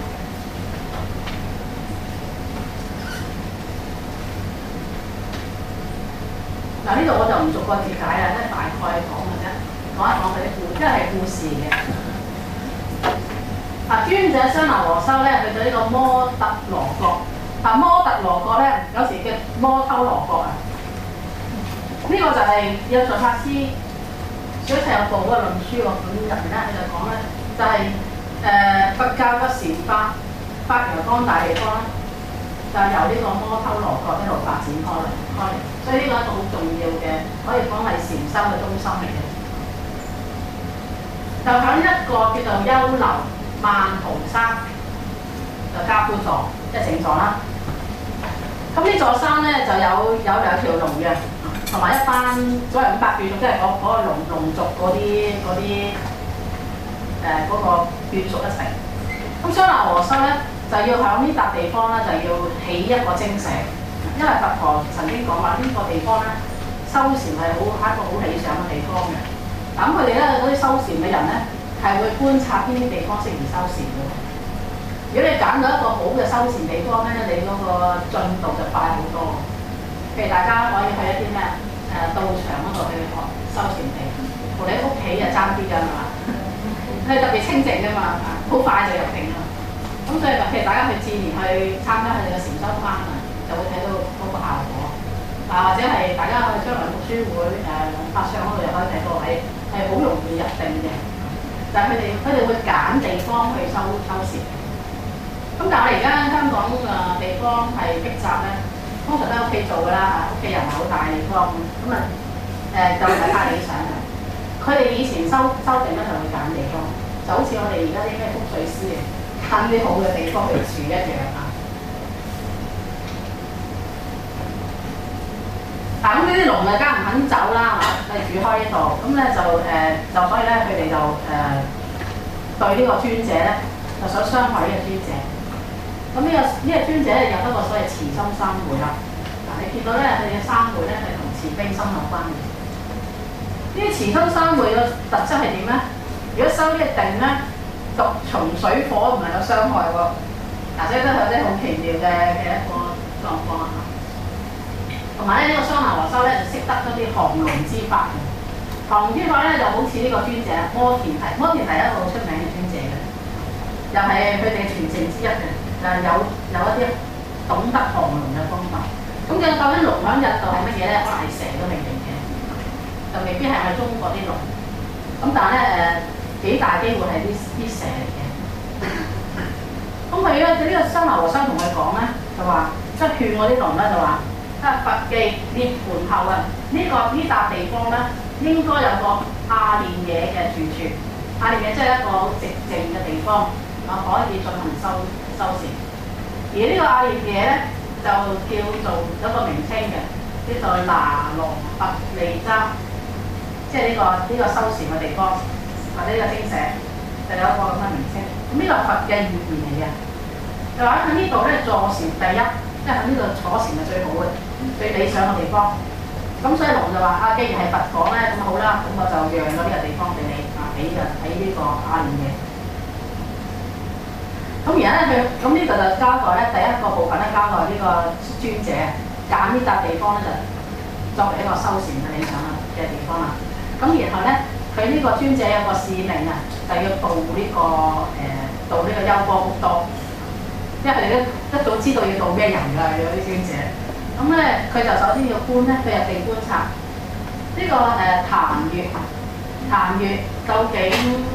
嗱，呢度我就唔逐個字解啦，即係大概講嘅啫，講一講佢啲故，即係故事嘅。 專者雙拿和修咧，去到呢個摩特羅國。嗱，摩特羅國咧，有時叫摩偷羅國啊。呢、個就係約翰法師小齊有部嗰個論書喎，咁入邊咧佢就講咧，就係、佛教嘅禪法發揚光大地方咧，就係由呢個摩偷羅國一路發展開嚟，所以呢個係一個好重要嘅，可以講係禪修嘅中心嚟嘅。就喺一個叫做優樓曼荼山，就加夫座，即係靜坐啦。咁呢座山咧就有兩條龍嘅，同埋一班所謂500眷屬，即係嗰個龍族嗰啲嗰個眷屬一齊。咁雙拿和修咧就要喺呢笪地方咧就要起一個精舍，因為佛陀曾經講話呢個地方咧修禪係一個好理想嘅地方嘅。咁佢哋咧嗰啲修禪嘅人咧係會觀察邊啲地方適宜修禪嘅。如果你揀到一個好嘅修禪地方咧，你嗰個進度就快好多。譬如大家可以去一啲咩道場嗰度去學修禪地，同你屋企就爭啲㗎嘛，係特別清靜㗎嘛，好快就入定啦。咁所以譬如大家去自然去參加佢哋嘅禪修班啊，就會睇到嗰個效果。或者係大家去將來讀書會法相嗰度又可以睇到係好容易入定嘅。但係佢哋會揀地方去修禪。咁但係我哋而家香港地方係逼窄咧，通常都喺屋企做㗎啦，屋企又唔係好大地方，咁就唔係太理想嘅。佢哋以前修定咧就會揀地方，就好似我哋而家啲咩風水師揀啲好嘅地方去住一樣啊。咁呢啲龍啊，梗唔肯走啦，係住開呢度，咁咧就所以咧佢哋就對呢個尊者咧就想傷害呢個尊者。咁呢個尊者咧有一個所謂慈心三昧啦。嗱，你見到咧佢哋嘅三昧咧係同慈悲心有關嘅。呢啲慈心三昧嘅特質係點咧？如果修呢個定咧，毒蟲水火唔能夠傷害喎。嗱，所以都係啲好奇妙嘅一個狀況啊。同埋咧呢個雙拿和修咧就識得嗰啲降龍之法嘅。降龍之法咧就好似呢個尊者摩田提，摩田提係一個好出名嘅尊者嘅，又係佢哋傳承之一嘅。有一啲懂得降龍嘅方法。咁究竟龍喺印度係乜嘢咧？可能係蛇都未定嘅，就未必係我哋中國啲龍。咁但係咧幾大機會係啲蛇嚟嘅。咁佢咧呢個雙拿和修同佢講咧，就話即係勸我啲龍咧就話。佛記涅槃後啊，呢笪地方咧應該有個阿練野嘅住處。阿練野即係一個好寂靜嘅地方，可以進行修禪。而呢個阿練野咧就叫做有個名稱嘅，叫做那羅拔利扎，即係呢個修禪嘅地方，或者呢個精舍就有一個咁嘅名稱。咁呢個佛嘅語言嚟嘅，就話喺呢度咧坐禪第一，即係喺呢度坐禪係最好嘅。最理想嘅地方，咁所以龍就話：既然係佛講咧，咁好啦，咁我就讓咗呢個地方俾你俾呢個阿練野。咁而家咧咁呢度就交代咧第一個部分咧交代呢個尊者揀呢笪地方咧就作為一個修禪嘅理想嘅地方啦。咁然後咧佢呢個尊者有個使命啊，就要度呢個優波福多，因為佢哋都一早知道要度咩人㗎，有啲尊者。咁咧，佢就首先要觀咧，佢入定觀察呢、這個檀越究竟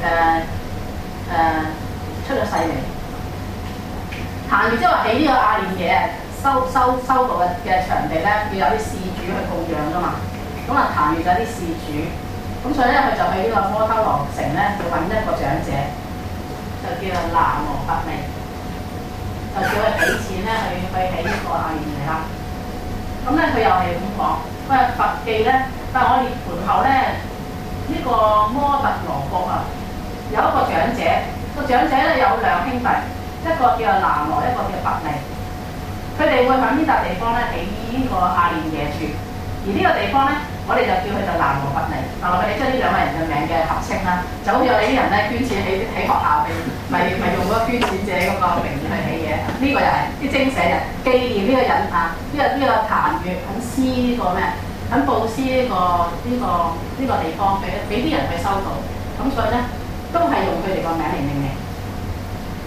出咗世未？檀越即係話喺呢個阿練野修道嘅場地咧，要有啲施主去供養㗎嘛。咁啊，檀越就有啲施主，咁所以咧，佢就去呢個摩偷羅城咧，要揾一個長者，就叫做那羅拔利，就叫佢俾錢咧去起呢個阿練野啦。咁咧佢又係咁講，佢話佛記咧，但係我涅槃後咧，呢個摩特羅國啊，有一個長者，個長者咧有兩兄弟，一個叫那羅，一個叫拔利。佢哋會喺呢笪地方咧起呢個阿練野處，而呢個地方咧，我哋就叫佢做那羅拔利。那羅拔利即係呢兩個人嘅名嘅合稱啦，就好似我哋啲人咧捐錢喺學校咪用嗰個捐錢者嗰個名義去起嘅。呢個又係啲精舍人紀念呢個人啊，呢個檀越肯施呢個咩，肯佈施呢個地方俾啲人去修道，咁所以咧都係用佢哋個名嚟命名。咁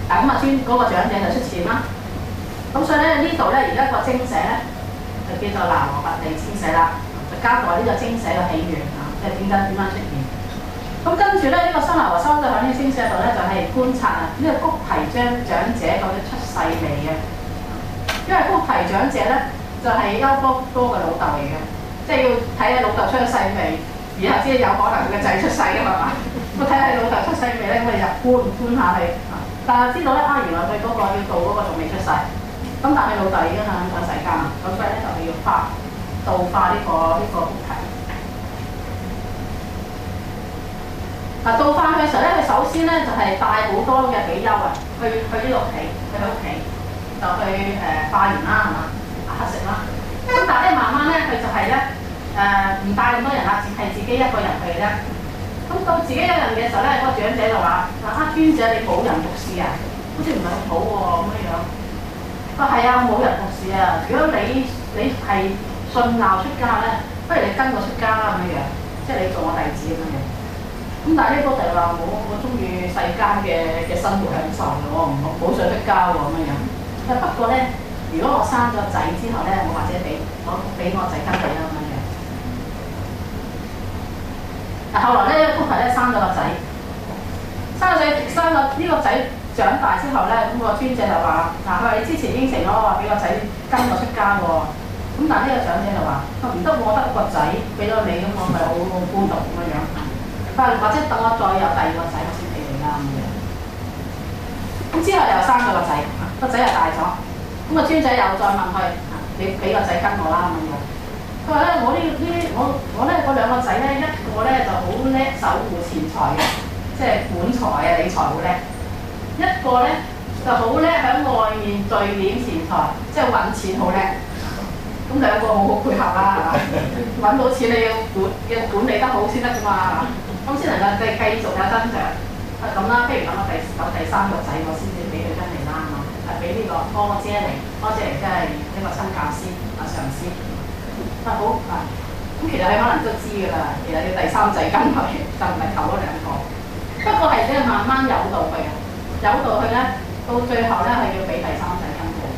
咁啊嗰個長者就出錢啦。咁所以咧呢度咧而家個精舍咧就叫做南無佛地精舍啦，就交代呢個精舍嘅起源啊，即係點樣出現。咁跟住咧呢個新拿和修就喺呢個精舍度咧就係觀察啊呢個谷提長者究竟出世未嘅，因為谷提長者咧就係優波多嘅老豆嚟嘅，即係要睇下老豆出咗世未，然後先有可能佢個仔出世㗎嘛。咁睇下老豆出世未咧，咁你就觀下去。但係知道咧原來佢嗰個要到嗰個仲未出世，咁但係老豆已經喺咗世間啦，咁所以咧就係要度化呢個谷提。度化佢嘅時候咧，佢首先咧就係帶好多嘅比丘啊，去呢個屋企，去佢屋企就去化緣啦，係嘛，乞食啦。咁但係咧慢慢咧，佢就係咧唔帶咁多人啦，係自己一個人去嘅啫。咁到自己一個人嘅時候咧，嗰個長者就話：尊者你冇人服侍啊，好似唔係好好喎咁樣。佢話係啊，冇人服侍啊。如果你係信鬧出家咧，不如你跟我出家啦咁樣，即係你做我弟子咁樣。咁但係呢個就係話我中意世間嘅生活享受嘅，我唔好想出家喎咁樣。不過咧，如果我生咗仔之後咧，我或者俾我仔跟你啦咁樣。嗱後來咧，谷提咧生咗個仔，生咗呢個仔長大之後咧，咁個尊者就話：佢話你之前應承咗我話俾個仔跟我出家喎。咁但係呢個長者就話：唔得，我得個仔俾咗你，咁我咪好孤獨咁樣。或者等我再有第二個仔，我先俾你啦咁樣。咁之後又生咗個仔，個仔又大咗。咁個尊者又再問佢：你俾個仔跟我啦咁樣。佢話咧：我咧嗰兩個仔咧，一個咧就好叻守護錢財嘅，即係管財啊理財好叻；一個咧就好叻喺外面聚斂錢財，即係揾錢好叻。咁兩個好好配合啦，係嘛？揾到錢你要管理得好先得㗎嘛，係嘛？咁先能夠繼續有增長。咁啦，不如咁我有第三個仔，我先至俾佢跟嚟啦，係嘛？俾呢個柯姐嚟即係呢個親教師上師。好咁其實你可能都知㗎啦，其實要第三仔跟佢，就唔係頭嗰兩個。不過係即係慢慢誘導佢啊，誘導佢咧，到最後咧係要俾第三仔跟佢。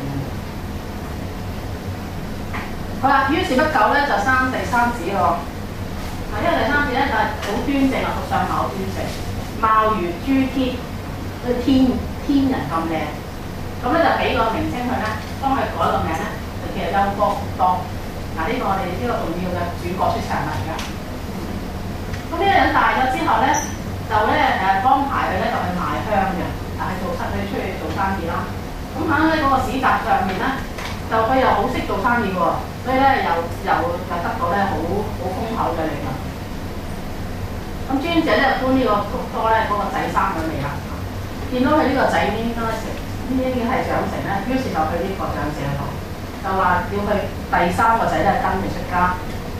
好啦，於是不久咧就生第三子咯。因為第三子咧就係好端正啊，服相貌好端正，貌如諸天，好似天人咁靚。咁咧就俾個名稱佢咧，幫佢改個名咧，就叫做優波福多。呢個我哋呢個重要嘅主角出場嚟㗎。咁呢個人大咗之後咧，就咧安排佢咧就去賣香嘅，去出去做生意啦。咁喺呢嗰個市集上面咧，就佢又好識做生意喎，所以咧又得到咧好豐厚嘅利潤。咁尊者咧搬呢個福多咧嗰個仔生咗嚟啦，見到佢呢個仔已經係長成咧，於是就去呢個長者度。就話要佢第三個仔咧跟佢出家。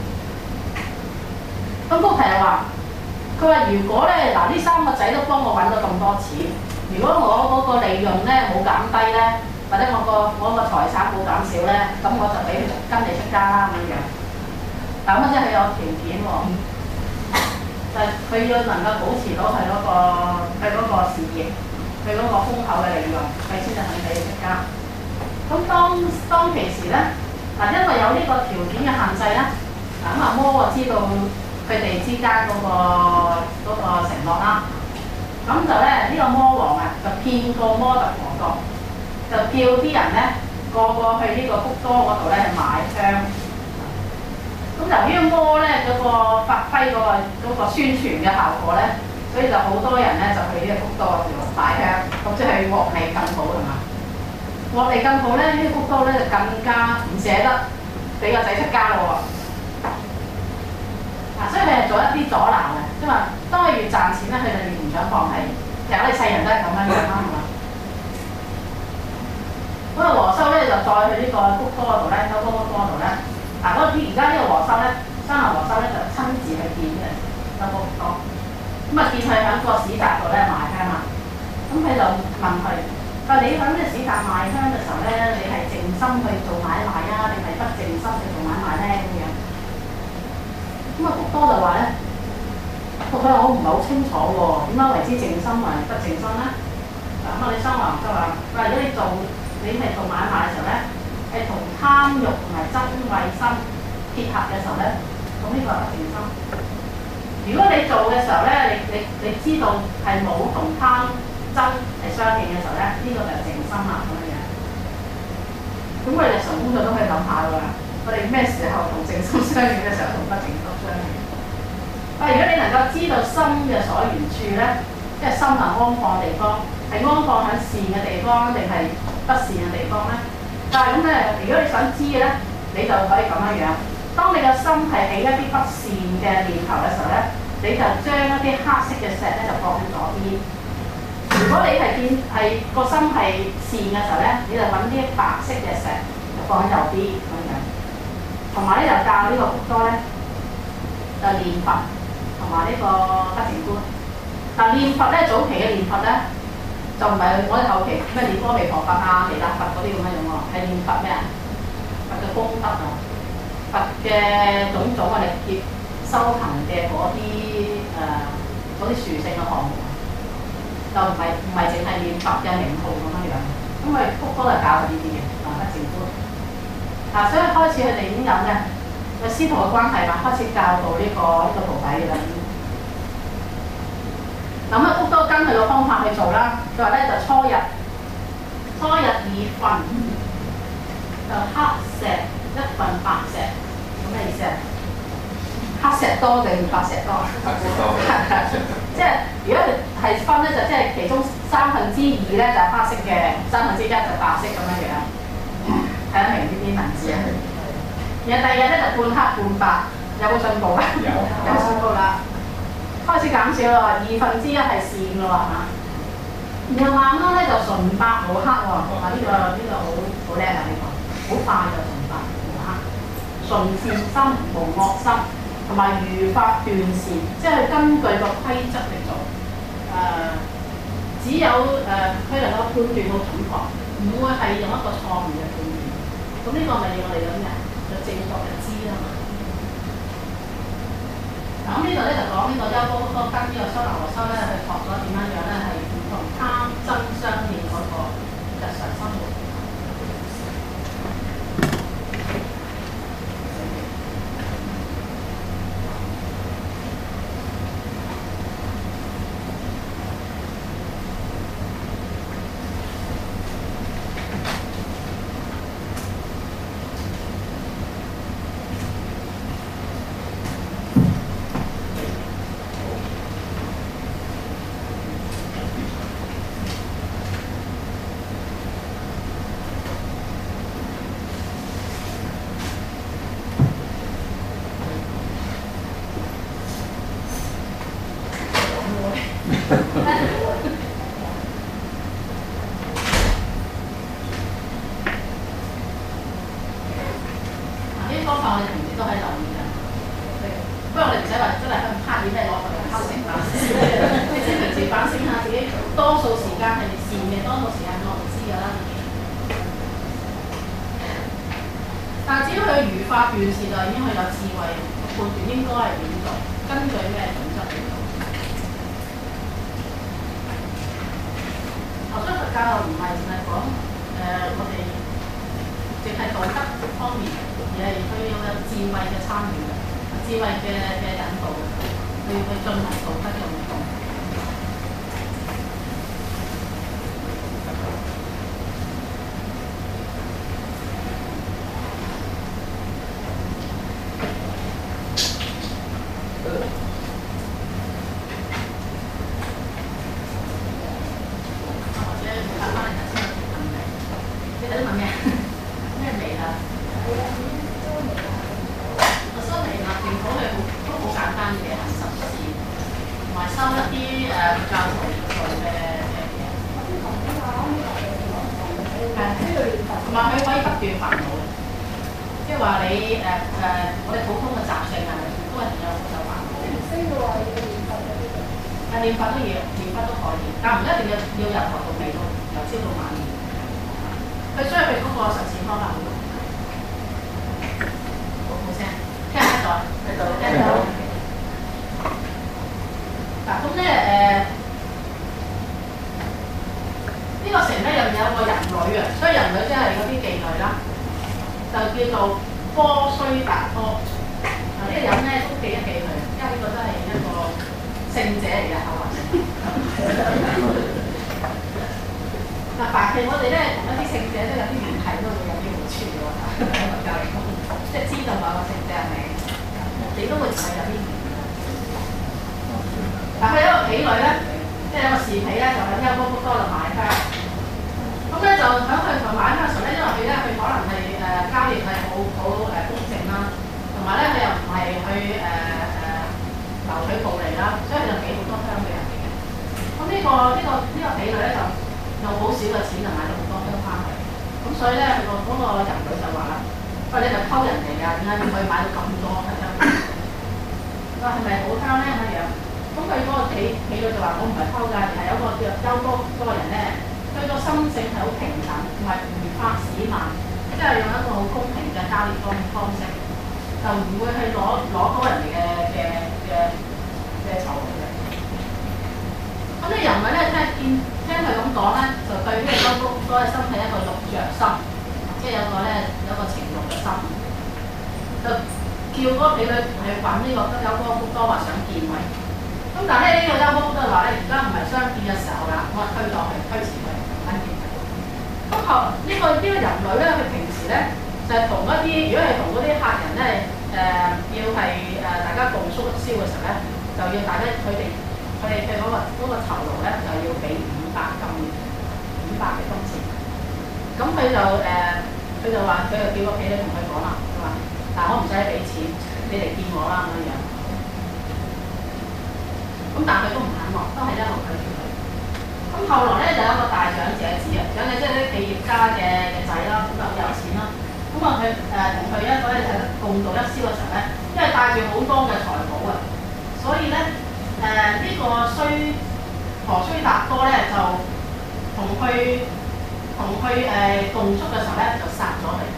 咁谷提就話：佢話如果咧呢三個仔都幫我揾到咁多錢，如果我嗰個利潤咧冇減低咧，或者我個財產冇減少咧，咁我就俾佢跟你出家啦咁樣。但咁即係佢有條件喎，就係佢要能夠保持到佢嗰個事業，佢嗰個豐厚嘅利潤，佢先至肯俾你出家。咁當其時咧，因為有呢個條件嘅限制咧，摩就知道佢哋之間嗰個承諾啦。咁就咧呢個魔王啊，就騙過摩特婆國，就叫啲人咧個去呢個福多嗰度咧去買香。咁由於摩咧嗰個發揮嗰個宣傳嘅效果咧，所以就好多人咧就去呢個福多嗰度買香，咁即係獲利更好係嘛？獲利更好咧，呢個福多咧就更加唔捨得俾個仔出家咯喎。所以佢係做一啲阻撓嘅，即係話當佢越賺錢咧，佢就越唔想放棄。其實我哋世人都係咁樣樣啦，係嘛？咁啊和修咧就再去呢個福多嗰度咧，福多嗰度咧，而家呢個和修咧，新來和修咧就親自去見嘅福多。咁啊見佢喺個市集度咧賣香啊，咁佢就問佢。你喺呢個市集賣香嘅時候咧，你係靜心去做買賣啊，定係不靜心去做買賣咧咁樣？咁福多就話咧，佢話我唔係好清楚喎，點解為之靜心為不靜心咧？ 咁你生還就話，如果你係做買賣嘅時候咧，係同貪欲同埋真慧心結合嘅時候咧，咁呢個係不淨心。如果你做嘅時候咧，你知道係冇同貪真係相應嘅時候咧，呢、個就係淨心啦咁樣樣。咁我哋日常工作都可以諗下㗎，我哋咩時候同淨心相應嘅時候同不淨心相應？如果你能夠知道心嘅所緣處咧，即係心能安放嘅地方，係安放喺善嘅地方定係不善嘅地方咧？但係咁咧，如果你想知嘅咧，你就可以咁樣樣。當你個心係起一啲不善嘅念頭嘅時候咧，你就將一啲黑色嘅石咧就放喺左邊。如果你係個心係善嘅時候咧，你就揾啲白色嘅石就放喺右邊咁樣。同埋咧就教呢個福多咧，就念佛同埋呢個不淨觀。但念佛咧，早期嘅念佛咧，就唔係我哋後期咩念阿彌陀佛啊、彌勒佛嗰啲咁樣樣喎，係念佛咩啊？佛嘅功德啊，佛嘅種種我哋結修行嘅嗰啲殊勝嘅項目，就唔係淨係念佛嘅名號咁樣樣。咁我哋福多係教佢呢啲嘅，不淨觀。所以開始佢哋已經有嘅個師徒嘅關係嘛，開始教導呢個徒弟嘅啦。咁福多跟佢個方法去做啦。佢話咧就初日以糞，就黑石一份白石，咁咩意思啊？黑石多定白石多？ 白石多。 即係如果係分咧，就即係其中2/3咧就係黑色嘅，1/3就白色咁樣樣。睇得明呢啲文字啊？然後第二日咧就半黑半白，有冇進步啊？有進步啦。開始減少咯，1/2係線咯，係嘛？然後慢慢咧就純白無黑喎，呢個好叻啊！呢個好快就純白無黑，純善心無惡心，同埋如法斷善，即係根據個規則嚟做。只有佢能夠判斷到準確，唔會係用一個錯誤嘅判斷。咁呢個咪要我哋咁嘅，就正確嘅知啦嘛。咁呢度咧就講呢個優波福多跟呢個修羅羅修咧，去學咗點樣樣咧，係唔同貪真相應嗰個日常生活。 科須達多。呢個人咧都記一記佢，因為呢個真係一個聖者嚟嘅，後來嗱，凡係我哋咧同一啲聖者都有啲聯繫，都會有啲好處嘅喎。教練講，即係知道某個聖者係咪，你都會同佢有啲聯繫。嗱，佢有一個婢女咧，即係有個侍婢咧，就喺優波福多度買香。咁咧就喺佢同買香嘅時候咧，因為佢可能係交易係好公正啦。同埋咧，佢又唔係去謀取暴利啦，所以佢就俾好多香俾人哋嘅。咁呢個婢女咧就用好少嘅錢就買咗好多香翻嚟。咁所以咧，佢嗰個人佢就話啦：喂，你就偷人哋㗎，點解你可以買到咁多香？佢話係咪好香咧？咁樣。咁佢嗰個婢女就話：我唔係偷㗎，而係有個叫優波嗰個人咧，佢個心性係好平等，同埋唔發市民，即係用一個好公平嘅交易方式。就唔會去攞到人哋嘅酬勞嘅。咁呢人物咧聽佢咁講咧，就對呢個優波福多嘅心係一個欲着心，即係有個情慾嘅心，就叫嗰個婢女去揾呢個優波福多話想見佢。咁但係呢個優波福多話咧，而家唔係相見嘅時候啦，我推遲佢，唔肯見佢。咁呢個人類咧，佢平時咧。就係同一啲，如果係同嗰啲客人咧，要係大家共促銷嘅時候咧，就要大家佢哋嘅嗰個酬勞咧，就要俾500嘅金錢。咁佢就話，佢就叫個婢女同佢講啦，佢話：但我唔使俾錢，你嚟見我啦咁樣。咁但係佢都唔肯喎，都係一路拒絕佢。咁後來咧就有一個大長者子啊，長者即係啲企業家嘅仔啦，咁就好有錢啦。咁啊，佢同佢一個咧就共度一宵嘅時候咧，因為帶住好多嘅財寶啊，所以咧呢個何須達多咧就同佢共宿嘅時候咧就殺咗佢，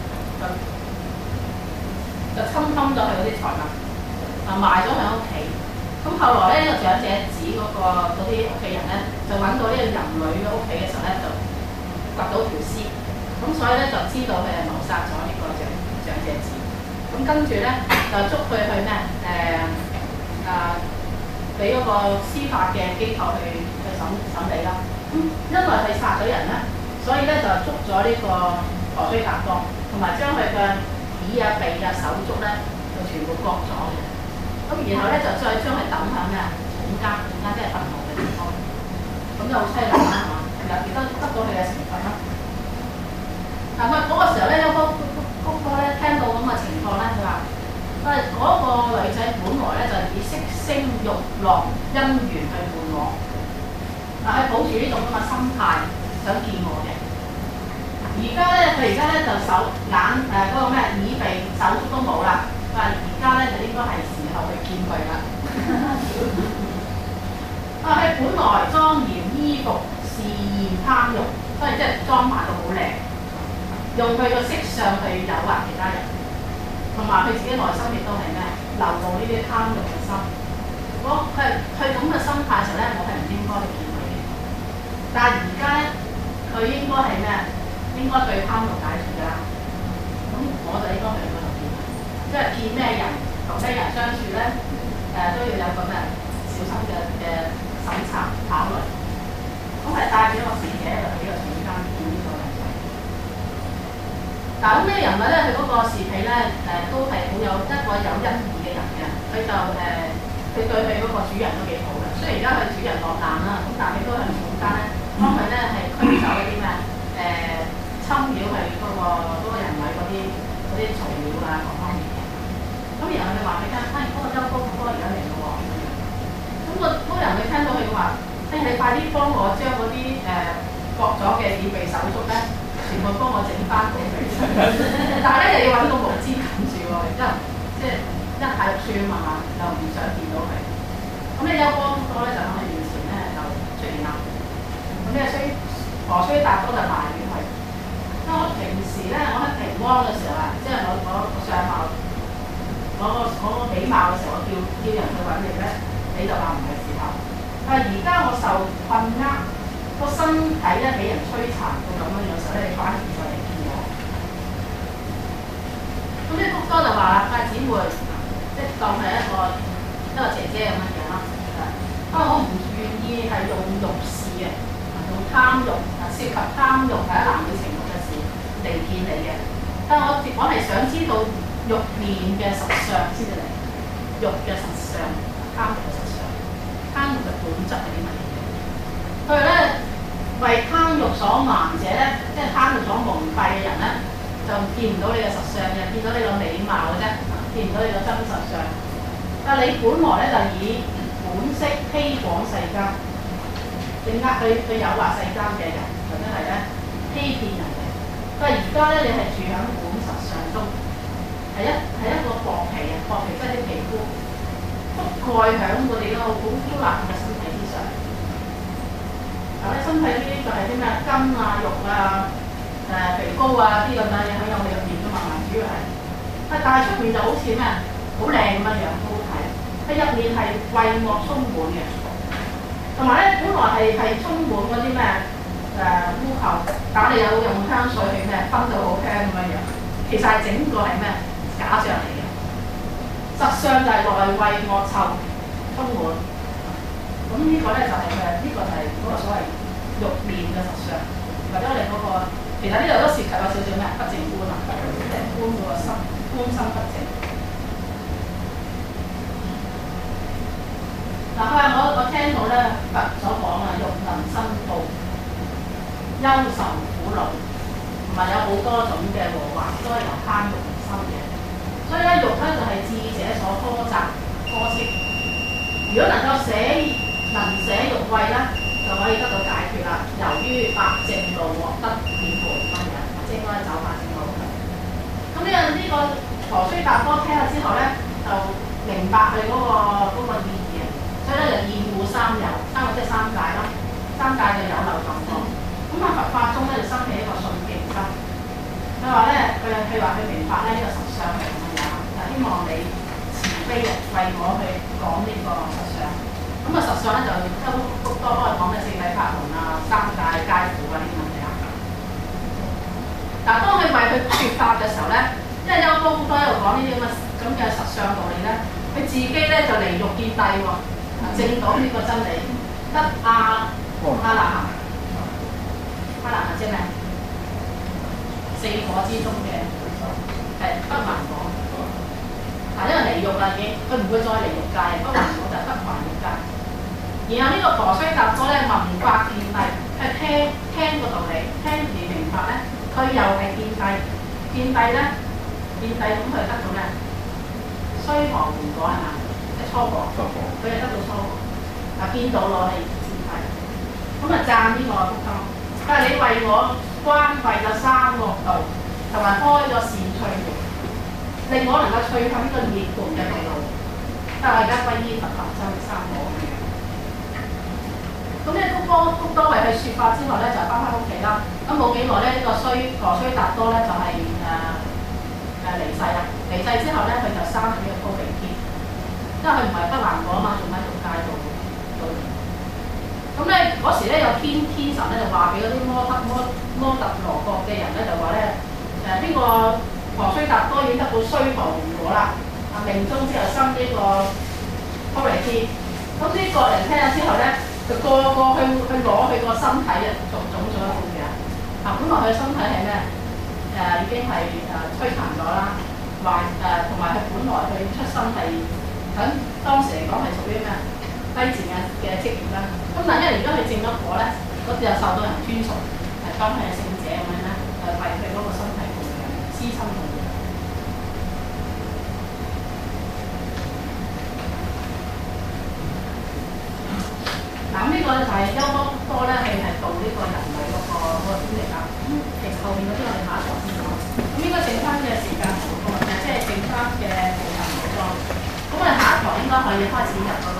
就侵咗佢嗰啲財物，賣咗佢屋企。咁後來咧呢個長者子嗰啲屋企人咧就揾到呢個人類嘅屋企嘅時候咧就掘到條屍。咁所以咧就知道佢係謀殺咗呢個長者子，咁跟住咧就捉佢去咩？俾嗰個司法嘅機構去審理啦。咁因為佢殺咗人咧，所以咧就捉咗呢個何須達多，同埋將佢嘅耳啊、鼻啊、手足咧就全部割咗嘅。咁然後咧就再將佢抌響咩重監，即係墳墓嘅地方。咁就好凄涼啦，係嘛？亦都得到佢嘅懲罰啦。但佢嗰個時候咧，優波福多咧聽到咁嘅情況咧，佢話：嗰個女仔本來咧就以色聲欲樂姻緣去換我，但係抱住呢種咁嘅心態想見我嘅。佢而家咧就手眼嗰個咩耳鼻手足都冇啦，佢話而家咧就應該係時候去見佢啦。佢本來莊嚴衣服是現貪欲，所以即係裝扮到好靚。用佢個色相去誘惑其他人，同埋佢自己內心亦都係咩流露呢啲貪欲嘅心。如果佢咁嘅心態上咧，我係唔應該去見佢嘅。但係而家咧，佢應該係咩？應該對貪欲解除㗎啦。咁我就應該去嗰度見佢，即係見咩人同咩人相處咧，都要有個咩小心嘅審查考慮。咁係帶住一個使者就喺個總監見呢個人。嗱，咁呢個人物咧，佢嗰個侍婢咧，都係好有一個有恩義嘅人嘅。佢就佢對佢嗰個主人都幾好嘅。雖然而家佢主人落難啦，咁但係佢都係唔中間咧，幫佢咧係驅走一啲咩侵擾佢嗰個人位嗰啲嘈擾啊各方面嘅。咁然後佢話俾佢聽，嗰個優波福多而家嚟咯喎。咁嗰個人佢聽到佢話：你快啲幫我將嗰啲割咗嘅耳鼻手足咧，全部幫我整翻好佢。但係咧又要揾個毛氈冚住喎，即係一太肉酸啊嘛，又唔想見到佢。咁呢優波福多咧就喺佢面前咧就出現啦。咁呢何須達多就埋怨佢。因為我平時咧，我喺平安嘅時候啊，即係我上校我起碼嘅時候，我叫人去揾你咧，你就話唔係時候。但係而家我受困厄，個身體咧俾人摧殘到咁樣嘅時候咧，你反而再嚟見我。咁呢福多就話啦，姊妹，即係當係一個姐姐咁樣樣啦。不過我唔願意係用慾事嘅，用貪慾，涉及貪慾係一男女情慾嘅事嚟見你嘅。但係我係想知道慾念嘅實相先至嚟，慾嘅實相，貪慾嘅實相，貪慾嘅本質係啲乜嘢？佢哋咧為貪慾所盲者咧，即係貪慾所蒙蔽嘅人咧，就見唔到你嘅實相嘅，見到你個美貌嘅啫，見唔到你個真實相。但係你本來咧就以本色欺廣世間，你去誘惑世間嘅人，或者係咧欺騙人嘅。但係而家咧你係住喺本實相中，係一個薄皮啊，薄皮即係啲皮膚覆蓋響我哋嗰個好嬌爛嘅身體之上。嗱咧身體呢啲就係啲咩筋啊、肉啊、皮膚啊啲咁樣嘢，喺我哋入面㗎嘛，主要係。但係出面就好似咩好靚咁樣樣，好好睇。喺入面係穢惡充滿嘅，同埋咧本來係充滿嗰啲咩污垢，但係我哋有用香水去咩分到好香咁樣樣，其實係整個係咩假象嚟嘅，實相就係內穢惡臭充滿。咁呢個咧就係咩？呢個就係嗰個所謂慾念嘅實相，或者我哋嗰個其實呢度都涉及有少少咩不正觀啊，即係觀嗰個心觀心不正。嗱，佢話我聽到咧佛所講啊，欲能生怖，憂愁苦惱，唔係有好多種嘅禍患，都係由貪欲而生嘅。所以咧，欲咧就係智者所苛責苛斥。如果能夠捨欲慧咧，就可以得到解決啦。由於八正道獲得顯盤咁樣，即係應該走八正道嘅。咁呢個陀須達多聽咗之後咧，就明白佢嗰個意義啊。所以咧就厭惡三有，三有即係三界啦，三界就有漏狀況。咁喺佛法中咧就生起一個順境心。佢話咧，佢話佢明白咧呢個實相係咁樣，就希望你慈悲嘅為我去講呢個實相。咁啊實相咧就都多幫佢講嘅四諦法門啊、三界皆苦啊呢啲問題啊。但係當佢為佢説法嘅時候咧，因為優波福多喺度講呢啲咁嘅實相道理咧，佢自己咧就離欲見帝喎。證到呢個真理，得阿那含，阿那含即係咩？四果之中嘅係不還果。因為離欲啦已經，佢唔會再離欲界，不還果就係不還欲界。然後呢個陀須達多咧聞法見帝，係聽個道理，聽而明白咧，佢又係見帝，見帝咁佢得到咩？須陀洹果係嘛？初果，佢係得到初果，見到攞嚟見帝，咁啊讚呢個福多。但係你為我關閉咗三惡道，同埋開咗善趣門，令我能夠趣向呢個涅槃嘅道路。但係我而家歸依佛法僧三果。咁呢福多為佢説法之後咧，就翻屋企啦。咁冇幾耐咧，呢個陀須達多咧就係離世啦。離世之後咧，佢就生咗呢個高比天。因為佢唔係不還果啊嘛，仲喺欲界度。咁咧嗰時咧有天神咧就話俾嗰啲摩特羅國嘅人咧就話咧呢個陀須達多已經得到須陀洹果啦，命終之後生呢個忉利天。咁啲國人聽咗之後咧，就個去攞佢個身體啊，種咗一副嘅。本來佢嘅身體係咩？已經係摧殘咗啦，同埋佢本來佢出身係。喺當時嚟講係屬於咩低賤嘅職業啦。咁但係因為而家佢證咗果咧，嗰時又受到人尊崇，當係聖者咁樣咧，為佢嗰個身體供養、施親供養。嗱咁呢個就係優波福多咧，佢係導呢個人類嗰個經歷啦。咁其實後面嗰啲我哋下一堂先講。咁應該剩翻嘅時間好多，即係剩翻嘅部分好多。咁我哋下一堂應該可以開始入